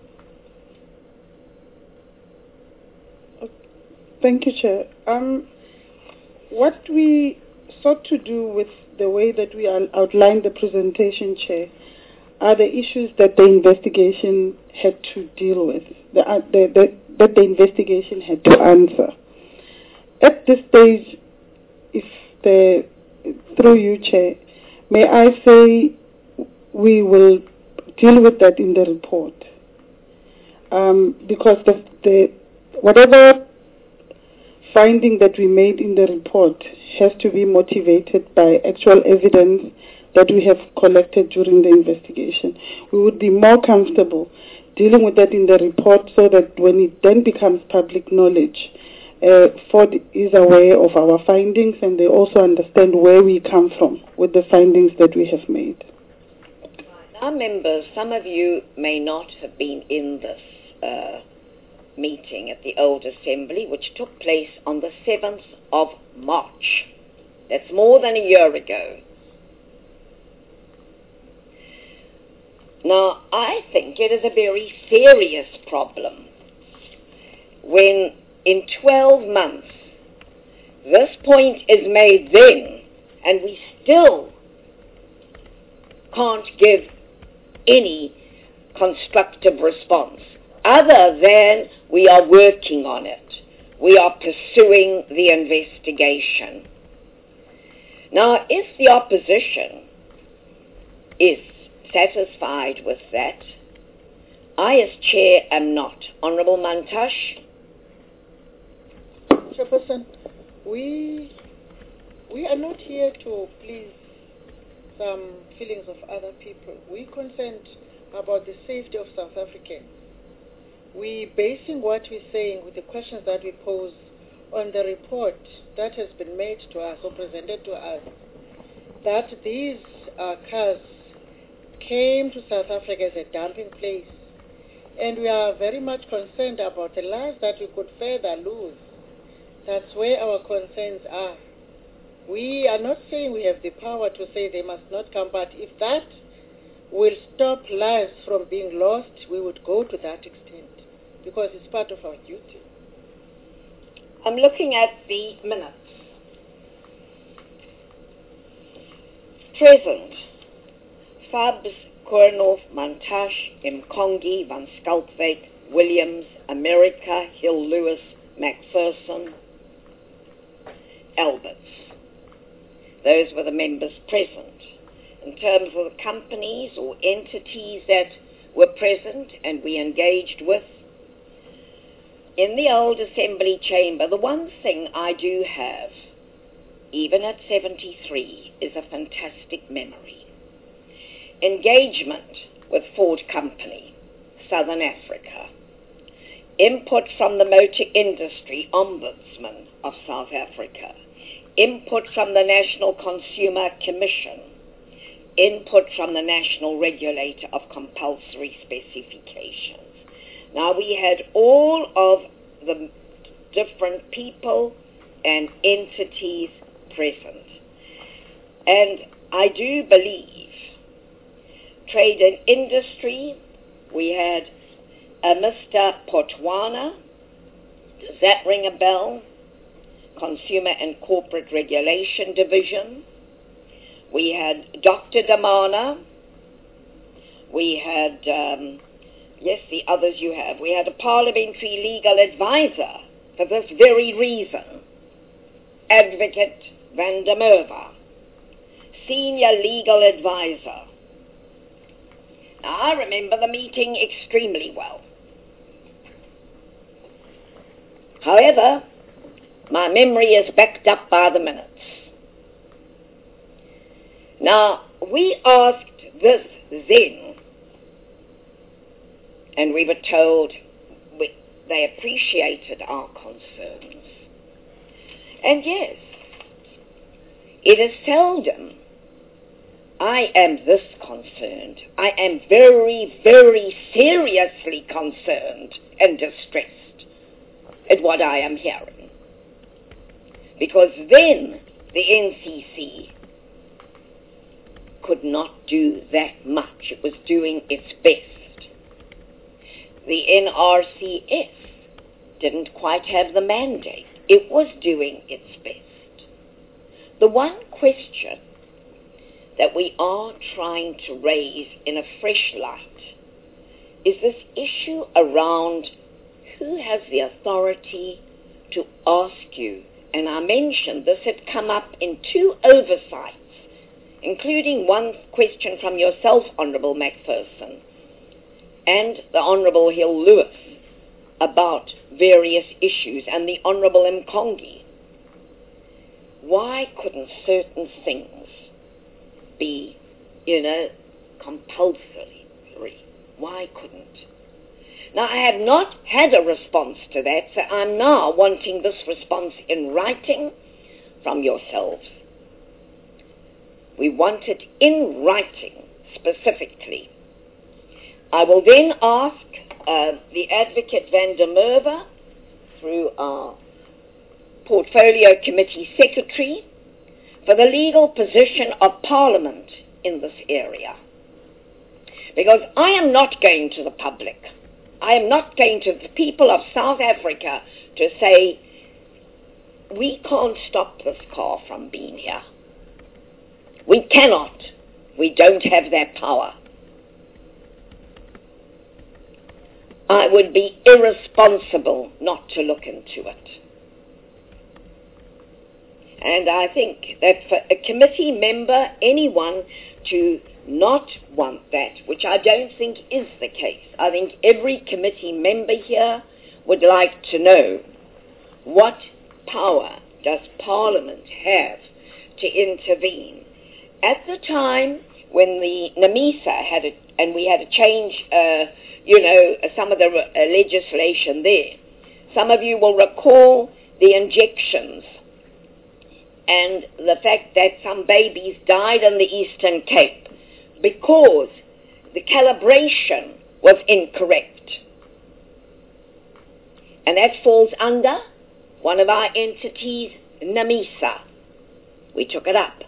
Thank you, Chair. What we sought to do with the way that we outlined the presentation, Chair, are the issues that the investigation had to deal with, that the investigation had to answer. At this stage, through you, Chair, may I say we will deal with that in the report, because whatever finding that we made in the report has to be motivated by actual evidence that we have collected during the investigation. We would be more comfortable dealing with that in the report so that when it then becomes public knowledge, Ford is aware of our findings and they also understand where we come from with the findings that we have made. Our members, some of you may not have been in this meeting at the Old Assembly, which took place on the 7th of March. That's more than a year ago. Now, I think it is a very serious problem when in 12 months this point is made then and we still can't give any constructive response other than we are working on it. We are pursuing the investigation. Now, if the opposition is satisfied with that, I as chair am not. Honourable Mantashe? Chairperson, we are not here to please some feelings of other people. We're concerned about the safety of South Africans. We're basing what we're saying with the questions that we pose on the report that has been made to us or presented to us, that these cars came to South Africa as a dumping place. And we are very much concerned about the lives that we could further lose. That's where our concerns are. We are not saying we have the power to say they must not come, but if that will stop lives from being lost, we would go to that extent, because it's part of our duty. I'm looking at the minutes. Present. Fabs, Koornoff, Mantashe, Mkongi, Van Schalkwyk, Williams, America, Hill Lewis, McPherson, Alberts. Those were the members present. In terms of the companies or entities that were present and we engaged with, in the old Assembly chamber, the one thing I do have, even at 73, is a fantastic memory. Engagement with Ford Company, Southern Africa. Input from the Motor Industry Ombudsman of South Africa. Input from the National Consumer Commission. Input from the National Regulator of Compulsory Specifications. Now, we had all of the different people and entities present. And I do believe trade and industry, we had Mr. Potwana. Does that ring a bell? Consumer and Corporate Regulation Division. We had Dr. Damana. We had, yes, the others you have. We had a parliamentary legal advisor for this very reason, Advocate Van der Merwe, senior legal advisor. Now, I remember the meeting extremely well. However, my memory is backed up by the minutes. Now, we asked this then, and we were told they appreciated our concerns. And yes, it is seldom I am this concerned. I am very, very seriously concerned and distressed at what I am hearing. Because then the NCC could not do that much. It was doing its best. The NRCS didn't quite have the mandate. It was doing its best. The one question that we are trying to raise in a fresh light is this issue around who has the authority to ask you. And I mentioned this had come up in 2 oversights, including one question from yourself, Honourable McPherson, and the Honourable Hill Lewis about various issues, and the Honourable Mkongi. Why couldn't certain things be, compulsory? Why couldn't? Now, I have not had a response to that, so I'm now wanting this response in writing from yourselves. We want it in writing, specifically. I will then ask the Advocate van der Merwe, through our Portfolio Committee Secretary, for the legal position of Parliament in this area. Because I am not going to the public, I am not going to the people of South Africa to say, we can't stop this car from being here. We cannot. We don't have that power. I would be irresponsible not to look into it. And I think that for a committee member, anyone to not want that, which I don't think is the case. I think every committee member here would like to know, what power does Parliament have to intervene? At the time when the NAMISA had it, and we had to change, some of the legislation there, some of you will recall the injections and the fact that some babies died in the Eastern Cape because the calibration was incorrect. And that falls under one of our entities, NAMISA. We took it up.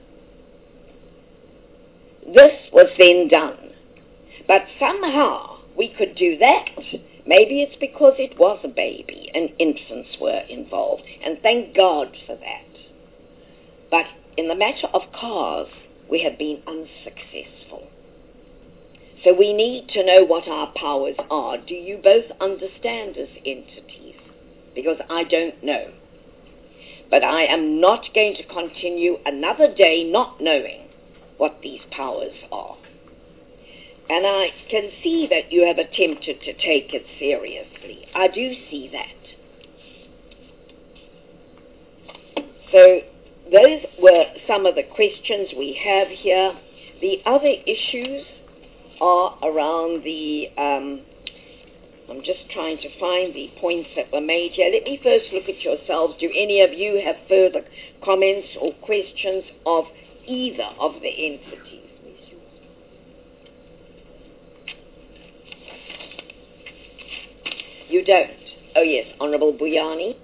This was then done. But somehow we could do that. Maybe it's because it was a baby and infants were involved. And thank God for that. But in the matter of cars, we have been unsuccessful. So we need to know what our powers are. Do you both understand as entities? Because I don't know. But I am not going to continue another day not knowing what these powers are. And I can see that you have attempted to take it seriously. I do see that. So those were some of the questions we have here. The other issues are around the, I'm just trying to find the points that were made here. Let me first look at yourselves. Do any of you have further comments or questions of either of the entities? You don't? Oh yes, Honourable Buyani.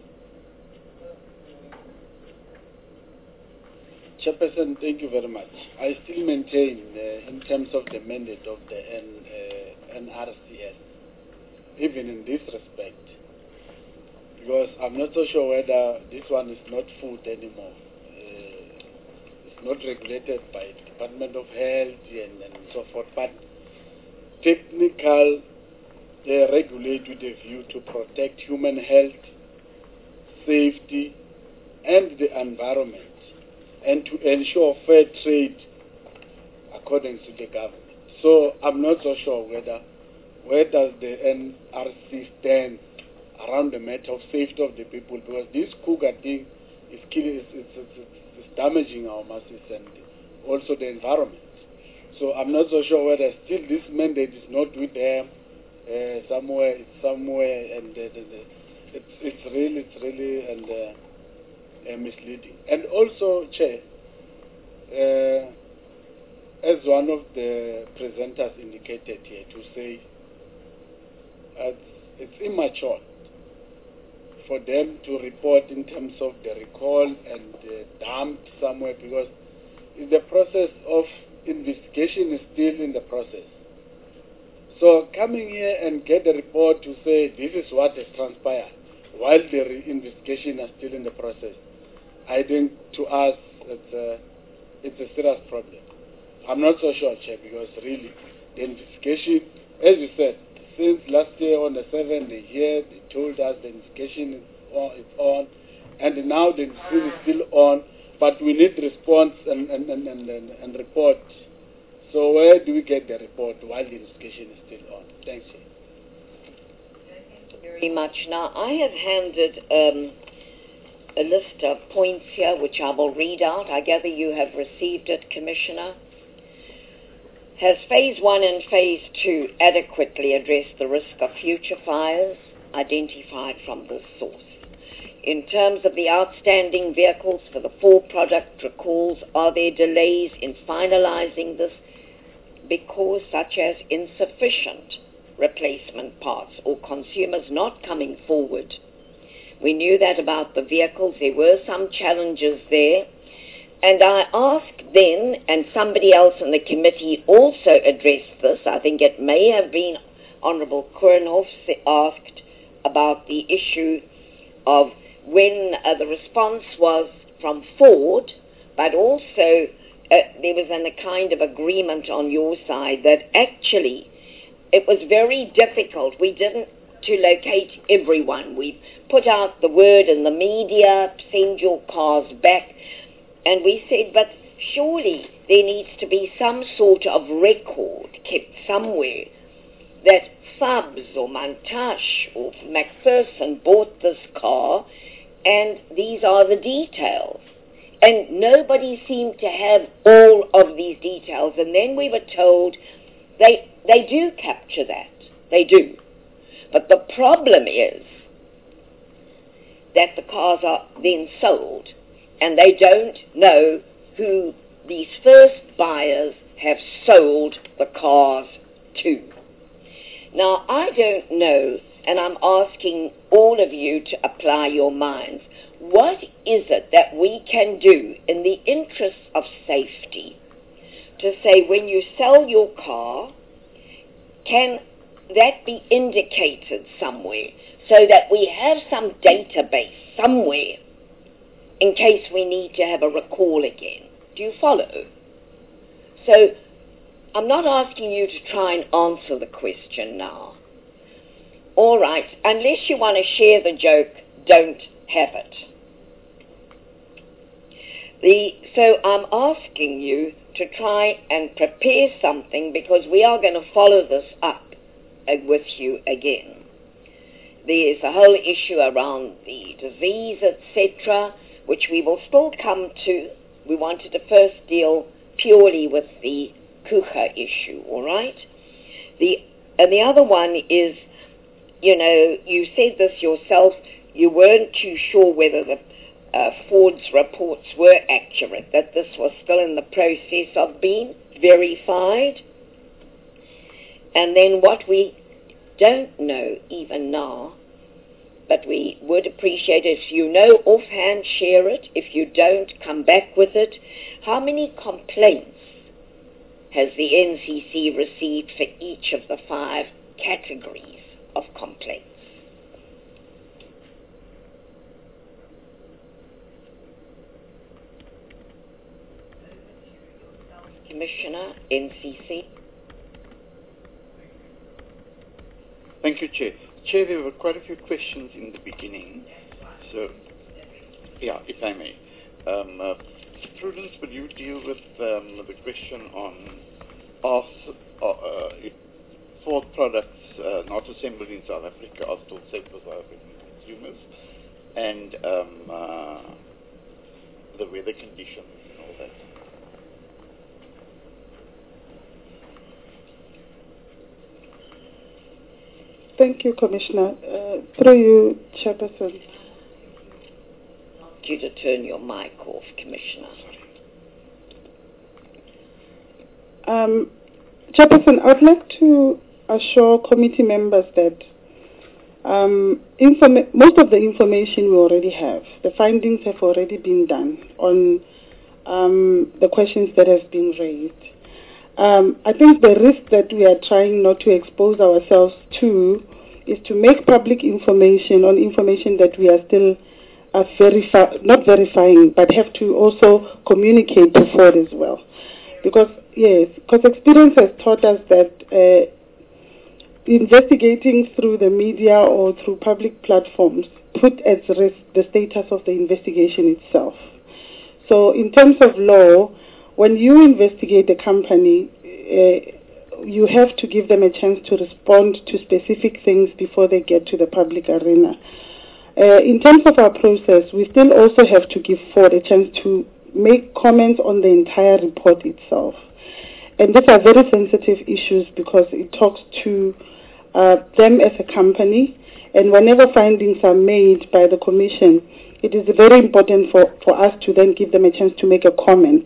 Chairperson, thank you very much. I still maintain, in terms of the mandate of the NRCS, even in this respect, because I'm not so sure whether this one is not food anymore. It's not regulated by the Department of Health and so forth, but technical regulate with a view to protect human health, safety, and the environment, and to ensure fair trade according to the government. So I'm not so sure where does the NRC stand around the matter of safety of the people, because this cougar thing is killing, it's damaging our masses and also the environment. So I'm not so sure whether still this mandate is not with them. Somewhere, and it's really misleading. And also, Chair, as one of the presenters indicated here, to say it's immature for them to report in terms of the recall and dumped somewhere, because the process of investigation is still in the process. So coming here and get a report to say this is what has transpired while the investigation is still in the process, I think to us it's a serious problem. I'm not so sure, Chair, because really the investigation, as you said, since last year on the 7th, they told us the investigation is on, and now the investigation is still on, but we need response and report. So where do we get the report while the investigation is still on? Thanks, Chair. Thank you very much. Now, I have handed a list of points here, which I will read out. I gather you have received it, Commissioner. Has Phase 1 and Phase 2 adequately addressed the risk of future fires identified from this source? In terms of the outstanding vehicles for the 4 product recalls, are there delays in finalizing this because such as insufficient replacement parts or consumers not coming forward? We knew that about the vehicles. There were some challenges there. And I asked then, and somebody else in the committee also addressed this, I think it may have been Honourable Koornhof asked about the issue of when the response was from Ford, but also there was a kind of agreement on your side that actually it was very difficult. We didn't to locate everyone. We put out the word in the media, send your cars back, and we said, but surely there needs to be some sort of record kept somewhere that Fabs or Montash or McPherson bought this car, and these are the details. And nobody seemed to have all of these details. And then we were told they do capture that. They do. But the problem is that the cars are then sold, and they don't know who these first buyers have sold the cars to. Now, I don't know, and I'm asking all of you to apply your minds. What is it that we can do in the interests of safety to say when you sell your car, can that be indicated somewhere so that we have some database somewhere in case we need to have a recall again? Do you follow? So I'm not asking you to try and answer the question now. All right, unless you want to share the joke, don't have it. So I'm asking you to try and prepare something, because we are going to follow this up with you again. There's a whole issue around the disease, etc., which we will still come to. We wanted to first deal purely with the Kucha issue, all right? And the other one is, you know, you said this yourself, you weren't too sure whether the Ford's reports were accurate, that this was still in the process of being verified. And then what we don't know even now, but we would appreciate it if you know offhand, share it. If you don't, come back with it. How many complaints has the NCC received for each of the 5 categories of complaints? Commissioner, NCC. Thank you, Chair. Chair, there were quite a few questions in the beginning. So, yeah, if I may. Prudence, will you deal with the question on Ford products not assembled in South Africa are still safe for South African consumers, and the weather conditions and all that? Thank you, Commissioner. Through you, Chairperson. You to turn your mic off, Commissioner. Chairperson, I'd like to assure committee members that most of the information we already have. The findings have already been done on the questions that have been raised. I think the risk that we are trying not to expose ourselves to is to make public information on information that we are still not verifying, but have to also communicate to Ford as well. Because experience has taught us that investigating through the media or through public platforms put at risk the status of the investigation itself. So in terms of law, when you investigate a company, you have to give them a chance to respond to specific things before they get to the public arena. In terms of our process, we still also have to give Ford a chance to make comments on the entire report itself. and these are very sensitive issues because it talks to them as a company, and whenever findings are made by the Commission, it is very important for us to then give them a chance to make a comment.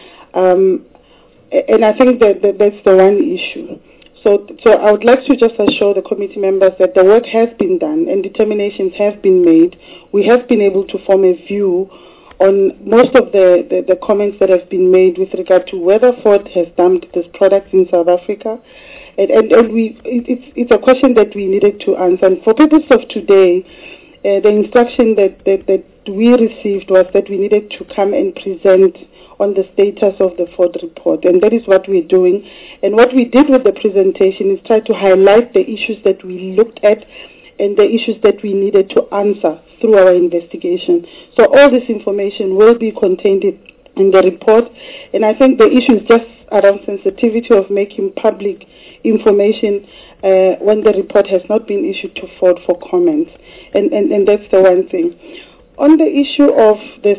And I think that's the one issue. So I would like to just assure the committee members that the work has been done and determinations have been made. We have been able to form a view on most of the comments that have been made with regard to whether Ford has dumped this product in South Africa. And it's a question that we needed to answer. And for purpose of today, the instruction that we received was that we needed to come and present on the status of the Ford report, and that is what we're doing. And what we did with the presentation is try to highlight the issues that we looked at and the issues that we needed to answer through our investigation. So all this information will be contained in the report, and I think the issue is just around sensitivity of making public information when the report has not been issued to Ford for comments, and that's the one thing. On the issue of the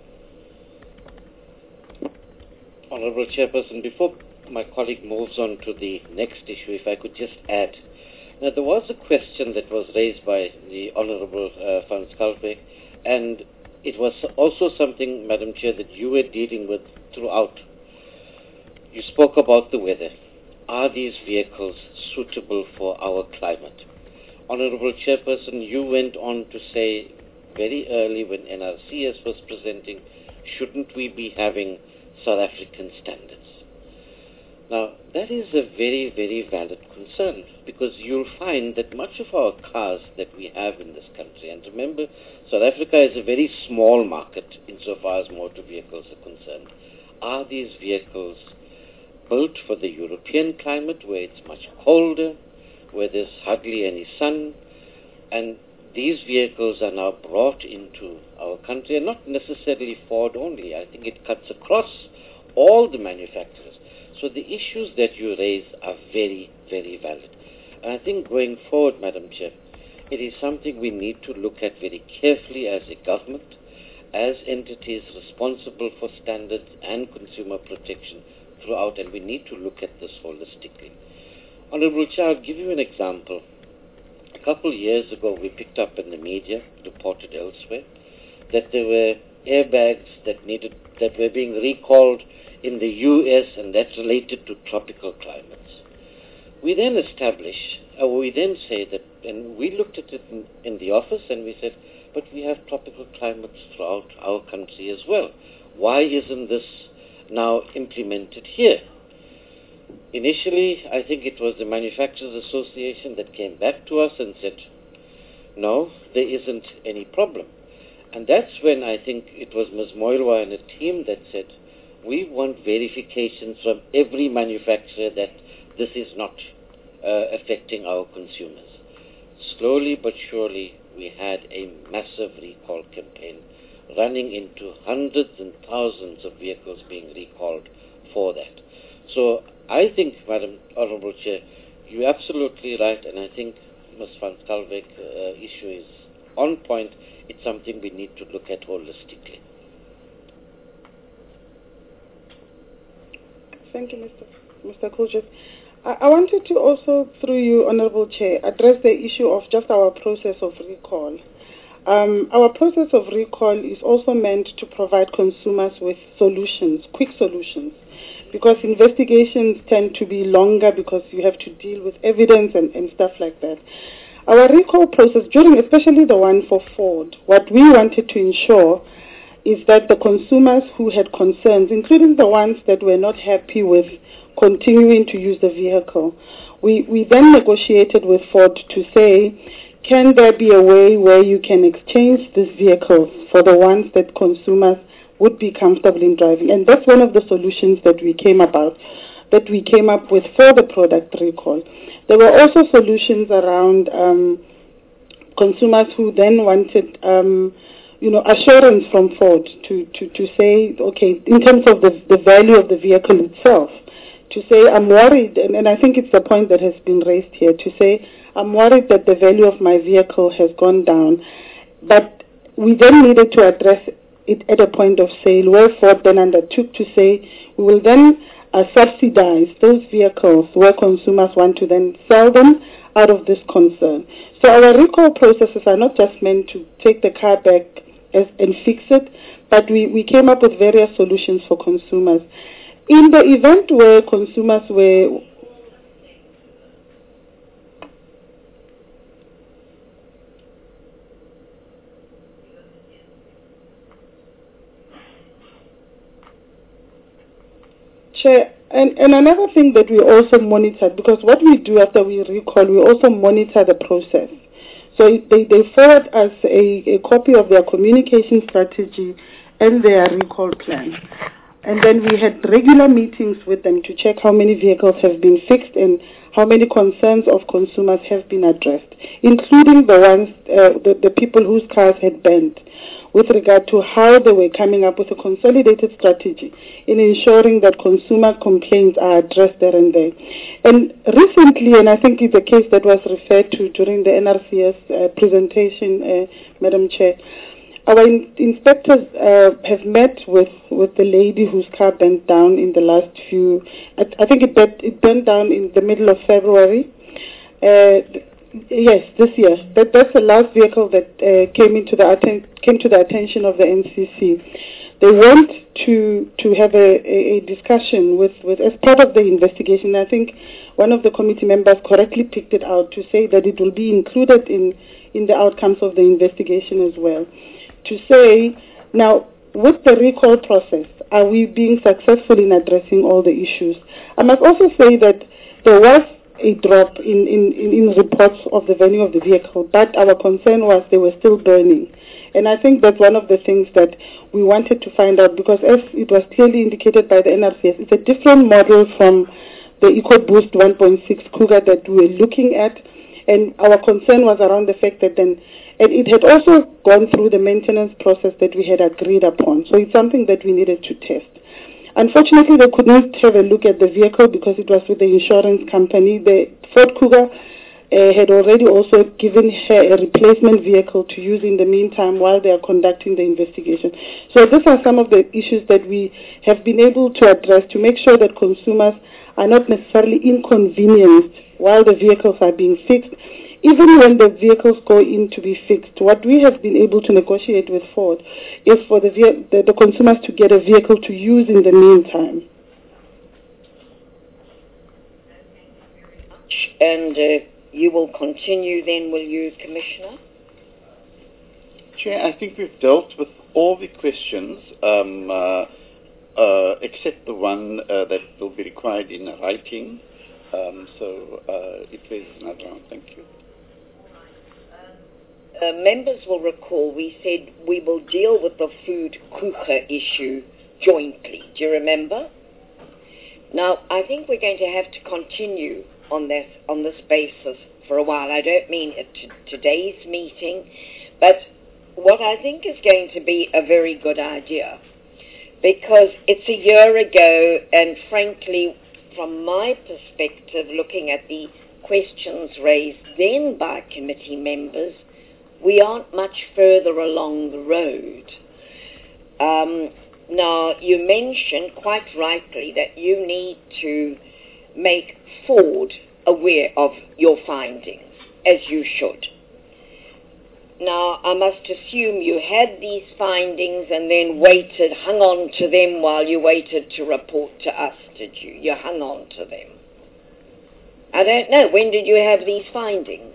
Honourable Chairperson, before my colleague moves on to the next issue, if I could just add. Now, there was a question that was raised by the Honourable Van Schalkwyk, and it was also something, Madam Chair, that you were dealing with throughout. You spoke about the weather. Are these vehicles suitable for our climate? Honourable Chairperson, you went on to say very early when NRCS was presenting, shouldn't we be having South African standards? Now, that is a very, very valid concern, because you'll find that much of our cars that we have in this country, and remember, South Africa is a very small market insofar as motor vehicles are concerned, are these vehicles built for the European climate where it's much colder, where there's hardly any sun, and these vehicles are now brought into our country, and not necessarily Ford only. I think it cuts across all the manufacturers. So the issues that you raise are very, very valid. And I think going forward, Madam Chair, it is something we need to look at very carefully as a government, as entities responsible for standards and consumer protection throughout, and we need to look at this holistically. Honourable Chair, I'll give you an example. A couple of years ago, we picked up in the media, reported elsewhere, that there were airbags that were being recalled in the US, and that's related to tropical climates. We then say that, and we looked at it in the office, and we said, but we have tropical climates throughout our country as well. Why isn't this now implemented here? Initially, I think it was the Manufacturers Association that came back to us and said, no, there isn't any problem. And that's when I think it was Ms. Moilwa and a team that said, we want verifications from every manufacturer that this is not affecting our consumers. Slowly but surely, we had a massive recall campaign running into hundreds and thousands of vehicles being recalled for that. So I think, Madam Honourable Chair, you're absolutely right, and I think Ms. Van Schalkwyk issue is on point. It's something we need to look at holistically. Thank you, Mr. Kooltjes. I wanted to also, through you, Honourable Chair, address the issue of just our process of recall. Our process of recall is also meant to provide consumers with solutions, quick solutions, because investigations tend to be longer because you have to deal with evidence and stuff like that. Our recall process, especially the one for Ford, what we wanted to ensure is that the consumers who had concerns, including the ones that were not happy with continuing to use the vehicle, we then negotiated with Ford to say, can there be a way where you can exchange these vehicles for the ones that consumers would be comfortable in driving? And that's one of the solutions that we came up with for the product recall. There were also solutions around consumers who then wanted assurance from Ford to say, okay, in terms of the value of the vehicle itself, to say, I'm worried, and I think it's the point that has been raised here, to say, I'm worried that the value of my vehicle has gone down. But we then needed to address it at a point of sale, where Ford then undertook to say, we will then subsidize those vehicles where consumers want to then sell them out of this concern. So our recall processes are not just meant to take the car back and fix it, but we came up with various solutions for consumers. In the event where consumers were Chair, and another thing that we also monitored, because what we do after we recall, we also monitor the process. So they forward us a copy of their communication strategy and their recall plan. And then we had regular meetings with them to check how many vehicles have been fixed and how many concerns of consumers have been addressed, including the ones, the people whose cars had burned, with regard to how they were coming up with a consolidated strategy in ensuring that consumer complaints are addressed there and there. And recently, and I think it's a case that was referred to during the NRCS presentation, Madam Chair, our inspectors have met with the lady whose car burnt down in the last few, I think it burnt down in the middle of February. Yes, this year. That's the last vehicle that came to the attention of the NCC. They want to have a discussion with as part of the investigation. I think one of the committee members correctly picked it out to say that it will be included in the outcomes of the investigation as well. To say, now, with the recall process, are we being successful in addressing all the issues? I must also say that there was a drop in reports of the value of the vehicle, but our concern was they were still burning. And I think that's one of the things that we wanted to find out, because as it was clearly indicated by the NRCS, it's a different model from the EcoBoost 1.6 Cougar that we were looking at. And our concern was around the fact that then, and it had also gone through the maintenance process that we had agreed upon. So it's something that we needed to test. Unfortunately, they could not have a look at the vehicle because it was with the insurance company. The Ford Cougar had already also given her a replacement vehicle to use in the meantime while they are conducting the investigation. So these are some of the issues that we have been able to address to make sure that consumers are not necessarily inconvenienced while the vehicles are being fixed. Even when the vehicles go in to be fixed, what we have been able to negotiate with Ford is for the consumers to get a vehicle to use in the meantime. And you will continue then, will you, Commissioner? Chair, I think we've dealt with all the questions except the one that will be required in writing. So if there's another one, thank you. Members will recall we said we will deal with the food cooker issue jointly. Do you remember? Now, I think we're going to have to continue on this basis for a while. I don't mean at today's meeting, but what I think is going to be a very good idea, because it's a year ago, and frankly, from my perspective, looking at the questions raised then by committee members, we aren't much further along the road. Now, you mentioned quite rightly that you need to make Ford aware of your findings, as you should. Now, I must assume you had these findings and then hung on to them while you waited to report to us, did you? You hung on to them. I don't know. When did you have these findings?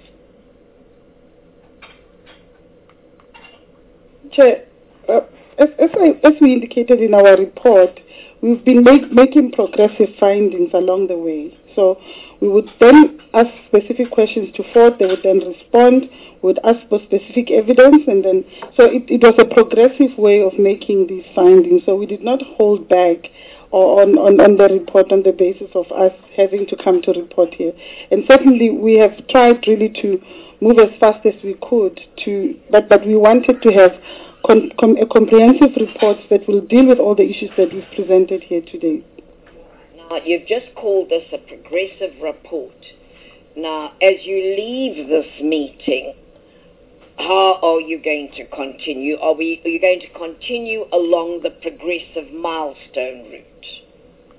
Chair, as we indicated in our report, we've been making progressive findings along the way. So we would then ask specific questions to Ford, they would then respond, we would ask for specific evidence, and then, so it was a progressive way of making these findings. So we did not hold back on the report on the basis of us having to come to report here. And certainly we have tried really to move as fast as we could but we wanted to have a comprehensive report that will deal with all the issues that we've presented here today. Now, you've just called this a progressive report. Now, as you leave this meeting, how are you going to continue? Are you going to continue along the progressive milestone route?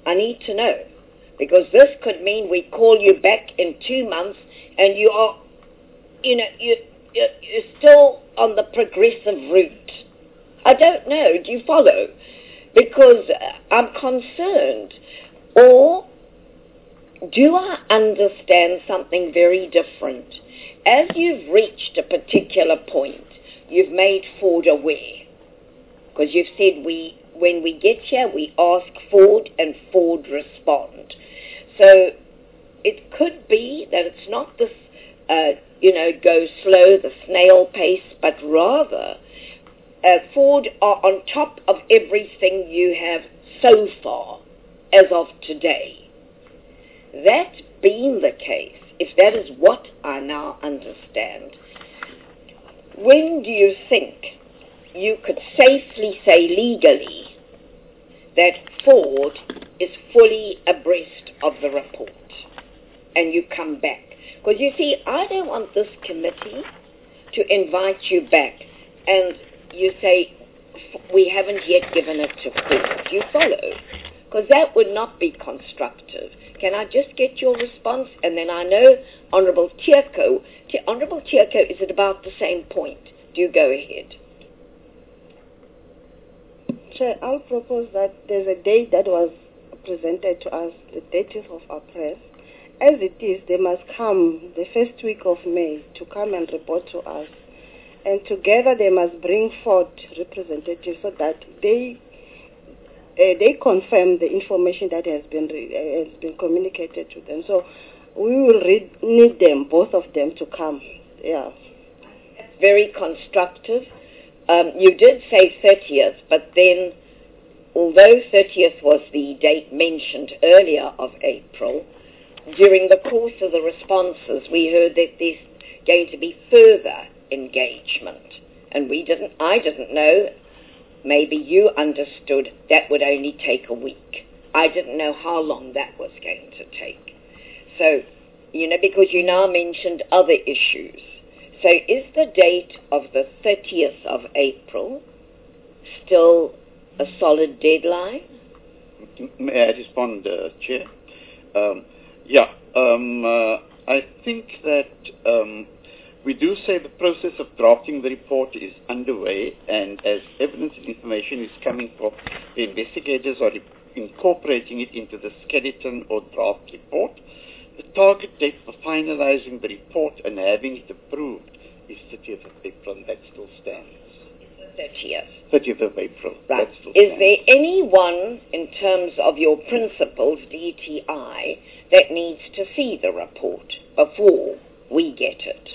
I need to know. Because this could mean we call you back in 2 months and you are, you're still on the progressive route. I don't know. Do you follow? Because I'm concerned. Or do I understand something very different? As you've reached a particular point, you've made Ford aware. Because you've said when we get here, we ask Ford and Ford respond. So it could be that it's not this, go slow, the snail pace, but rather Ford are on top of everything you have so far as of today. That being the case, if that is what I now understand, when do you think you could safely say legally that Ford is fully abreast of the report and you come back? Because you see, I don't want this committee to invite you back and you say, we haven't yet given it to Ford. You follow? Because that would not be constructive. Can I just get your response? And then I know Honourable Tierko. Honourable Tierko is at about the same point. Do you go ahead? Chair, I'll propose that there's a date that was presented to us, the 30th of April. As it is, they must come the first week of May to come and report to us. And together they must bring forth representatives so that they confirm the information that has been communicated to them. So we will need them, both of them, to come. Yeah. Very constructive. You did say 30th, but then, although 30th was the date mentioned earlier of April, during the course of the responses, we heard that there's going to be further engagement. And I didn't know, maybe you understood that would only take a week. I didn't know how long that was going to take. So, because you now mentioned other issues. So is the date of the 30th of April still a solid deadline? May I respond, Chair? I think that we do say the process of drafting the report is underway, and as evidence and information is coming from the investigators are incorporating it into the skeleton or draft report, the target date for finalizing the report and having it approved is 30th of April, and that still stands. 30th. 30th of April. Right. Is there anyone, in terms of your principals, DTI, that needs to see the report before we get it?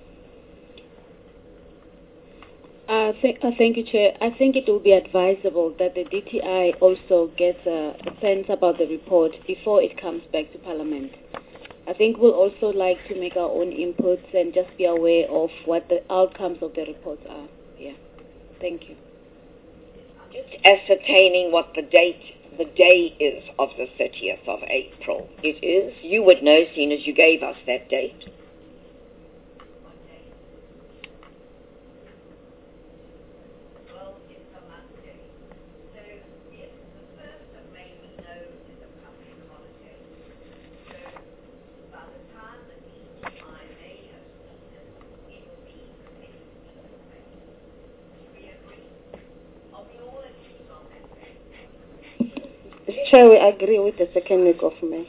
Thank you, Chair. I think it will be advisable that the DTI also gets a sense about the report before it comes back to Parliament. I think we'll also like to make our own inputs and just be aware of what the outcomes of the reports are. Yeah. Thank you. Just ascertaining what the day is of the 30th of April. It is. You would know, seeing as you gave us that date. Chair, we agree with the second week of May.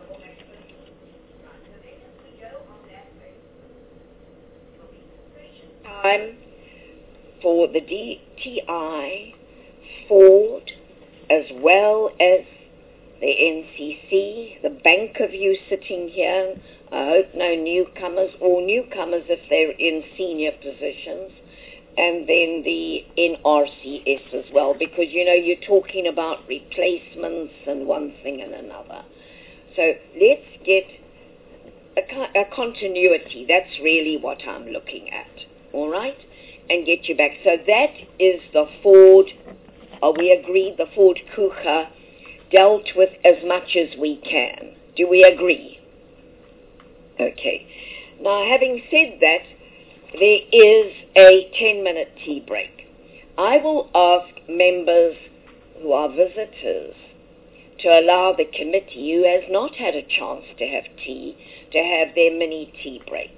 Time for the DTI, Ford, as well as the NCC, the bank of you sitting here. I hope no newcomers, or newcomers if they're in senior positions, and then the NRCS as well, because, you're talking about replacements and one thing and another. So let's get a continuity. That's really what I'm looking at, all right? And get you back. So that is the Ford, we agreed the Ford Kucha dealt with as much as we can. Do we agree? Okay. Now, having said that, there is a 10-minute tea break. I will ask members who are visitors to allow the committee, who has not had a chance to have tea, to have their mini tea break.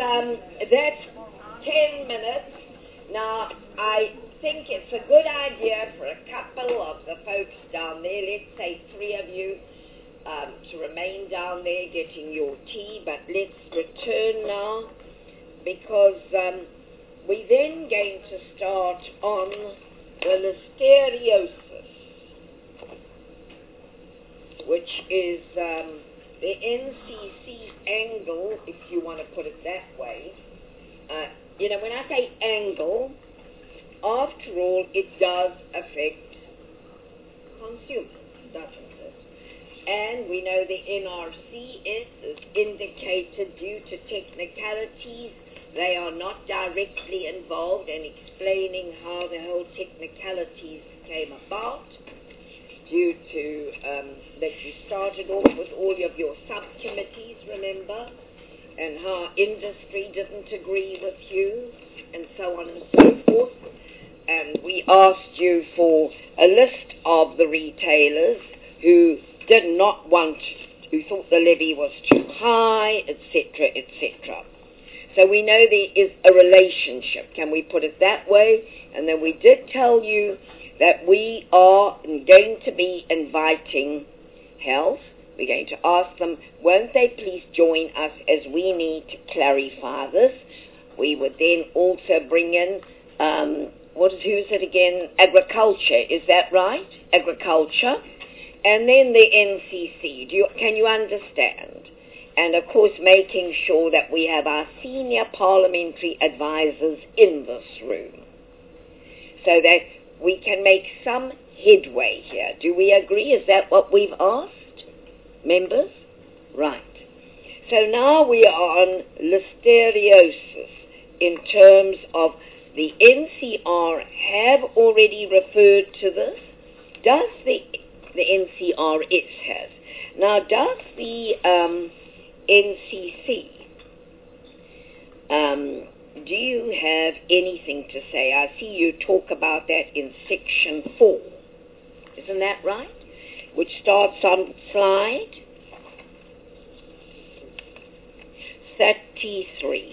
That's 10 minutes. Now, I think it's a good idea for a couple of the folks down there, let's say 3 of you, to remain down there getting your tea, but let's return now, because we're then going to start on the listeriosis, which is the NCC angle, if you want to put it that way. When I say angle, after all, it does affect consumers, doesn't it? And we know the NRCS is indicated due to technicalities. They are not directly involved in explaining how the whole technicalities came about, due to that you started off with all of your subcommittees, remember, and how industry didn't agree with you, and so on and so forth. And we asked you for a list of the retailers who did not want, who thought the levy was too high, etc., etc. So we know there is a relationship, can we put it that way? And then we did tell you that we are going to be inviting Health. We're going to ask them, won't they please join us, as we need to clarify this. We would then also bring in, who's it again? Agriculture, is that right? Agriculture. And then the NCC. Can you understand? And of course making sure that we have our senior parliamentary advisors in this room, so that we can make some headway here. Do we agree? Is that what we've asked, members? Right. So now we are on listeriosis in terms of the NCR have already referred to this. Does the NCRS has? Now, does the NCC, do you have anything to say? I see you talk about that in section 4. Isn't that right? Which starts on slide 33.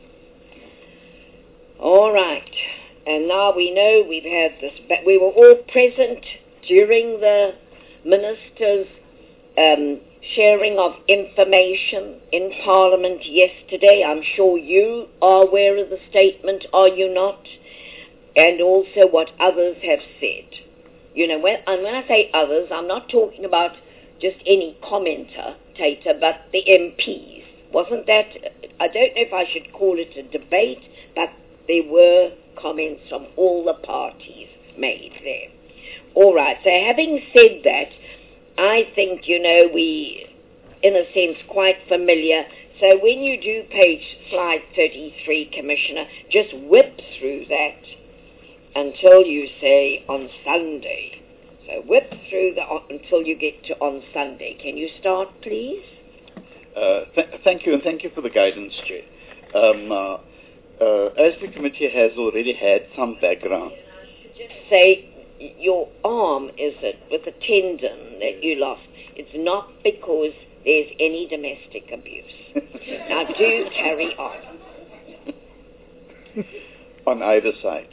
All right. And now we know we've had this, but we were all present during the minister's sharing of information in Parliament yesterday. I'm sure you are aware of the statement, are you not? And also what others have said. When I say others, I'm not talking about just any commentator, but the MPs. Wasn't that, I don't know if I should call it a debate, but there were comments from all the parties made there. All right, so having said that, I think, we, in a sense, quite familiar. So when you do slide 33, Commissioner, just whip through that until you say on Sunday. So whip through until you get to on Sunday. Can you start, please? Thank you, and thank you for the guidance, Chair. As the committee has already had some background. Just say, your arm, is it, with a tendon that you lost? It's not because there's any domestic abuse. Now do carry on. On either side.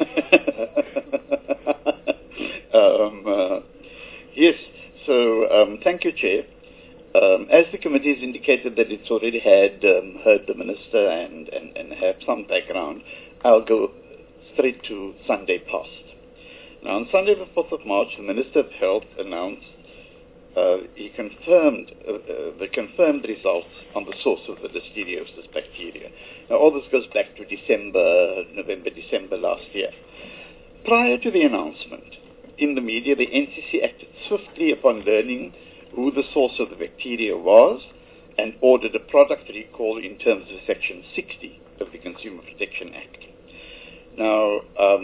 Yes, so thank you, Chair. As the committee has indicated that it's already had heard the minister and have some background, I'll go straight to Sunday past. Now, on Sunday the 4th of March, the Minister of Health announced he confirmed the confirmed results on the source of the listeriosis bacteria. Now, all this goes back to November, December last year. Prior to the announcement, in the media, the NCC acted swiftly upon learning who the source of the bacteria was and ordered a product recall in terms of Section 60 of the Consumer Protection Act. Now,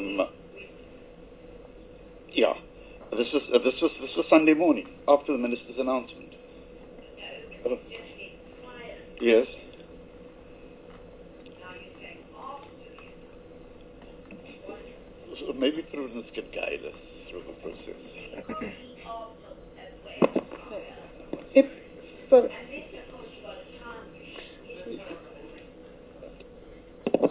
this was Sunday morning after the minister's announcement. Yes. So maybe Prudence can guide us through the process.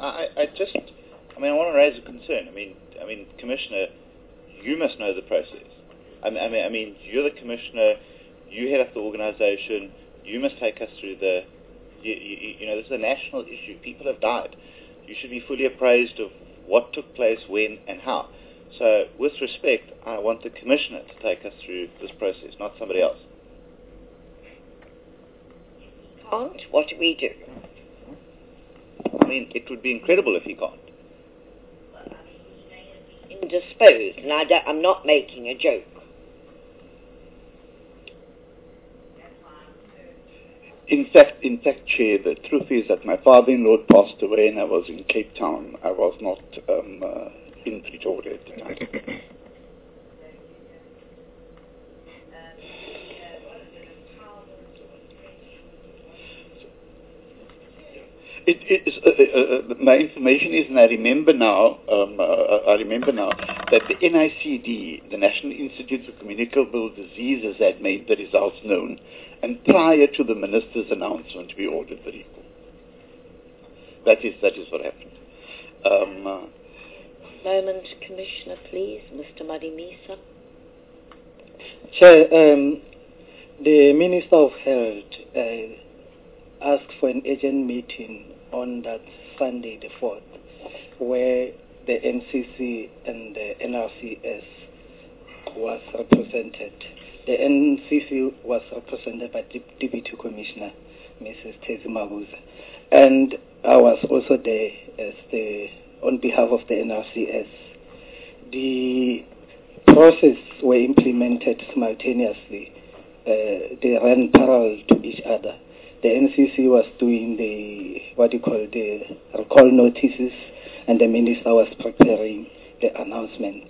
I want to raise a concern. I mean, Commissioner, you must know the process. I mean, you're the Commissioner, you head up the organisation, you must take us through the, you know, this is a national issue. People have died. You should be fully appraised of what took place, when, and how. So, with respect, I want the Commissioner to take us through this process, not somebody else. Can't? What do we do? I mean, it would be incredible if he can't. Indisposed, and I'm not making a joke. In fact, Chair, the truth is that my father-in-law passed away and I was in Cape Town. I was not in Pretoria at the time. My information is, and I remember now that the NICD, the National Institute for Communicable Diseases, had made the results known, and prior to the minister's announcement, we ordered the recall. That is what happened. Moment, Commissioner, please, Mr. Madimisa. Chair, the Minister of Health asked for an urgent meeting on that Sunday, the 4th, where the NCC and the NRCS was represented. The NCC was represented by Deputy Commissioner Mrs. Tezi Mabuza, and I was also there as on behalf of the NRCS. The process were implemented simultaneously. They ran parallel to each other. The NCC was doing the recall notices, and the minister was preparing the announcement.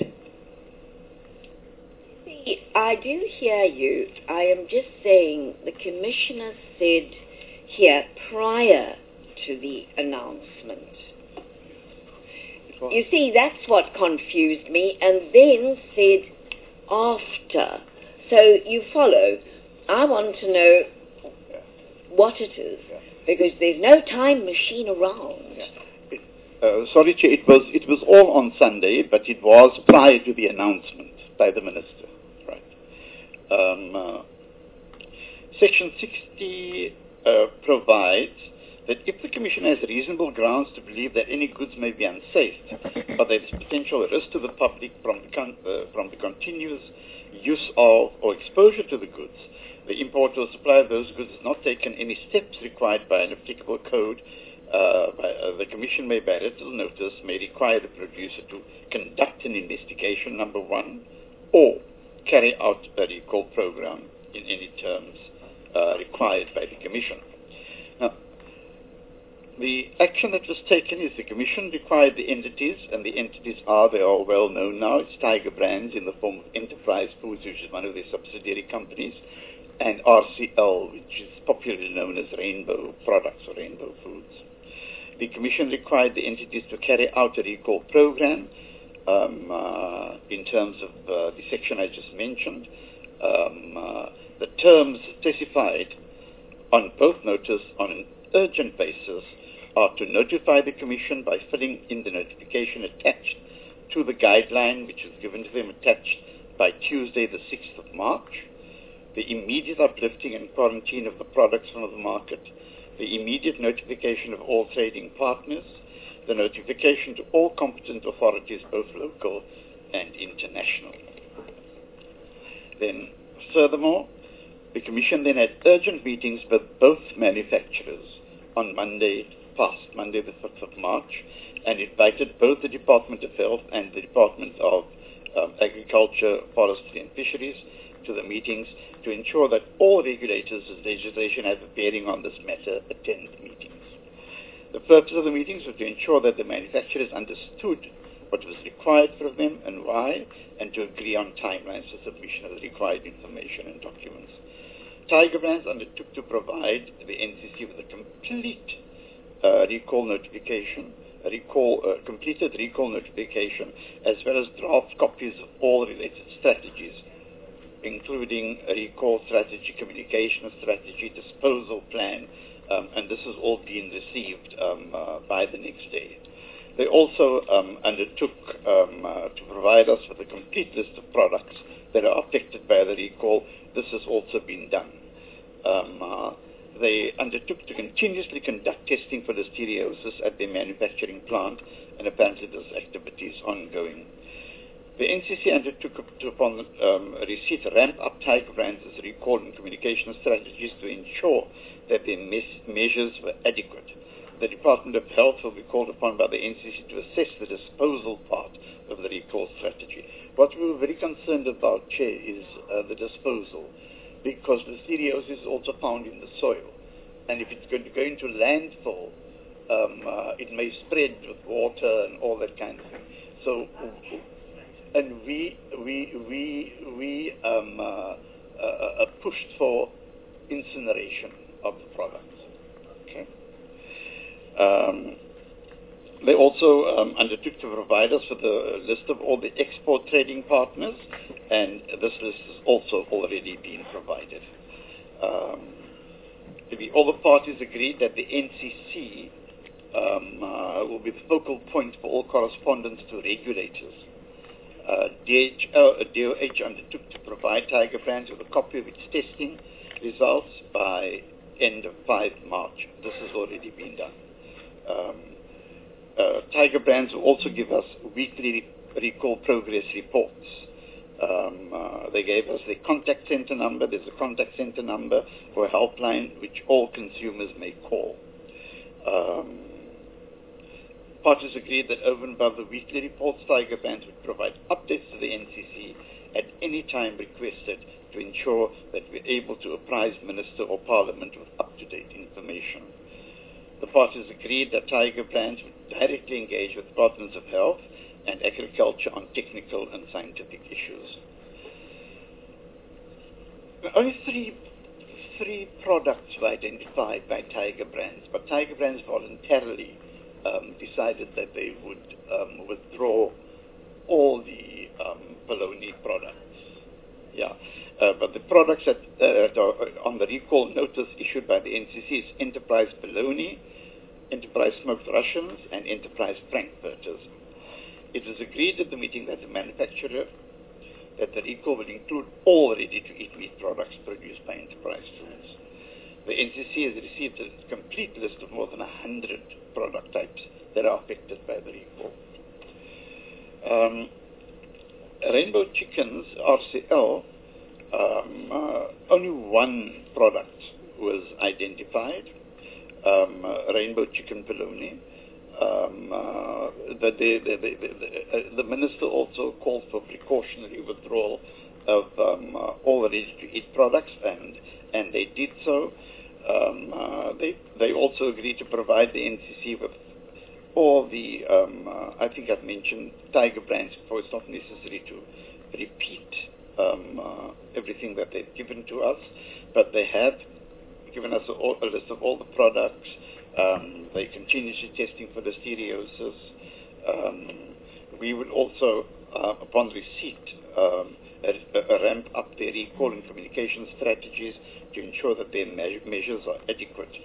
See, I do hear you. I am just saying the Commissioner said here prior to the announcement. You see, that's what confused me, and then said after. So you follow. I want to know what it is, because there's no time machine around. Sorry, Chair, it was all on Sunday, but it was prior to the announcement by the Minister. Right. Section 60 provides that if the Commission has reasonable grounds to believe that any goods may be unsafe, or there is potential risk to the public from the continuous use of or exposure to the goods, the importer or supplier of those goods has not taken any steps required by an applicable code, the Commission may, by written notice, may require the producer to conduct an investigation, number one, or carry out a recall program in any terms required by the Commission. Now, the action that was taken is the Commission required the entities, and the entities they are well known now. It's Tiger Brands in the form of Enterprise Foods, which is one of their subsidiary companies, and RCL, which is popularly known as Rainbow Products or Rainbow Foods. The Commission required the entities to carry out a recall program in terms of the section I just mentioned. The terms specified on both notice on an urgent basis are to notify the Commission by filling in the notification attached to the guideline, which is given to them attached by Tuesday the 6th of March, the immediate uplifting and quarantine of the products from the market, the immediate notification of all trading partners, the notification to all competent authorities, both local and international. Then, furthermore, the Commission then had urgent meetings with both manufacturers on Monday the 5th of March, and invited both the Department of Health and the Department of Agriculture, Forestry and Fisheries to the meetings to ensure that all regulators as legislation have a bearing on this matter attend the meetings. The purpose of the meetings was to ensure that the manufacturers understood what was required from them and why, and to agree on timelines for submission of the required information and documents. Tiger Brands undertook to provide the NCC with a complete recall notification, completed recall notification, as well as draft copies of all related strategies, including a recall strategy, communication strategy, disposal plan, and this has all been received by the next day. They also undertook to provide us with a complete list of products that are affected by the recall. This has also been done. They undertook to continuously conduct testing for listeriosis at their manufacturing plant, and apparently this activity is ongoing. The NCC undertook upon receipt ramp up Tiger Brands' recall and communication strategies to ensure that their measures were adequate. The Department of Health will be called upon by the NCC to assess the disposal part of the recall strategy. What we were very concerned about, Chair, is the disposal, because listeriosis is also found in the soil. And if it's going to go into landfill, it may spread with water and all that kind of thing. So, and we pushed for incineration of the products. Okay. They also undertook to provide us with a list of all the export trading partners, and this list has also already been provided. All the parties agreed that the NCC will be the focal point for all correspondence to regulators. DOH undertook to provide Tiger Brands with a copy of its testing results by end of 5 March. This has already been done. Tiger Brands will also give us weekly recall progress reports. They gave us the contact center number. There's a contact center number for a helpline which all consumers may call. Parties agreed that over and above the weekly reports, Tiger Brands would provide updates to the NCC at any time requested to ensure that we're able to apprise Minister or Parliament with up-to-date information. The parties agreed that Tiger Brands would directly engage with Departments of Health and Agriculture on technical and scientific issues. Only three products were identified by Tiger Brands, but Tiger Brands voluntarily decided that they would withdraw all the bologna products. Yeah, but the products that are on the recall notice issued by the NCC is Enterprise Bologna, Enterprise Smoked Russians, and Enterprise Frankfurters. It was agreed at the meeting that the manufacturer that the recall will include all ready-to-eat meat products produced by Enterprise Foods. The NCC has received a complete list of more than 100 product types that are affected by the recall. Rainbow Chicken's RCL, only one product was identified, Rainbow Chicken Bologna. The minister also called for precautionary withdrawal of all the ready-to-eat products, and they did so. They also agreed to provide the NCC with all the, I think I've mentioned Tiger Brands before. It's not necessary to repeat everything that they've given to us, but they have given us a list of all the products. They continuously testing for listeriosis. We will also, upon receipt, ramp up their recall and communication strategies to ensure that their measures are adequate.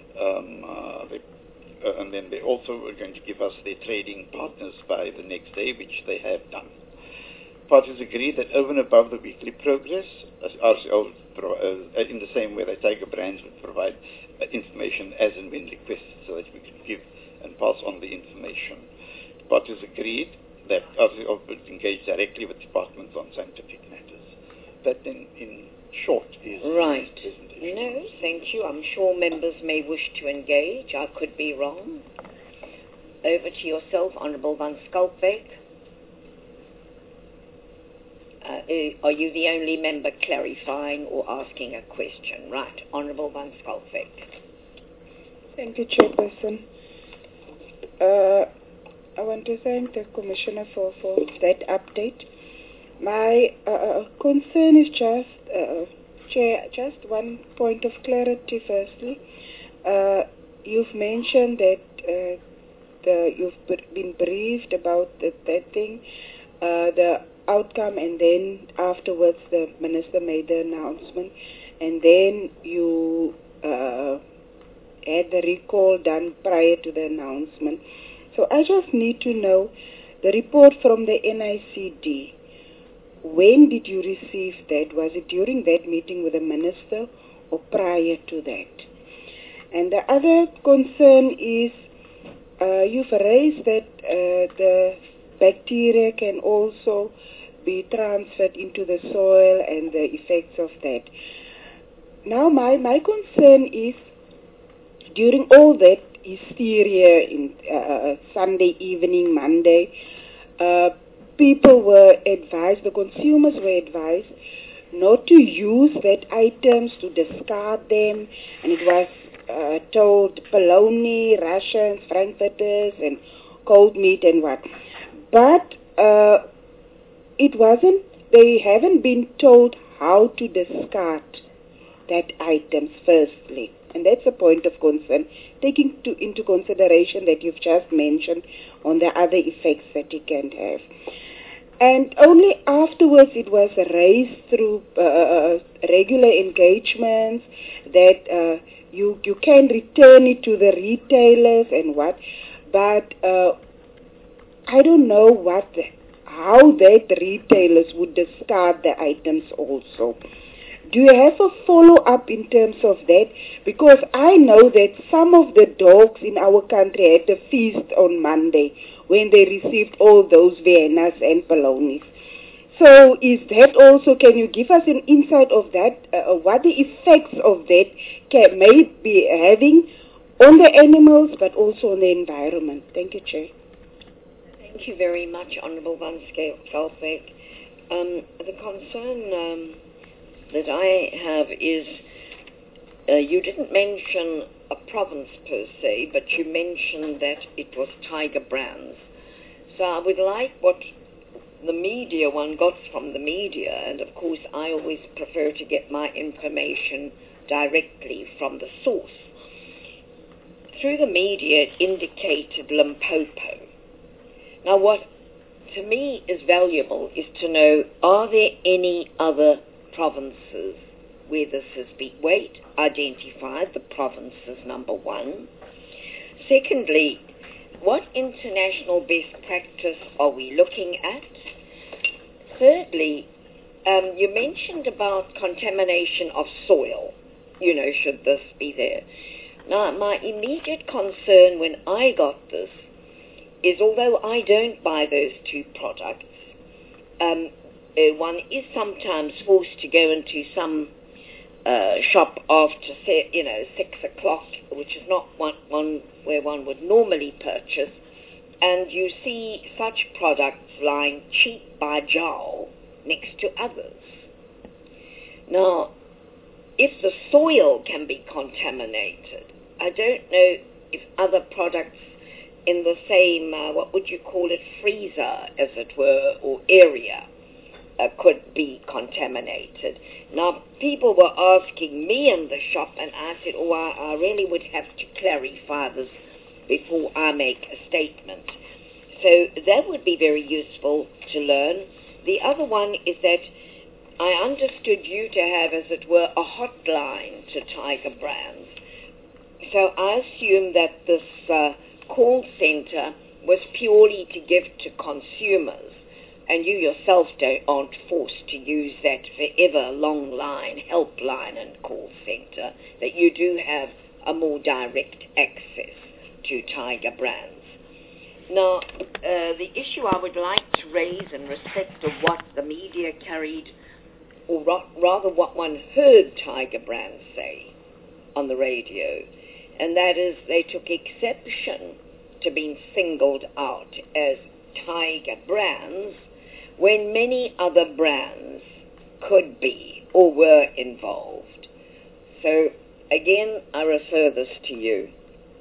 And then they also are going to give us their trading partners by the next day, which they have done. Parties agreed that over and above the weekly progress, in the same way that Tiger Brands would provide information as and when requested, so that we could give and pass on the information. Parties agreed that RCL would engage directly with departments on scientific matters. That then, in short, is right. No, thank you. I'm sure members may wish to engage. I could be wrong. Over to yourself, Honourable Van Schalkwyk. Are you the only member clarifying or asking a question? Right, Honourable Van Schalkwyk. Thank you, Chairperson. I want to thank the Commissioner for that update. My concern is Chair, just one point of clarity firstly. You've mentioned that you've been briefed about that thing, the outcome, and then afterwards the Minister made the announcement, and then you had the recall done prior to the announcement. So I just need to know the report from the NICD. When did you receive that? Was it during that meeting with the minister or prior to that? And the other concern is you've raised that the bacteria can also be transferred into the soil and the effects of that. Now my concern is during all that hysteria in Sunday evening, Monday, people were advised, the consumers were advised not to use that items, to discard them, and it was told bologna, Russians, frankfurters, and cold meat and what. But it wasn't, they haven't been told how to discard that items firstly. And that's a point of concern, taking into consideration that you've just mentioned on the other effects that it can have. And only afterwards it was raised through regular engagements that you can return it to the retailers and what. But I don't know how that retailers would discard the items also. Do you have a follow-up in terms of that? Because I know that some of the dogs in our country had a feast on Monday when they received all those Viennas and Polonies. So is that also, can you give us an insight of that, what the effects of that may be having on the animals but also on the environment? Thank you, Chair. Thank you very much, Honourable Van Schalkwyk. The concern that I have is you didn't mention a province per se, but you mentioned that it was Tiger Brands. So I would like what the media one got from the media, and of course I always prefer to get my information directly from the source. Through the media it indicated Limpopo. Now what to me is valuable is to know, are there any other provinces where this has been identified, the provinces, number one. Secondly, what international best practice are we looking at? Thirdly, you mentioned about contamination of soil, should this be there. Now, my immediate concern when I got this is, although I don't buy those two products, one is sometimes forced to go into some shop after, 6 o'clock, which is not one where one would normally purchase, and you see such products lying cheap by jowl next to others. Now, if the soil can be contaminated, I don't know if other products in the same, what would you call it, freezer, as it were, or area, could be contaminated. Now, people were asking me in the shop, and I said, I really would have to clarify this before I make a statement. So that would be very useful to learn. The other one is that I understood you to have, as it were, a hotline to Tiger Brands. So I assume that this call center was purely to give to consumers, and you yourself aren't forced to use that forever long line, helpline and call center, that you do have a more direct access to Tiger Brands. Now, the issue I would like to raise in respect of what the media carried, or rather what one heard Tiger Brands say on the radio, and that is they took exception to being singled out as Tiger Brands when many other brands could be or were involved. So, again, I refer this to you.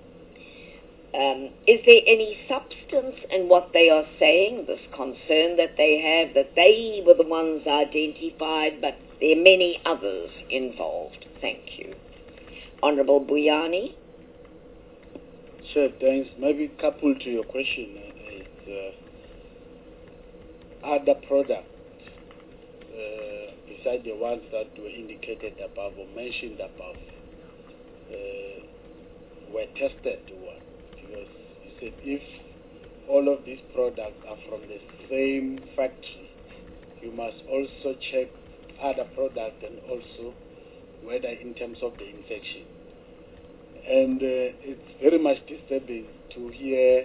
Is there any substance in what they are saying, this concern that they have, that they were the ones identified, but there are many others involved? Thank you. Honourable Buyani. Sure, thanks. Maybe coupled to your question is other products besides the ones that were indicated above or mentioned above, were tested one, because you said if all of these products are from the same factory, you must also check other products and also whether in terms of the infection. And it's very much disturbing to hear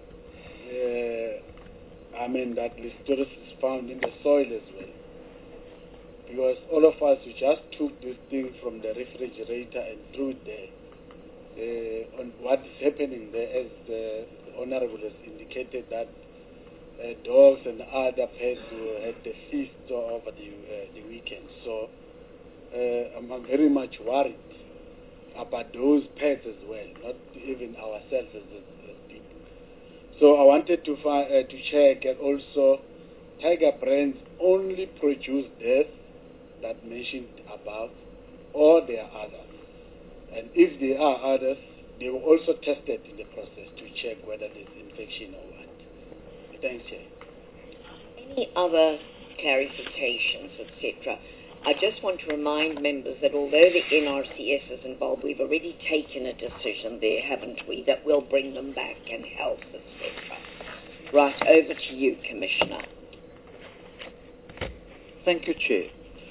that Listeria is found in the soil as well. Because all of us, we just took this thing from the refrigerator and threw it there. On what is happening there, as the Honorable has indicated, that dogs and other pets had the feast over the weekend. So I'm very much worried about those pets as well, not even ourselves as people. So I wanted to check, and also Tiger Brands only produce this that mentioned above, or there are others. And if there are others, they were also tested in the process to check whether there's infection or what. Thanks, Chair. Any other clarifications, etc.? I just want to remind members that although the NRCS is involved, we've already taken a decision there, haven't we, that we'll bring them back and help, etc. Right, over to you, Commissioner. Thank you, Chair.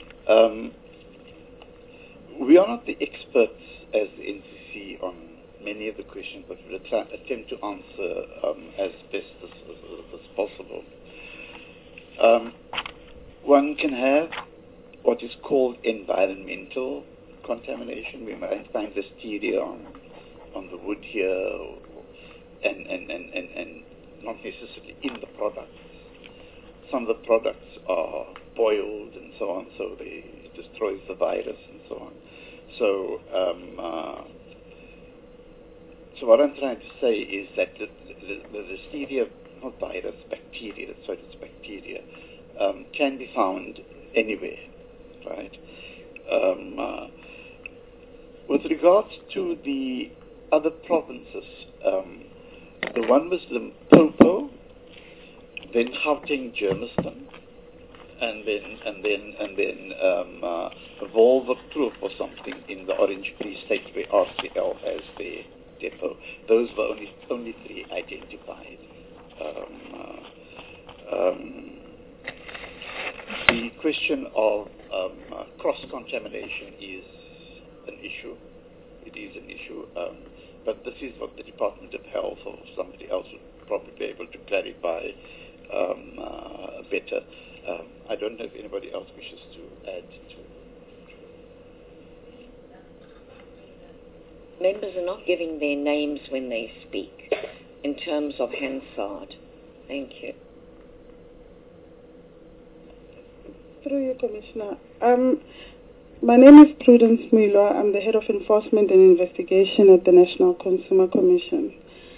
We are not the experts as the NCC on many of the questions, but we'll attempt to answer as best as possible. One can have what is called environmental contamination. We might find listeria on the wood here, and not necessarily in the products. Some of the products are boiled and so on, so it destroys the virus and so on. So, so what I'm trying to say is that the listeria, not virus, bacteria, so it's bacteria, can be found anywhere, right? With regards to the other provinces, the one was Limpopo, then Gauteng, Germiston, and then Volverkloof or something in the Orange Free State where RCL has their depot. Those were only three identified. The question of cross-contamination is an issue. It is an issue, but this is what the Department of Health or somebody else would probably be able to clarify better. I don't know if anybody else wishes to add to. Members are not giving their names when they speak in terms of Hansard. Thank you. Through you, Commissioner. My name is Prudence Muilwa. I'm the Head of Enforcement and Investigation at the National Consumer Commission.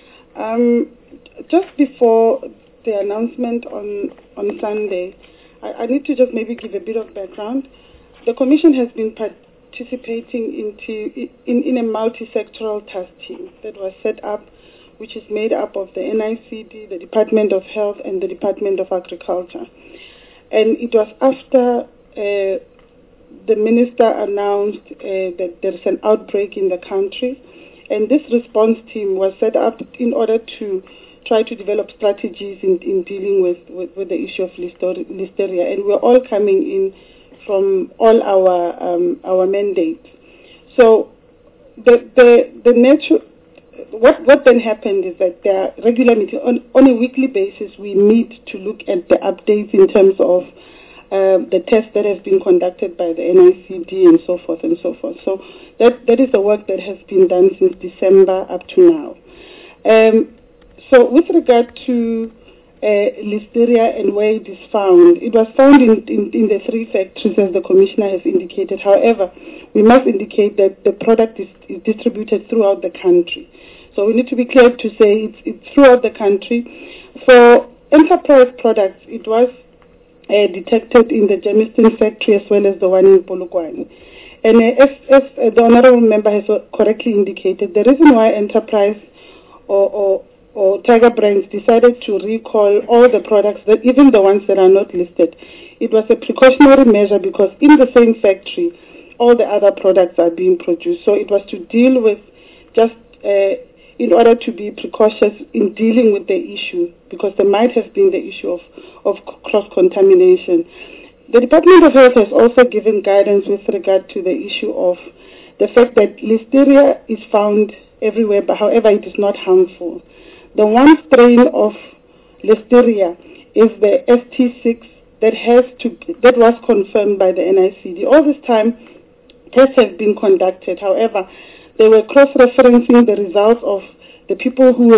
Just before the announcement on Sunday, I need to just maybe give a bit of background. The Commission has been participating in a multi-sectoral task team that was set up, which is made up of the NICD, the Department of Health, and the Department of Agriculture. And it was after the minister announced that there is an outbreak in the country, and this response team was set up in order to try to develop strategies in dealing with the issue of listeria. And we're all coming in from all our mandates. So the nature, what then happened is that there are regular meetings on a weekly basis. We meet to look at the updates in terms of the tests that have been conducted by the NICD and so forth and so forth. So that is the work that has been done since December up to now. So with regard to listeria and where it is found, it was found in the three factories, as the Commissioner has indicated. However, we must indicate that the product is distributed throughout the country. So we need to be clear to say it's throughout the country. For enterprise products, it was detected in the Germiston factory as well as the one in Polokwane. And as the Honourable Member has correctly indicated, the reason why enterprise or Tiger Brands decided to recall all the products, that even the ones that are not listed, it was a precautionary measure because in the same factory, all the other products are being produced. So it was to deal with just in order to be precautious in dealing with the issue, because there might have been the issue of cross-contamination. The Department of Health has also given guidance with regard to the issue of the fact that Listeria is found everywhere, but however it is not harmful. The one strain of Listeria is the ST6 that was confirmed by the NICD. All this time, tests have been conducted. However, they were cross-referencing the results of the people who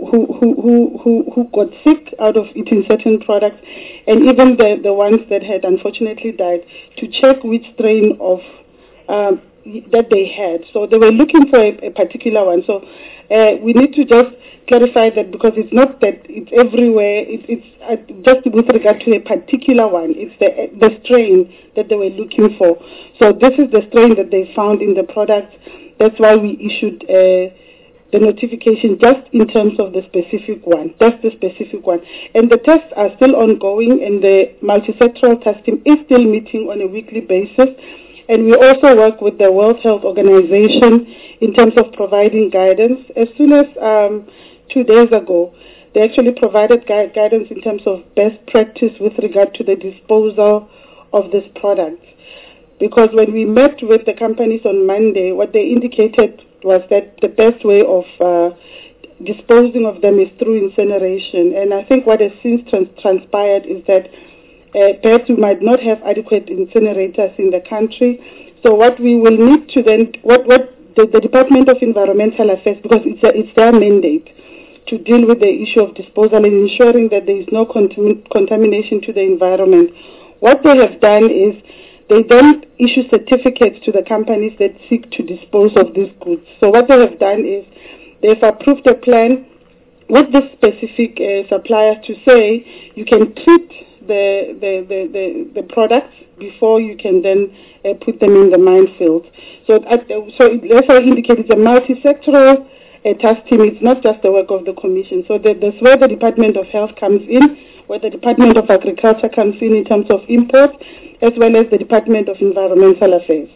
got sick out of eating certain products, and even the ones that had unfortunately died, to check which strain of that they had. So they were looking for a particular one. So we need to just clarify that, because it's not that it's everywhere. It's just with regard to a particular one. It's the strain that they were looking for. So this is the strain that they found in the product. That's why we issued the notification just in terms of the specific one, just the specific one. And the tests are still ongoing, and the multisectoral task team is still meeting on a weekly basis. And we also work with the World Health Organization in terms of providing guidance. As soon as 2 days ago, they actually provided guidance in terms of best practice with regard to the disposal of this product. Because when we met with the companies on Monday, what they indicated was that the best way of disposing of them is through incineration. And I think what has since transpired is that perhaps we might not have adequate incinerators in the country. So what we will need to then, what the Department of Environmental Affairs, because it's their mandate to deal with the issue of disposal and ensuring that there is no contamination to the environment. What they have done is they then issue certificates to the companies that seek to dispose of these goods. So what they have done is they've approved a plan with the specific suppliers to say you can treat the products before you can then put them in the minefield. So therefore indicates it's a multi-sectoral task team. It's not just the work of the Commission. So that's where the Department of Health comes in, where the Department of Agriculture comes in terms of import, as well as the Department of Environmental Affairs.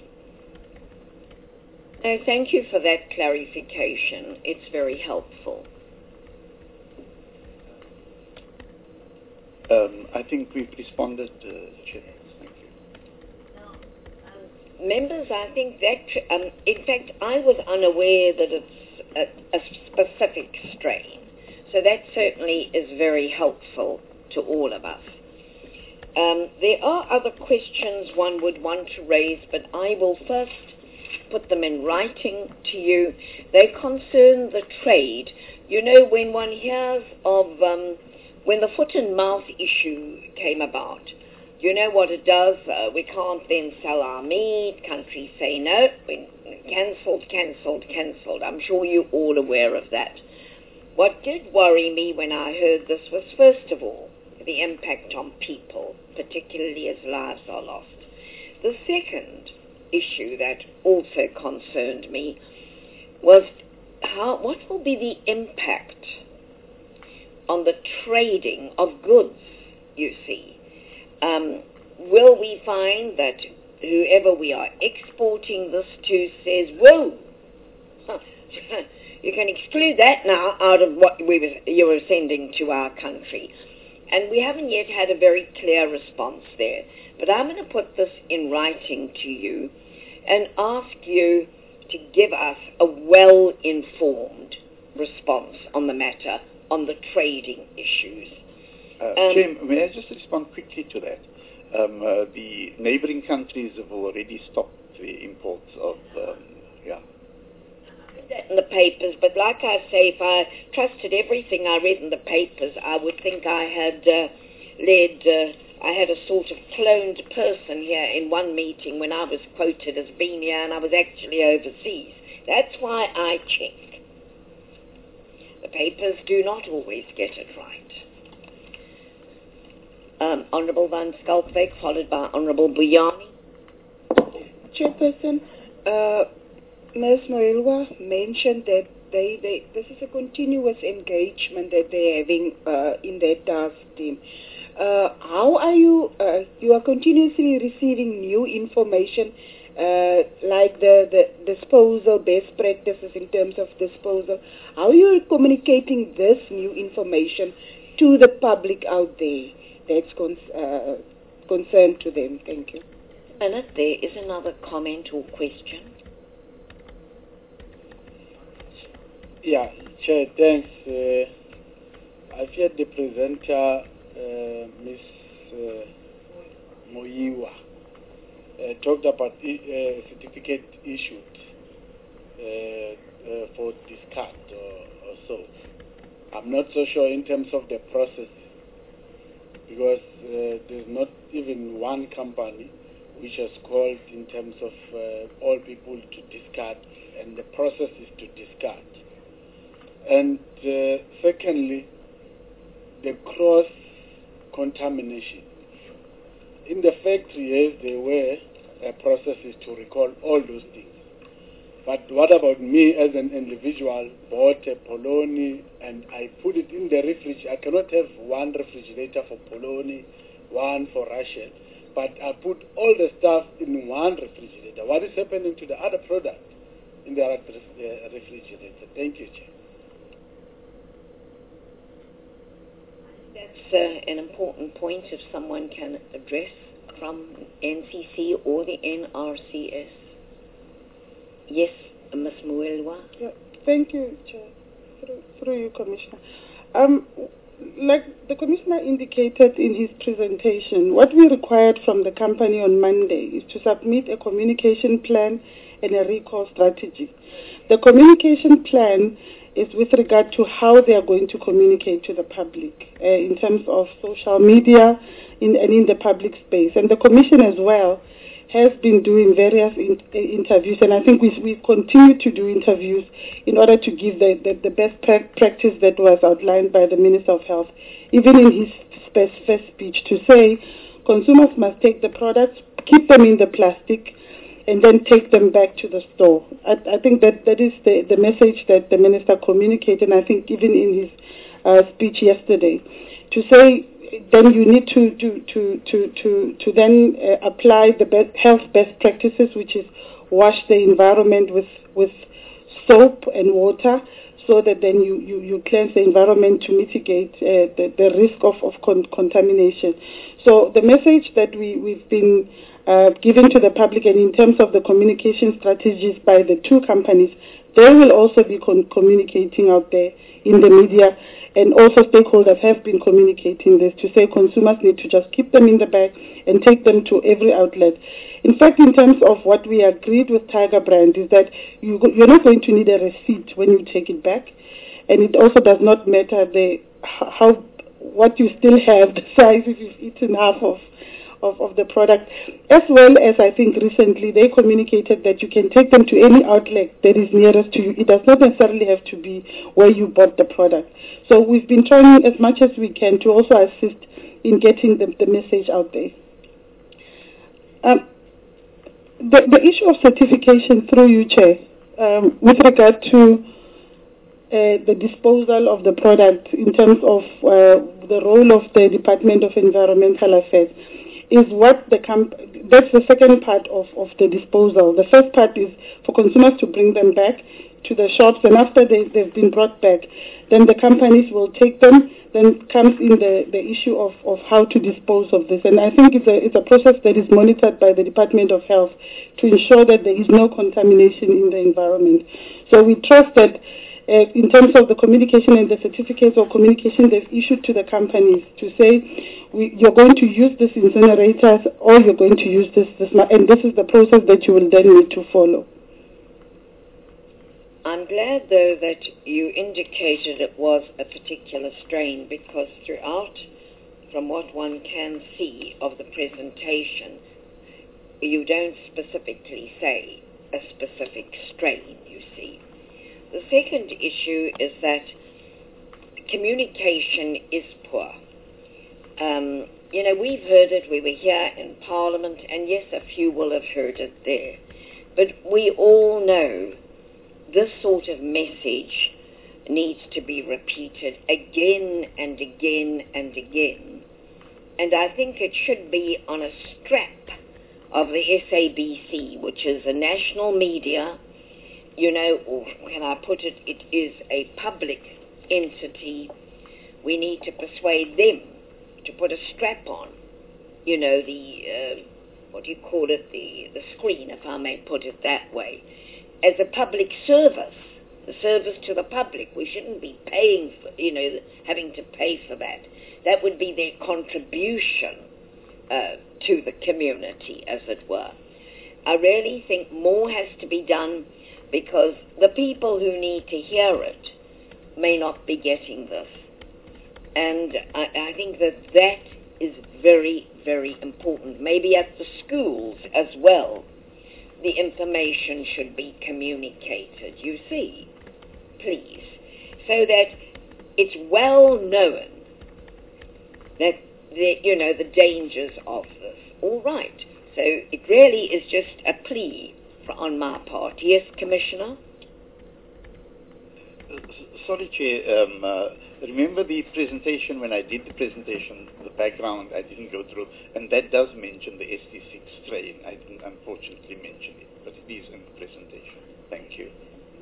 Thank you for that clarification. It's very helpful. I think we've responded, Chair. Thank you. Members, I think that, in fact, I was unaware that it's a specific strain. So that certainly is very helpful to all of us. There are other questions one would want to raise, but I will first put them in writing to you. They concern the trade. You know, when one hears of, when the foot and mouth issue came about, you know what it does? We can't then sell our meat. Countries say no. Cancelled. I'm sure you're all aware of that. What did worry me when I heard this was, first of all, the impact on people, particularly as lives are lost. The second issue that also concerned me was what will be the impact on the trading of goods, you see. Will we find that whoever we are exporting this to says, whoa, you can exclude that now out of what you were sending to our country. And we haven't yet had a very clear response there. But I'm going to put this in writing to you and ask you to give us a well-informed response on the matter, on the trading issues. Chair, may I just respond quickly to that? The neighboring countries have already stopped the imports of, that in the papers, but like I say, if I trusted everything I read in the papers, I would think I had I had a sort of cloned person here in one meeting when I was quoted as being here and I was actually overseas. That's why I check. The papers do not always get it right. Honourable Van Schalkwyk, followed by Honourable Buyani. Chairperson, Ms. Moilwa mentioned that this is a continuous engagement that they're having in their task team. How are you? You are continuously receiving new information like the disposal, best practices in terms of disposal. How are you communicating this new information to the public out there that's concerned to them? Thank you. Annette, there is another comment or question. Yeah, Chair, thanks. I've heard the presenter, Ms. Moyiwa, talked about certificate issued for discard or so. I'm not so sure in terms of the process, because there's not even one company which has called in terms of all people to discard, and the process is to discard. And secondly, the cross-contamination. In the factory, yes, there were processes to recall all those things. But what about me as an individual, bought a polony and I put it in the refrigerator? I cannot have one refrigerator for polony, one for Russian, but I put all the stuff in one refrigerator. What is happening to the other product in the other refrigerator? Thank you, Chair. That's an important point if someone can address from NCC or the NRCS. Yes, Ms. Muelwa. Yeah, thank you, Chair. Through you, Commissioner. Like the Commissioner indicated in his presentation, what we required from the company on Monday is to submit a communication plan and a recall strategy. The communication plan is with regard to how they are going to communicate to the public in terms of social media and in the public space. And the Commission as well has been doing various interviews, and I think we continue to do interviews in order to give the best practice that was outlined by the Minister of Health, even in his first speech, to say consumers must take the products, keep them in the plastic, and then take them back to the store. I think that is the message that the Minister communicated, and I think even in his speech yesterday, to say then you need to then apply the health best practices, which is wash the environment with soap and water, so that then you cleanse the environment to mitigate the risk of contamination. So the message that we've been given to the public, and in terms of the communication strategies by the two companies, they will also be communicating out there in the media, and also stakeholders have been communicating this, to say consumers need to just keep them in the bag and take them to every outlet. In fact, in terms of what we agreed with Tiger Brand is that you're not going to need a receipt when you take it back, and it also does not matter what you still have, the size, if you've eaten half of the product. As well as I think recently they communicated that you can take them to any outlet that is nearest to you. It does not necessarily have to be where you bought the product. So we've been trying as much as we can to also assist in getting the message out there. The issue of certification, through you, Chair, with regard to the disposal of the product in terms of the role of the Department of Environmental Affairs, is what that's the second part of the disposal. The first part is for consumers to bring them back to the shops, and after they've been brought back, then the companies will take them. Then comes in the issue of how to dispose of this. And I think it's a process that is monitored by the Department of Health to ensure that there is no contamination in the environment. So we trust that in terms of the communication and the certificates of communication they've issued to the companies to say, you're going to use this incinerators, or you're going to use this, and this is the process that you will then need to follow. I'm glad, though, that you indicated it was a particular strain, because throughout, from what one can see of the presentation, you don't specifically say a specific strain, you see. The second issue is that communication is poor. We've heard it, we were here in Parliament, and yes, a few will have heard it there. But we all know this sort of message needs to be repeated again and again and again. And I think it should be on a strap of the SABC, which is a national media, you know, or can I put it, it is a public entity. We need to persuade them to put a strap on, you know, the, what do you call it, the screen, if I may put it that way, as a public service, the service to the public. We shouldn't be paying for, you know, having to pay for that. That would be their contribution to the community, as it were. I really think more has to be done, because the people who need to hear it may not be getting this. And I think that is very, very important. Maybe at the schools as well, the information should be communicated, you see, please, so that it's well known that, you know, the dangers of this. All right. So it really is just a plea on my part. Yes, Commissioner? Sorry, Chair. Remember the presentation, when I did the presentation, the background I didn't go through, and that does mention the ST6 strain. I didn't unfortunately mention it, but it is in the presentation. Thank you.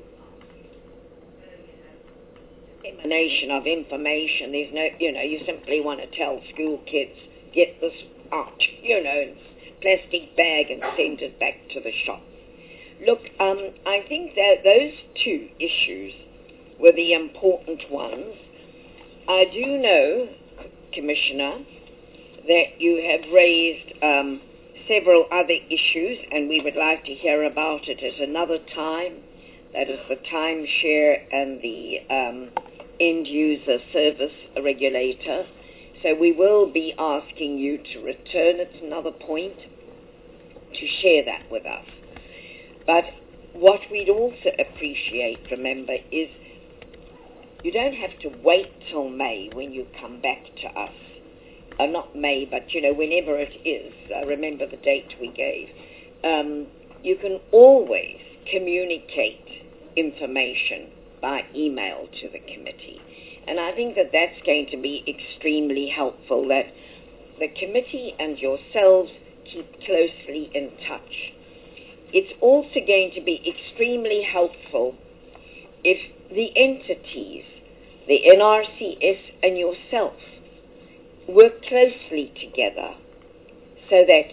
Dissemination of information. There's no, you know, you simply want to tell school kids, get this out, you know, plastic bag and send it back to the shop. Look, I think that those two issues were the important ones. I do know, Commissioner, that you have raised several other issues, and we would like to hear about it at another time. That is the timeshare and the end-user service regulator. So we will be asking you to return at another point to share that with us. But what we'd also appreciate, remember, is you don't have to wait till May when you come back to us. Not May, but, you know, whenever it is. Remember the date we gave. You can always communicate information by email to the committee. And I think that that's going to be extremely helpful, that the committee and yourselves keep closely in touch. It's also going to be extremely helpful if the entities, the NRCS and yourself, work closely together, so that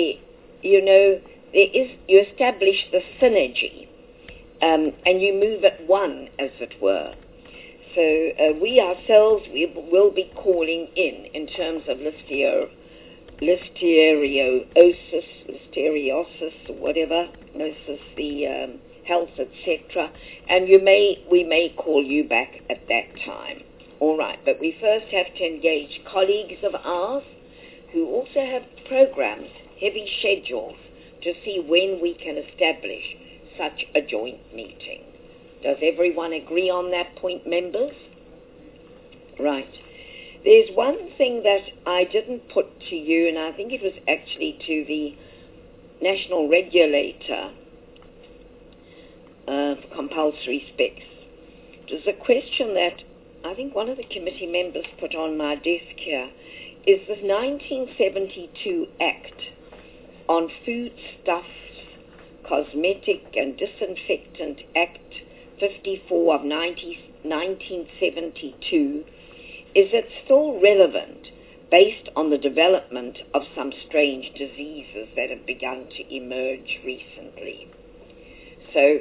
you establish the synergy, and you move at one, as it were. So we ourselves, we will be calling in terms of listeriosis, or whatever, gnosis, the health, etc. And we may call you back at that time. All right, but we first have to engage colleagues of ours who also have programs, heavy schedules, to see when we can establish such a joint meeting. Does everyone agree on that point, members? Right. There's one thing that I didn't put to you, and I think it was actually to the national regulator for compulsory specs. It was a question that I think one of the committee members put on my desk here. Is the 1972 Act on Foodstuffs, Cosmetic and Disinfectant Act 54 of 1972, is it still relevant based on the development of some strange diseases that have begun to emerge recently? So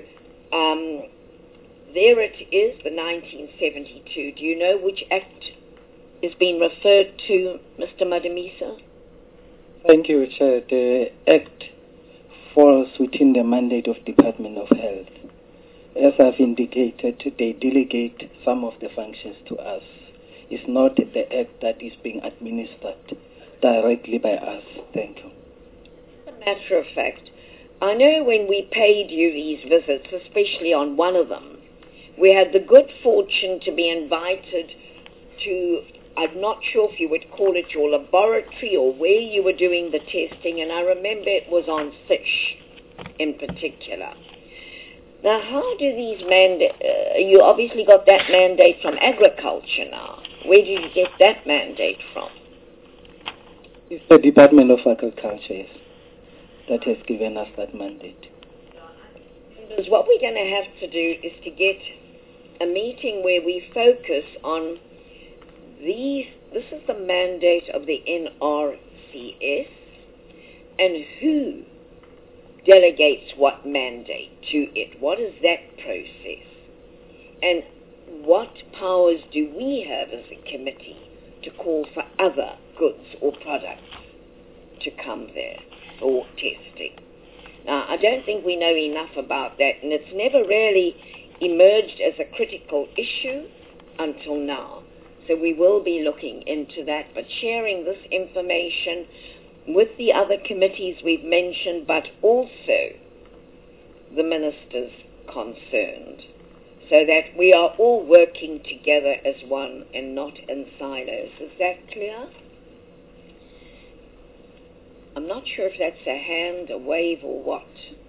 there it is, the 1972. Do you know which act is being referred to, Mr. Madamisa? Thank you, Chair. The Act falls within the mandate of Department of Health. As I've indicated, they delegate some of the functions to us. It's not the Act that is being administered directly by us. Thank you. As a matter of fact, I know when we paid you these visits, especially on one of them, we had the good fortune to be invited to, I'm not sure if you would call it your laboratory or where you were doing the testing, and I remember it was on fish in particular. Now, how do these you obviously got that mandate from agriculture now. Where did you get that mandate from? It's the Department of Agriculture, yes. that has given us that mandate. Because what we're going to have to do is to get a meeting where we focus on these. This is the mandate of the NRCS, and who delegates what mandate to it. What is that process? And what powers do we have as a committee to call for other goods or products to come there for testing? Now, I don't think we know enough about that, and it's never really emerged as a critical issue until now. So we will be looking into that, but sharing this information with the other committees we've mentioned, but also the ministers concerned, so that we are all working together as one and not in silos. Is that clear? I'm not sure if that's a hand, a wave, or what.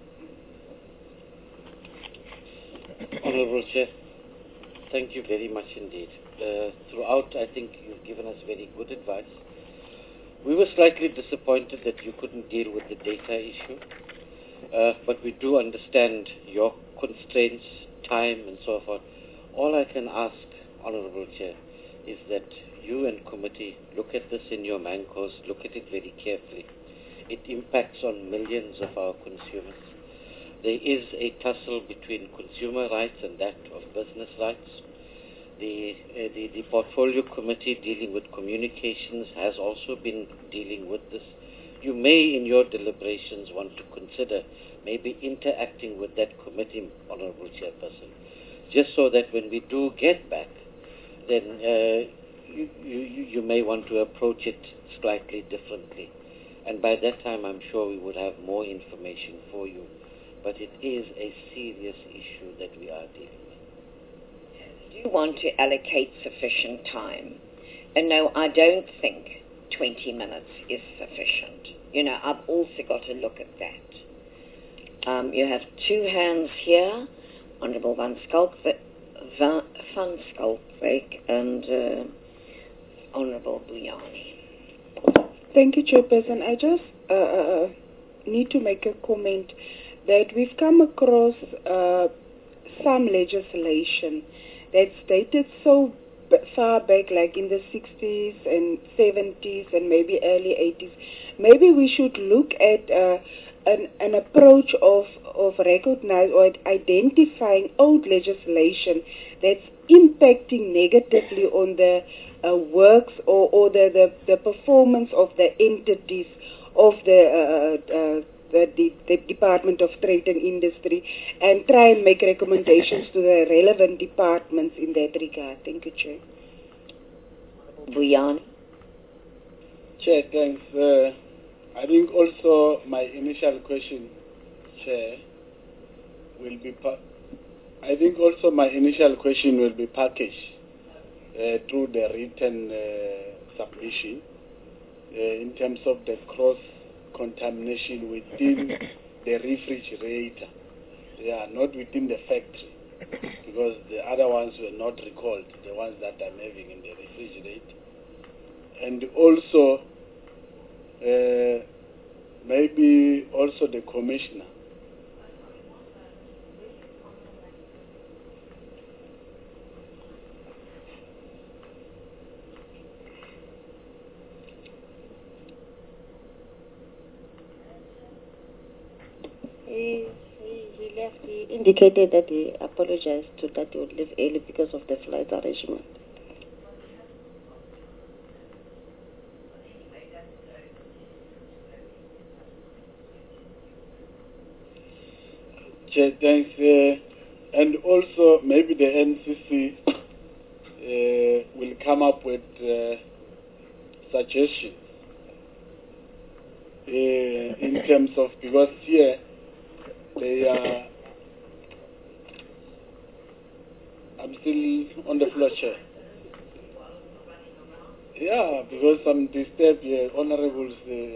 Honourable Chair, thank you very much indeed. Throughout, I think you've given us very good advice. We were slightly disappointed that you couldn't deal with the data issue, but we do understand your constraints, time, and so forth. All I can ask, Honourable Chair, is that you and committee look at this in your mancos, look at it very carefully. It impacts on millions of our consumers. There is a tussle between consumer rights and that of business rights. The portfolio committee dealing with communications has also been dealing with this. You may, in your deliberations, want to consider maybe interacting with that committee, Honourable Chairperson, just so that when we do get back, then you may want to approach it slightly differently. And by that time, I'm sure we would have more information for you. But it is a serious issue that we are dealing with. Do want to allocate sufficient time. And no, I don't think 20 minutes is sufficient. You know, I've also got to look at that. You have two hands here, Honourable Van Schalkwyk and Honourable Buyani. Thank you, Chairperson. I just need to make a comment that we've come across some legislation that's dated so far back, like in the 60s and 70s and maybe early 80s. Maybe we should look at an approach of recognizing or identifying old legislation that's impacting negatively on the works or the performance of the entities of the Department of Trade and Industry, and try and make recommendations to the relevant departments in that regard. Thank you, Chair. Buyani. Chair, thanks. I think also my initial question, Chair, will be packaged through the written submission in terms of the cross-contamination within the refrigerator. Yeah, not within the factory, because the other ones were not recalled, the ones that I'm having in the refrigerator. And also, maybe also the commissioner. He left. He indicated that he apologized that he would leave early because of the flight arrangement. Thanks. And also maybe the NCC will come up with suggestions in terms of, because here they are, I'm still on the floor, Chair. Yeah, because I'm disturbed here, honorables.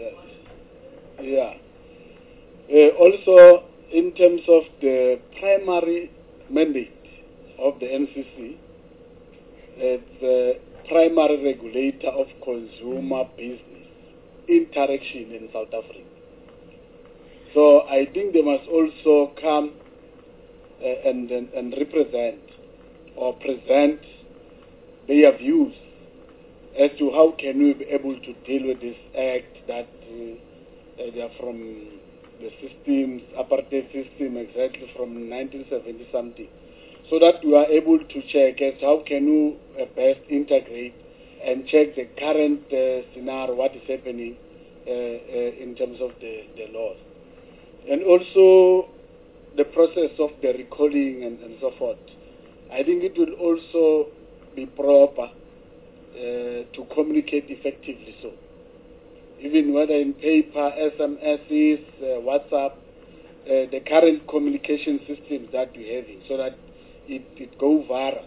Also, in terms of the primary mandate of the NCC, it's the primary regulator of consumer business interaction in South Africa. So I think they must also come and represent or present their views as to how can we be able to deal with this act that they are from the systems, apartheid system, exactly from 1970 something, so that we are able to check as how can we best integrate and check the current scenario, what is happening in terms of the laws. And also the process of the recalling and so forth. I think it will also be proper to communicate effectively so. Even whether in paper, SMSs, WhatsApp, the current communication systems that we're having, so that it go viral,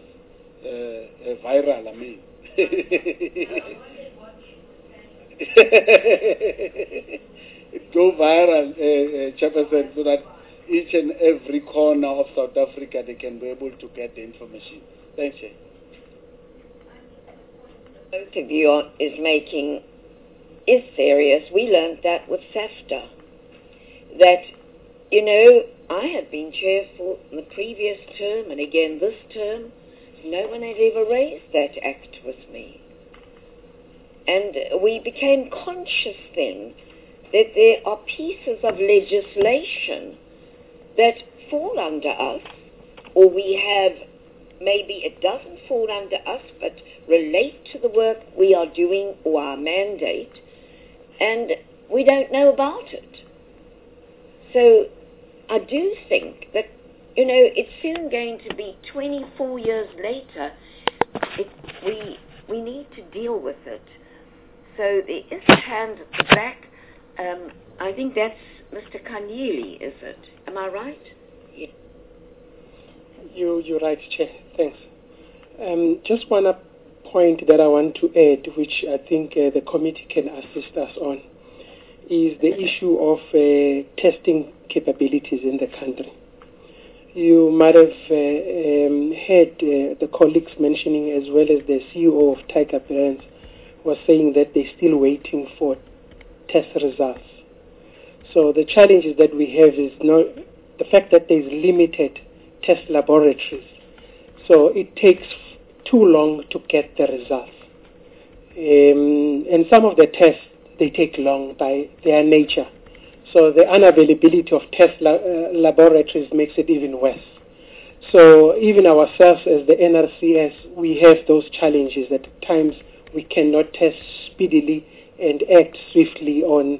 I mean. It go viral, Chairperson, so that each and every corner of South Africa, they can be able to get the information. Thanks, Chair. Both of you is making is serious. We learned that with SAFTA. That, you know, I had been chair for the previous term and again this term. No one had ever raised that act with me. And we became conscious then that there are pieces of legislation that fall under us, or we have, maybe it doesn't fall under us, but relate to the work we are doing or our mandate, and we don't know about it. So I do think that, you know, it's soon going to be 24 years later. We need to deal with it. So there is a hand at the back. I think that's Mr. Kanyili, is it? Am I right? Yeah. You're right, Chair. Thanks. Just one point that I want to add, which I think the committee can assist us on, is the issue of testing capabilities in the country. You might have heard the colleagues mentioning, as well as the CEO of Tiger Brands was saying that they're still waiting for test results. So the challenges that we have is the fact that there's limited test laboratories. So it takes too long to get the results. And some of the tests, they take long by their nature. So the unavailability of test laboratories makes it even worse. So even ourselves as the NRCS, we have those challenges that at times we cannot test speedily and act swiftly on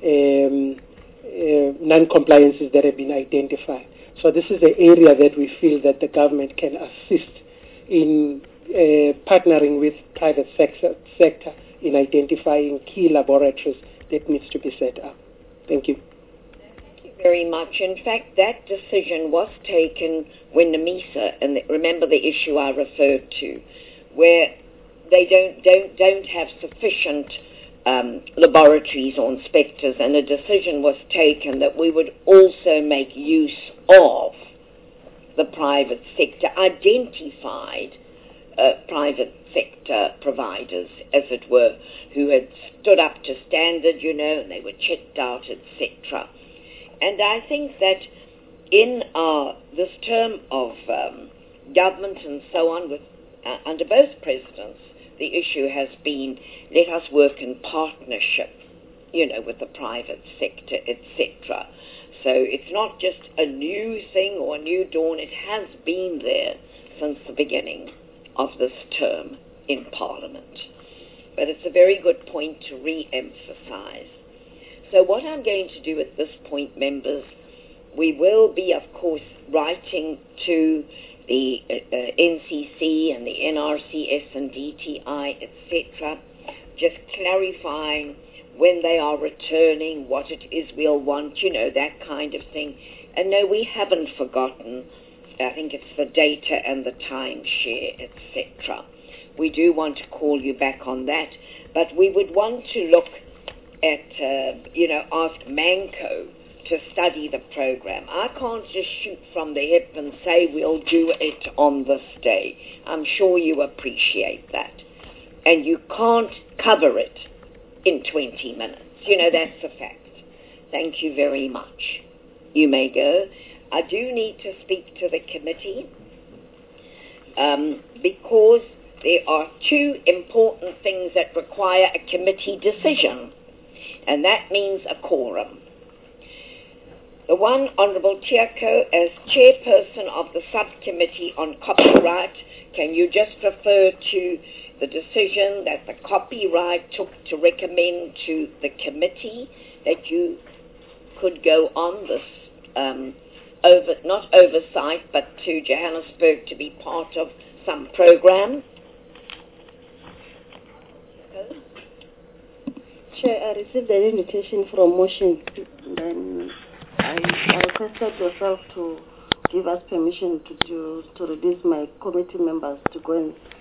non-compliances that have been identified. So this is the area that we feel that the government can assist in partnering with private sector in identifying key laboratories that needs to be set up. Thank you. Thank you very much. In fact, that decision was taken when NAMISA, and remember the issue I referred to, where they don't have sufficient laboratories or inspectors, and a decision was taken that we would also make use of the private sector, identified private sector providers, as it were, who had stood up to standard, you know, and they were checked out, etc. And I think that in this term of government and so on, with under both presidents, the issue has been, let us work in partnership, you know, with the private sector, etc. So it's not just a new thing or a new dawn. It has been there since the beginning of this term in Parliament. But it's a very good point to re-emphasize. So what I'm going to do at this point, members, we will be, of course, writing to the NCC and the NRCS and DTI, etc., just clarifying when they are returning, what it is we'll want, you know, that kind of thing. And no, we haven't forgotten. I think it's the data and the timeshare, etc. We do want to call you back on that, but we would want to look at, you know, ask Manco to study the program. I can't just shoot from the hip and say we'll do it on this day. I'm sure you appreciate that. And you can't cover it in 20 minutes. You know, that's a fact. Thank you very much. You may go. I do need to speak to the committee because there are two important things that require a committee decision, and that means a quorum. The one, Honourable Tiako, as chairperson of the subcommittee on copyright, can you just refer to the decision that the copyright took to recommend to the committee that you could go on this, not oversight, but to Johannesburg to be part of some program? Chair, I received an invitation from Motion. Then I requested yourself to give us permission to release my committee members to go and